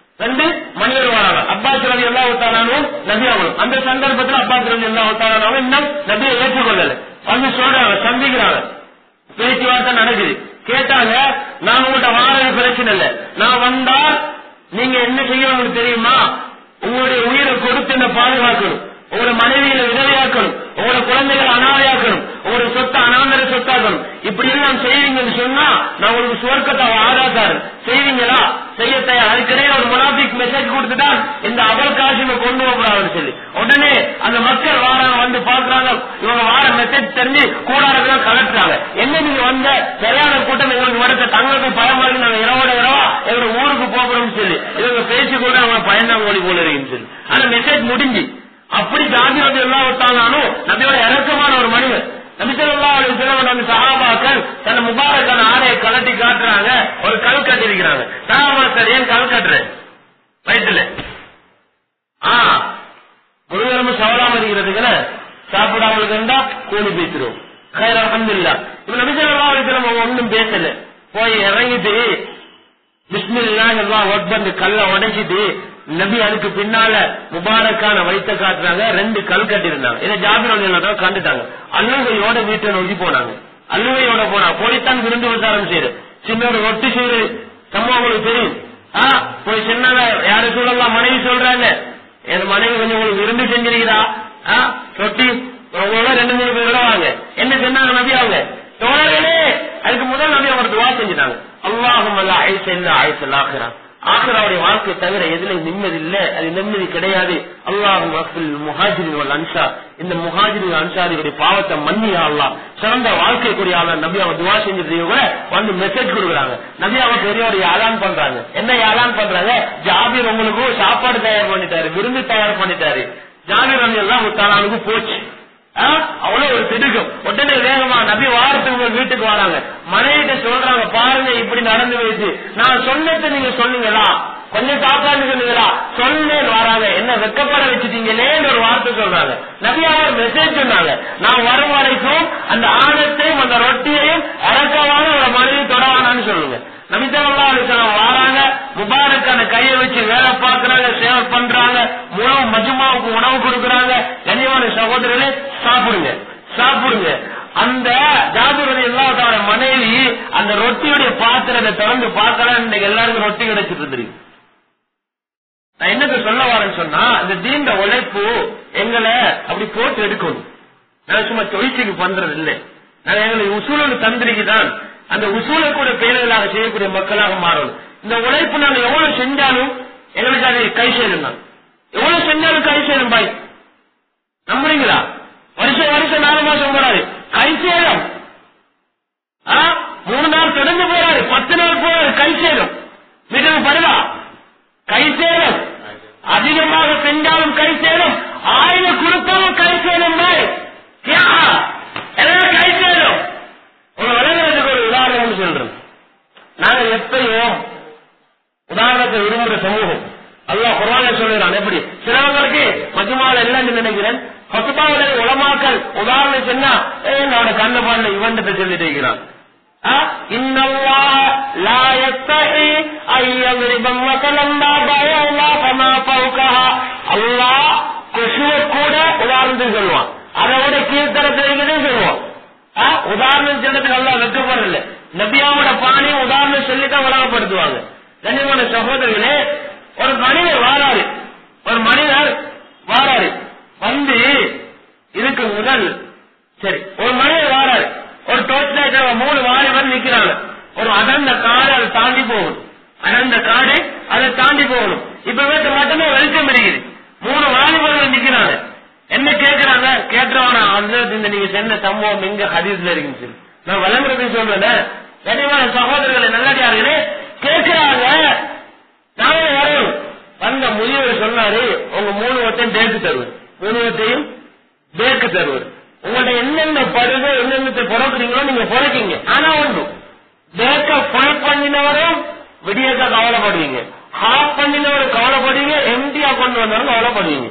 அப்பாஸ் ரலியல்லாஹு தஆலா நபி அவங்களும். அந்த சந்தர்ப்பத்தில் அப்பாஸ் ரலியல்லாஹு தஆலா இன்னும் நபியை ஏற்றுக்கொள்ளல. வந்து சொல்றாங்க, சந்திக்கிறாங்க, பேச்சுவார்த்தை நடக்குது. கேட்டாங்க, நான் உங்கள்கிட்ட வாரது பிரச்சனை இல்லை, நான் வந்தா நீங்க என்ன செய்ய உங்களுக்கு தெரியுமா? உங்களுடைய உயிரை கொடுத்து என்ன பாதுகாக்கணும், உங்களோட மனைவியில விதவையாக்கணும், உங்களோட குழந்தைகளை அனாதையாக்கணும், உங்களோட சொத்தை அனாந்தர சொத்தாக்கணும். இப்படி எல்லாம் செய்வீங்கன்னு சொன்னா நான் உங்களுக்கு சுவர்க்கத்தை ஆதாக்காரன். செய்வீங்களா? செய்ய தயார். அதுக்கிடையே ஒரு முனாபிக் மெசேஜ் கொடுத்துட்டான், இந்த அபல் காசிமை கொண்டு போகக்கூடாதுன்னு சொல்லி. உடனே அந்த மக்கள் வாராங்க, வந்து பாக்குறாங்க, இவங்க வார மெசேஜ் தெரிஞ்சு கூடாரத்தான் கலட்டுறாங்க. என்ன நீங்க வந்த சரியான கூட்டம் எங்களுக்கு வரத்த தங்களுக்கு பயமாக நாங்க இரவோட இரவா எங்க ஊருக்கு போகிறோம்னு சொல்லி இவங்க பேசி கூட அவங்க பயந்தாங்கோடி போல இருக்குன்னு சொல்லி. ஆனா மெசேஜ் முடிஞ்சு. அப்படி ஜாபிர் ரலியல்லாஹு தஆலா நபியோட இறக்கமான ஒரு மனிதர். நபி ஸல்லல்லாஹு அலைஹி வஸல்லம் அந்த சஹாபாக்கள் தன் முபாரக்கான ஆடையை கலட்டி காட்டுறாங்க, ஒரு கல் கட்டி இருக்கிறாங்க. சஹாபாக்கள் ஏன் கல் கட்டுற வயிற்றுல முழுவதும் சவலாம இருக்கிறதுக்கு சாப்பிடாம இருந்தா கூலி பேசிடுவோம். அல்ஹம்துலில்லாஹ். இப்ப நபி ஸல்லல்லாஹு அலைஹி வஸல்லம் ஒன்னும் பேசல. போய் இறங்கிட்டு பிஸ்மில்லாஹ் அல்லாஹ் அக்பர் கல்ல உடைச்சிட்டு நபி அதுக்கு பின்னால முபாரக்கான வைத்த காட்டுறாங்க. 2 கல் கட்டி இருந்தாங்க. இதை ஜாபிர் ரலியல்லாஹு கண்டுட்டாங்க. அல்லுவையோட வீட்டை நோக்கி போனாங்க. அல்லுவையோட போய்த்தான் விருந்து விசாரம் செய்யுது. சின்ன ஒரு ரொட்டி செய்யுது. சம்பவம் உங்களுக்கு தெரியும். போய் சொன்னாங்க, யாரு சொல்லலாம், மனைவி சொல்றாங்க, என் மனைவி கொஞ்சம் உங்களுக்கு விருந்து செஞ்சிருக்கிறா, ரொட்டி உங்களோட 2-3 பேர் விடுவாங்க. என்ன சொன்னாங்க நபி அவங்க தோழர்களே? அதுக்கு முதல் நபி அவங்க துவா செஞ்சுட்டாங்க, அல்லாஹும்ம லா ஐஸ இல்லா ஐஸல் ஆখিরা. ஆখিরাவுடைய வாழ்க்கை தவிர எதுல நிம்மதி இல்லை, அது நிம்மதி கிடையாது. அல்லாஹும் வஃபில் முஹாஜிரின் வல் அன்சார், இந்த முஹாஜிரின் அன்சாரியுடைய பாவத்தை மன்னியா அல்லாஹ், சிறந்த வாழ்க்கை கூடிய ஆளா நபி அவங்க துவா செஞ்சது கூட வந்து மெசேஜ் கொடுக்குறாங்க. நபி அவங்க பெரிய ஒரு யாழான் பண்றாங்க. என்ன யாழான் பண்றாங்க? ஜாபிர் உங்களுக்கு சாப்பாடு தயார் பண்ணிட்டாரு, விருந்து தயார் பண்ணிட்டாரு. ஜாபிர் ரலியல்லாஹு தஆலாவுக்கு போச்சு. அவ்வளவு ஒரு திடுக்கம். உடனே வேகமா நபி வாரத்துக்கு வீட்டுக்கு வராங்க. மனைவிட்ட சொல்றாங்க, பாருங்க இப்படி நடந்து போயிடுச்சு, நான் சொன்னதை நீங்க சொன்னீங்களா, கொஞ்சம் சாப்பாடு சொன்னீங்களா? சொன்னேன். வராங்க, என்ன வெக்கப்பட வச்சுட்டீங்களேன்னு ஒரு வார்த்தை சொல்றாங்க. நபியாக மெசேஜ் சொன்னாங்க, நான் வரும் வரைக்கும் அந்த ஆணத்தையும் அந்த ரொட்டியையும் இறக்கவான ஒரு மனைவி தொடவானான்னு சொல்லுங்க. நபி ஸல்லல்லாஹு அலைஹி வஸல்லம் வராங்க, முபாரக்கான கையை வச்சு வேலை பார்க்கறாங்க, சேவை பண்றாங்க, முழு மஜ்மாவுக்கு உணவு கொடுக்கறாங்க. கண்ணியமான சகோதரர்களே, சாப்பிடுங்க. அந்த ஜாபிர் ரலியல்லாஹு தஆலா மனைவி அந்த ரொட்டியுடைய பாத்திரத்தை திறந்து பார்க்கலாம். இன்னைக்கு எல்லாருக்கும் ரொட்டி கிடைச்சிட்டு இருக்கு. நான் என்னது சொல்ல வரேன்னு சொன்னா, இந்த தீண்ட உழைப்பு எங்களை அப்படி போட்டு எடுக்கணும். நான் சும்மா தொழிற்சிக்கு பண்றது இல்லை. நான் எங்களை உசூலுக்கு தந்திரிக்குதான் அந்த உசூலை கூட பேர்களாக செய்யக்கூடிய மக்களாக மாறணும். இந்த உழைப்பு நாங்க எவ்வளவு செஞ்சாலும் எங்களுக்கு அது கை சேரும் தான். எவ்வளவு செஞ்சாலும் கை சேரும் பாய், நம்புறீங்களா? வருஷம் 4 மாசம் போறாரு, கை சேரும். 3 நாள் தொடர்ந்து போறாரு, 10 நாள் போறாரு, கை சேரும். வீட்டுக்கு படுவா, கை சேரும். அதிகமாக செஞ்சாலும் கை சேரும், 1000 கொடுத்தாலும் கை சேரும். எல்லாம் கை சேரும். உங்க விளையாடுறதுக்கு ஒரு உதாரணம் சொல்றேன். நாங்க எப்பயும் உதாரணத்தை விரும்புகிற சமூகம். அல்லாஹ் குர்ஆன்ல சொல்றான். எப்படி சிலவங்களுக்கு மஜ்மால எல்லாம் நினைக்கிறேன், ஹுத்பாவுல உலமாக்கள் உதாரணம் சொன்னா என்னோட கண்ண பாடல இவன்கிட்ட சொல்லிட்டு இருக்கிறான். இன்னல்லாஹ லா யஸ்தஹி அய்யضرب مثلا ما بعوضة فما فوقها. அல்லாஹ் கொசுவ கூட உதாரணத்துக்கு சொல்லுவான், அதோட கீழ்த்தரத்தை சொல்லுவான். உதாரணம் சொல்றதுக்கு அல்லாஹ் வெட்கப்படல. நபியாவோட பாணியை உதாரணம் சொல்லிதான் உலகப்படுத்துவாங்க. கண்ணியமான சகோதரர்களே, ஒரு மனிதர் வாராரு வந்து இதுக்கு முதல் சரி ஒரு மனிதர் வாராரு, ஒரு டோர்ச் லைட் 3 வாலிபர் நிக்கிறாங்க. ஒரு அடர்ந்த காடு அதை தாண்டி போகணும், அதை தாண்டி போகணும். இப்ப வீட்டு மட்டுமே வெளிச்சம் இருக்குது. 3 வாலிபர்கள் நிக்கிறாங்க. என்ன கேட்கிறாங்க? கேட்டவன அந்த நீங்க சொன்ன சம்பவம் எங்க ஹதீஸ்ல இருக்குன்னு சொல்லி நான் வழங்குறது சொல்றேன். கனிவான சகோதரர்களை நல்லடியார்களே கேட்கிறாங்க. நானே வரையும் வந்த முதியவர் சொன்னாரு, உங்க 3 வட்டையும் பேக்கு தருவார். உங்கள்ட்ட என்னென்ன படுதோ என்னென்ன பிறக்குறீங்களோ நீங்க பிறக்கீங்க. ஆனா ஒன்று, பேக்க ஃபுல் பண்ணினவரும் விடியக்க கவலைப்படுவீங்க, ஹாஃப் பண்ணினவரும் கவலைப்படுவீங்க, எம்டியா கொண்டு வந்தவரும் கவலைப்படுவீங்க.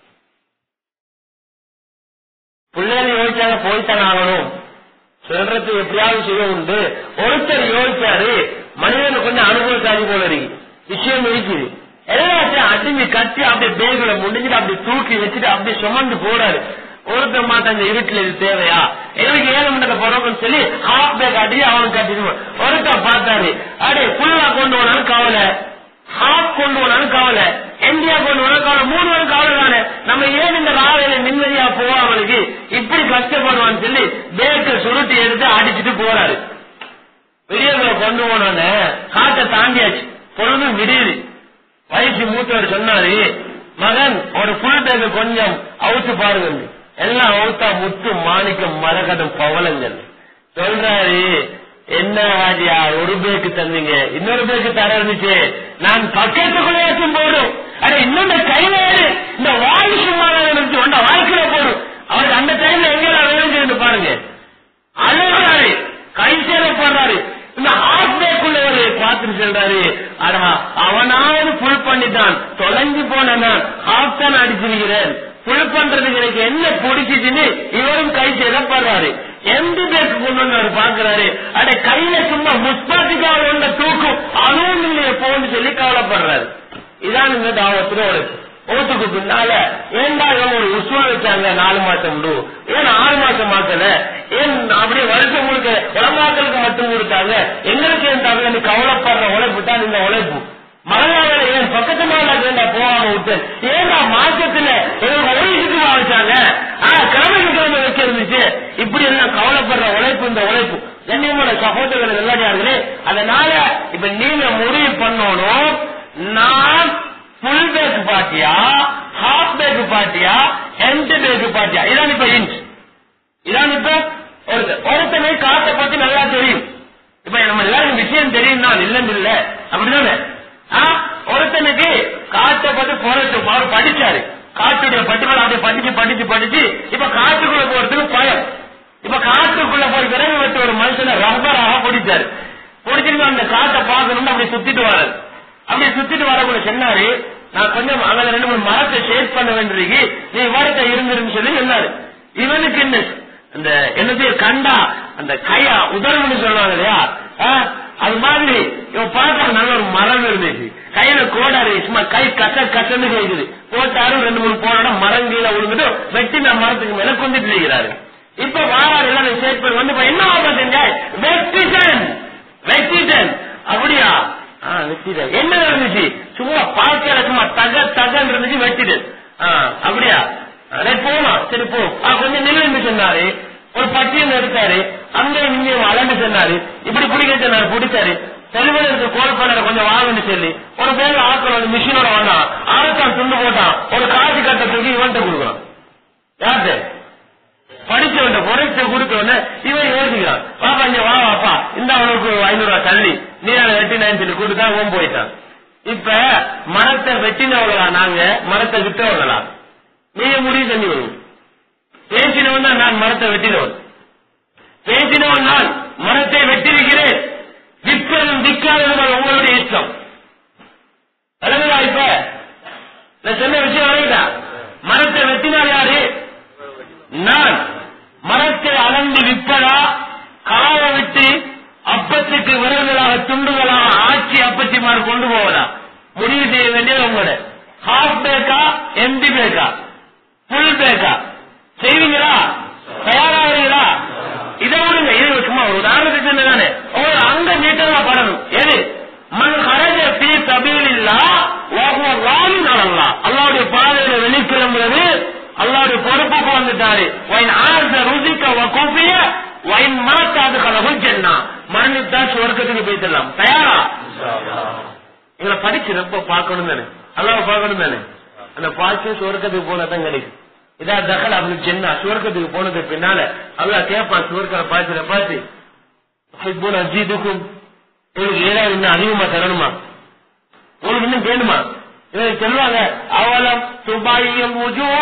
பிள்ளைகள் யோசிச்சாங்க போய்த்தானே ஆகணும், சொல்றது எப்படியாவது செய்ய உண்டு. ஒருத்தர் யோசிச்சாரு, மனிதன் கொஞ்சம் அனுபவசாலி போல இருக்கு, விஷயம் இருக்குது. எல்லாத்தையும் அடிஞ்சு கட்டி அப்படியே பேகுல முடிஞ்சிட்டு அப்படி தூக்கி வச்சுட்டு அப்படியே சுமந்து போறாரு. ஒருத்தர் மாட்டாங்க, இருட்டுல இது தேவையா, எனக்கு 7 மணி போறோம்னு சொல்லி ஹாஃப் பேக் அடி அவனுக்கு கட்டிடுவோம். ஒருத்தர் பார்த்தாரு, அடே ஃபுல்லா கொண்டு போனாலும் கவலை, ஹாஃப் கொண்டு போனாலும் கவலை, எம்டியா கொண்டு போனாலும் கவலை, 3 பேரும் கவலை தானே. நம்ம ஏன் இந்த ராவையில நிம்மதியா போவாங்களுக்கு இப்படி கஷ்டப்படுவான்னு சொல்லி பேக்க சுருட்டி எடுத்து அடிச்சுட்டு போறாரு. விடியங்களை கொண்டு போனோன்னு காட்டை தாண்டியாச்சு, பொழுது விடியுது. வயசு மூத்தவர் சொன்னாரு, மகன் ஒரு ஃபுல் பேக் கொஞ்சம் அவுத்து பாருங்க. எல்லாம் அவுத்தா முத்து மாணிக்கம் மரகதம் பவளங்கள். சொல்றாரு, என்ன ஹாஜியா ஒரு பேக்கு தந்தீங்க, இன்னொரு பேக்கு தர இருந்துச்சு, நான் பக்கத்துக்குள்ளேயாச்சும் போடும். அட இன்னொரு கைவேறு இந்த வாயு சும்மாதான் இருந்துச்சு, உண்ட வாழ்க்கையில போடும். அவருக்கு அந்த டைம்ல எங்கெல்லாம் விளைஞ்சிருந்து பாருங்க. அழுகிறாரு, கை சேரப்படுறாரு. இந்த ஹாஃப் பேக்குள்ள ஒரு பார்த்துட்டு சொல்றாரு, அடா அவனாவது ஃபுல் பண்ணிட்டான், தொலைஞ்சு போன நான் ஹாஃப் தான் அடிச்சிருக்கிறேன், ஃபுல் பண்றதுக்கு எனக்கு என்ன பிடிச்சிச்சுன்னு இவரும் கை சேரப்படுறாரு. எந்த பேருக்கு கொண்டு வந்து பாக்குறாரு, அட கையில சும்மா முஸ்பாத்திக்காக உள்ள தூக்கும் அதுவும் இல்லையே போன்னு சொல்லி கவலைப்படுறாரு. இதான் இந்த தாவத்துல ஓட்டுக்கு பின்னால ஏண்டா ஒரு உசூல் வச்சாங்க 4 மாசம் உண்டு, ஏன் 6 மாசம் மாத்தல, ஏன் அப்படியே வருஷம் முழுக்க உலமாக்களுக்கு மட்டும் கொடுத்தாங்க, எங்களுக்கு ஏன் தவிர கவலைப்படுற உழைப்பு தான் இந்த உழைப்பு. மகளாக ஏன் பக்கத்து மாநில போகாம விட்டேன், ஏன்னா மாசத்துல வயசுக்கு வச்சாங்க, கிழமை வைக்க இருந்துச்சு, இப்படி எல்லாம் கவலைப்படுற உழைப்பு இந்த உழைப்பு. கண்ணியமான சகோதரர்கள் எல்லாரையார்களே, அதனால இப்ப நீங்க முடிவு பண்ணணும், நான் ஃபுல் பேக் பாட்டியா, ஹாஃப் பேக் பாட்டியா, எண்ட் பேக் பாட்டியா. இதான் இப்ப இன்ச், இதான் இப்ப ஒருத்தனை காட்டை பத்தி நல்லா தெரியும். இப்ப நம்ம எல்லாரும் விஷயம் தெரியும் தான், இல்லன்னு இல்ல, அப்படிதானே. ஒருத்தனுக்கு காட்டை பத்தி அவர் படிச்சாரு, காட்டுடைய பட்டிமலை அப்படியே படிச்சு இப்ப காட்டுக்குள்ள போறதுக்கு பயம். இப்ப காட்டுக்குள்ள போய் விரைவு வச்சு ஒரு மனுஷனை ரப்பராக பிடிச்சாரு, பிடிச்சிருந்து அந்த காட்டை பார்க்கணும்னு அப்படி சுத்திட்டு வராரு. அப்படி சுத்திட்டு வரக்குள்ள சொன்னாரு, நான் கொஞ்சம் அங்க 2-3 மரத்தை ஷேட் பண்ண வேண்டியிருக்கு, நீ மரத்தை இருந்துருன்னு சொல்லி சொன்னாரு. இவனுக்கு என்ன அந்த என்னது கண்டா அந்த கையா உதர்வுன்னு சொல்லுவாங்க இல்லையா, அது மாதிரி இவன் பார்க்க நல்ல ஒரு மரம் இருந்துச்சு, கையில கோடாரு, சும்மா கை கசன்னு கேக்குது, போட்டாரு 2-3 போனோட மரம் கீழே விழுந்துட்டு வெட்டி நான் மரத்துக்கு மேல கொண்டுட்டு இருக்கிறாரு. இப்ப வாராரு எல்லாம் ஷேட் பண்ணி வந்து என்ன ஆபத்துங்க, வெட்டிட்டன் அப்படியா, வெட்டிட்டேன். என்ன இருந்துச்சு, சும்மா பார்க்கல, சும்மா தகன் இருந்துச்சு, வெட்டிட்டேன். அப்படியா, போமா, சரி போ, கொஞ்சம் நின்று சொன்னாரு. ஒரு பட்டியல் எடுத்தாரு, அங்க இங்க அலண்டு சொன்னாரு, இப்படி பிடிக்க சொன்னாரு, பிடிச்சாரு. செல்வதற்கு கோல் பண்ண கொஞ்சம் வாங்கன்னு சொல்லி ஒரு பேர் ஆக்கள் வந்து மிஷினோட வந்தான், ஆரத்தான் துண்டு போட்டான், ஒரு காசு கட்ட தூக்கி இவன்ட்ட கொடுக்குறான். யாரு படிச்சவன் குறைச்சு கொடுத்தவன இவன் யோசிக்கிறான், பாப்பா இங்க வா வாப்பா, இந்த அவனுக்கு 500 ரூபாய் தள்ளி நீ அதை வெட்டினு சொல்லி கொடுத்தா ஓம் போயிட்டான். இப்ப மரத்தை வெட்டினவங்களா நாங்க, மரத்தை விட்டவங்களா நீங்க முடிவு பண்ணி வரும். பேசினவன் தான் நான் மரத்தை வெட்டினவன், பேசினவன் நான் மரத்தை வெட்டிருக்கிறேன், விற்பதும் விற்காததும் உங்களுடைய இஷ்டம். அழகா இப்ப நான் சொன்ன விஷயம் வரையிட்டா, மரத்தை வெட்டினால் யாரு, நான். மரத்தை அளந்து விற்பதா, காய விட்டு செய்ய வேண்டியது உங்களோட. ஹாஃப் பேக்கா எம்டி பேக்கா ஃபுல் பேக்கா செய்வீங்களா? தயாராகிறீங்களா? இதை விடுங்க, இது சும்மா ஒரு உதாரணத்துக்கு தானே. ஒரு அங்க நீட்டமா படணும். எது மன் ஹரஜ ஃபீ சபீலில்லாஹ் வ ஹுவ ராலின் அலல்லாஹ், அல்லாஹ்வுடைய பாதையில வெளிக்கிளம்புறது அல்லாஹ்வுடைய பொறுப்புக்கு வந்துட்டாரு. வைன் ஆர்த ருஸிக வ குஃபிய வைன் மாதா தகலஹுல் ஜன்னah, மரணித்தா சுவர்க்கத்துக்கு போய்டலாம். தயாரா? இவங்களை படிச்சு ரொம்ப பார்க்கணும் தானே, அல்லாஹ் பார்க்கணும் தானே. அந்த பார்த்து சுவர்க்கத்துக்கு போனதான் கிடைக்கும். இதா தகல் அப்படின்னு சொன்னா சுவர்க்கத்துக்கு போனதுக்கு பின்னால அல்லாஹ் கேட்பான் சுவர்க்கரை பார்த்து அஜீதுக்கும், உங்களுக்கு ஏதாவது இன்னும் அதிகமா தரணுமா, உங்களுக்கு இன்னும் வேணுமா? இவங்க சொல்லுவாங்க அவலம் துபாயும்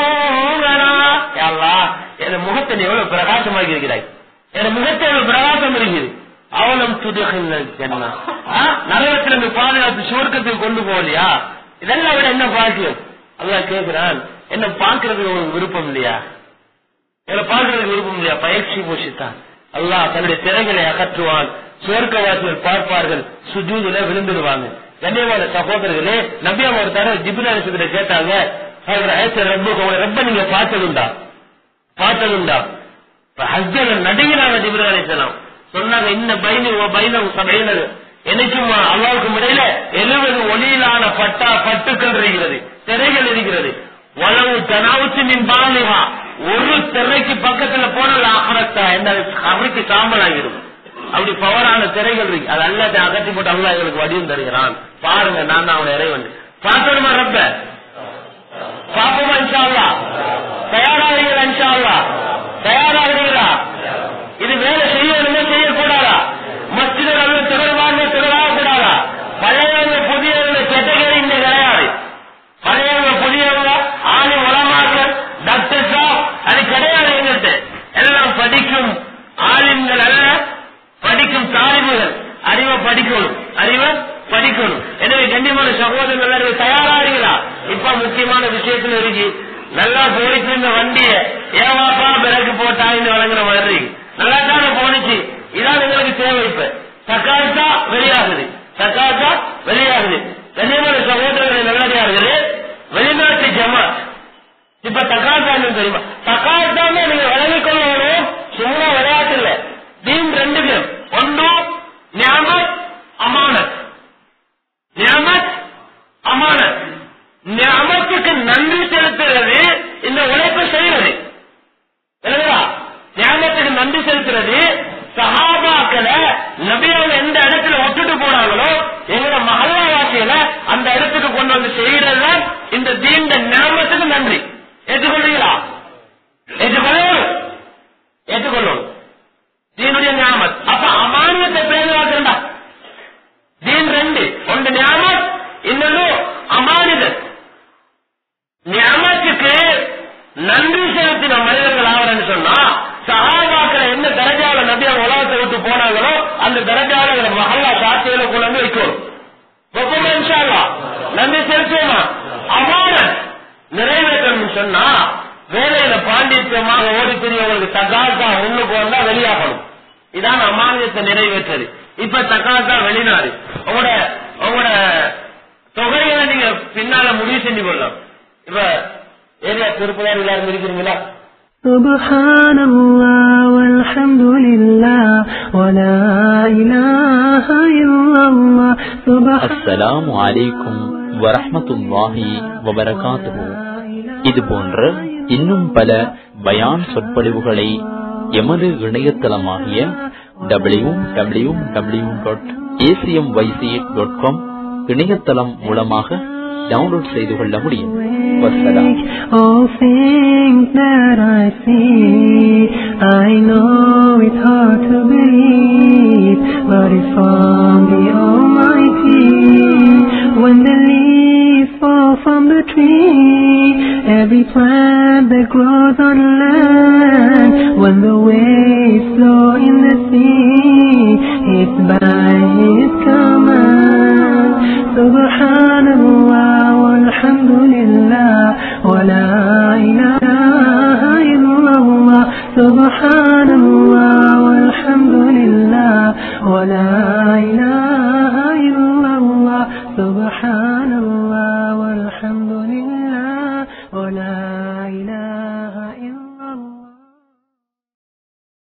என் முகத்தை நீ எவ்வளவு பிரகாசமாகி இருக்கிறாய், என் முகத்தை எவ்வளவு பிரகாசம் இருக்குது. அவலம் துதுகில் ஜன்னah, நரகத்திலிருந்து பாதுகாத்து சுவர்க்கத்துக்கு கொண்டு போகலையா? இதெல்லாம் விட என்ன பாக்கியம்? அல்லாஹ் கேட்கிறான், என்ன பார்க்கறதுக்கு உங்களுக்கு விருப்பம் இல்லையா? என்ன பார்க்கறதுக்கு விருப்பம் இல்லையா? பயிற்சி போஷித்தான் அல்லாஹ் தன்னுடைய திரைகளை அகற்றுவான். சுவர்க்கவாசிகள் பார்ப்பார்கள், சுஜூதுல விழுந்துடுவாங்க. கண்ணியமான சகோதரர்களே, நபி அவங்க ஒரு தடவை ஜிப்ரீல் அலைஹிஸ்ஸலாத்தை கேட்டாங்க, ரப்ப நீங்க பார்த்ததுண்டா? ஹஸ்பண்ட் நடுங்கிறாங்க ஜிப்ரீல் அலைஹிஸ்ஸலாம். சொன்னாங்க இன்ன பைனி ஓ பைனம் சபையினர், எனக்கும் அல்லாஹ்வுக்கும் இடையில 70 ஒளியிலான பட்டுக்கள் இருக்கிறது, திரைகள் இருக்கிறது. வலவு தனாவுச்சு மின் பாலிகா, ஒரு திரைக்கு பக்கத்துல போன ஆகரத்தா என்ன அவருக்கு சாம்பல் ஆகிடும். அப்படி பவரான திரைகள் இருக்கு. அது அல்லாஹ் அகற்றி போட்டு அல்லாஹ் இவங்களுக்கு வடிவம் தருகிறான். பாருங்க, நான் தான் அவனை இறைவன். பார்க்கணுமா ரப்ப? பாப்போமா இன்ஷா அல்லாஹ்? தயாராகிறீங்களா? இன்ஷா அல்லாஹ் தயாராகிறீங்களா? இது வேலை செய்யணுமே செய்யக்கூடாதா? மஸ்ஜிதுகள் திறவாக கூடாதா? பழையவங்க புதியவங்க கேட்டகரி இங்க கிடையாது. பழையவங்க புதியவங்க ஆணி உலமாக்கள் டாக்டர்ஸா அது கிடையாது. எங்கிட்ட எல்லாம் படிக்கும் ஆலிம்கள் அல்ல, படிக்கும் தாலிபுகள். அறிவை படிக்கணும். எனவே கண்டிப்பான சகோதரர்கள் தயாராகிறீங்களா? இப்ப முக்கியமான விஷயத்துல இருக்கு. நல்லா போயிட்டு இருந்த வண்டிய ஏவாப்பா பிறகு போட்டா இந்த வழங்குற மாதிரி நல்லா தானே போனிச்சு. இதான் எங்களுக்கு தேவை. இப்ப தக்காத்தா வெளியாகுது. கண்ணியமான சகோதரர்களை நல்லதார்களே, வெளிநாட்டு ஜமாத் இப்ப தக்காத்தான்னு தெரியுமா? தக்காத்தான்னு நீங்க வழங்கிக் கொள்ளணும். சும்மா விளையாட்டு இல்ல. தீன் 2 பேர். ஒன்று நியாமத் அமானத். நியாமத்துக்கு நன்றி செலுத்துறது, இந்த உழைப்பு செய்யறது. நியாமத்துக்கு நன்றி செலுத்துறது. சஹாபாக்களை நபியோட எந்த இடத்துல ஒட்டுட்டு போனாங்களோ எங்களோட மஹல்லாவாசியில அந்த இடத்துக்கு கொண்டு வந்து செய்யறதுதான் இந்த தீண்ட நியாமத்துக்கு நன்றி. ஏற்றுக்கொள்றீங்களா? ஏற்றுக்கொள்ளணும். தீனுடைய நியாமத். அப்ப அமானியத்தை பேருவாக்குறா. தீன் 2. ஒன்று நியாமத், இன்னொன்று அமானிதத். நியாமத்துக்கு நன்றி செலுத்தின மனிதர்கள் ஆவரன்னு சொன்னா, சஹாபாக்களை எந்த தரஜால நபி அவங்க உலகத்தை விட்டு போனாங்களோ அந்த தரஜால மஹல்லா சாட்சியில கொண்டு வந்து வைக்கணும். இன்ஷா அல்லாஹ் நன்றி செலுத்துவோமா? அமானத் நிறைவேற்றணும் சொன்னா, வேலையில பாண்டித்யமாக ஓடி பெரியவங்களுக்கு தகாத்தா ஒண்ணுக்கு வந்தா வெளியாகணும். இதான் அமானியத்தை நிறைவேற்றது. இப்ப தகாத்தா வெளிநாடு உங்களோட தொகைகளை நீங்க பின்னால முடிவு செஞ்சு கொள்ளலாம். இப்ப ஏரியா திருப்பதார் எல்லாரும் இருக்கிறீங்களா? Subhanallah walhamdulillah wala ilaha illallah. அஸ்ஸலாமு அலைக்கும் வரஹ்மத்துல்லாஹி வபரகாத்துஹு. இது போன்ற இன்னும் பல பயான் சொற்பொழிவுகளை எமது இணையதளமாகிய www.acmyc.com இணையதளம் மூலமாக டவுன்லோட் செய்து கொள்ள முடியும். All things that I see, I know it's hard to believe, but it's from the Almighty. When the leaves fall from the tree, every plant that grows on land, when the waves flow in the sea, it's by His command. Subhanallah walhamdulillah wala ilaha illallah. Subhanallah walhamdulillah wala ilaha illallah. Subhanallah. ilaha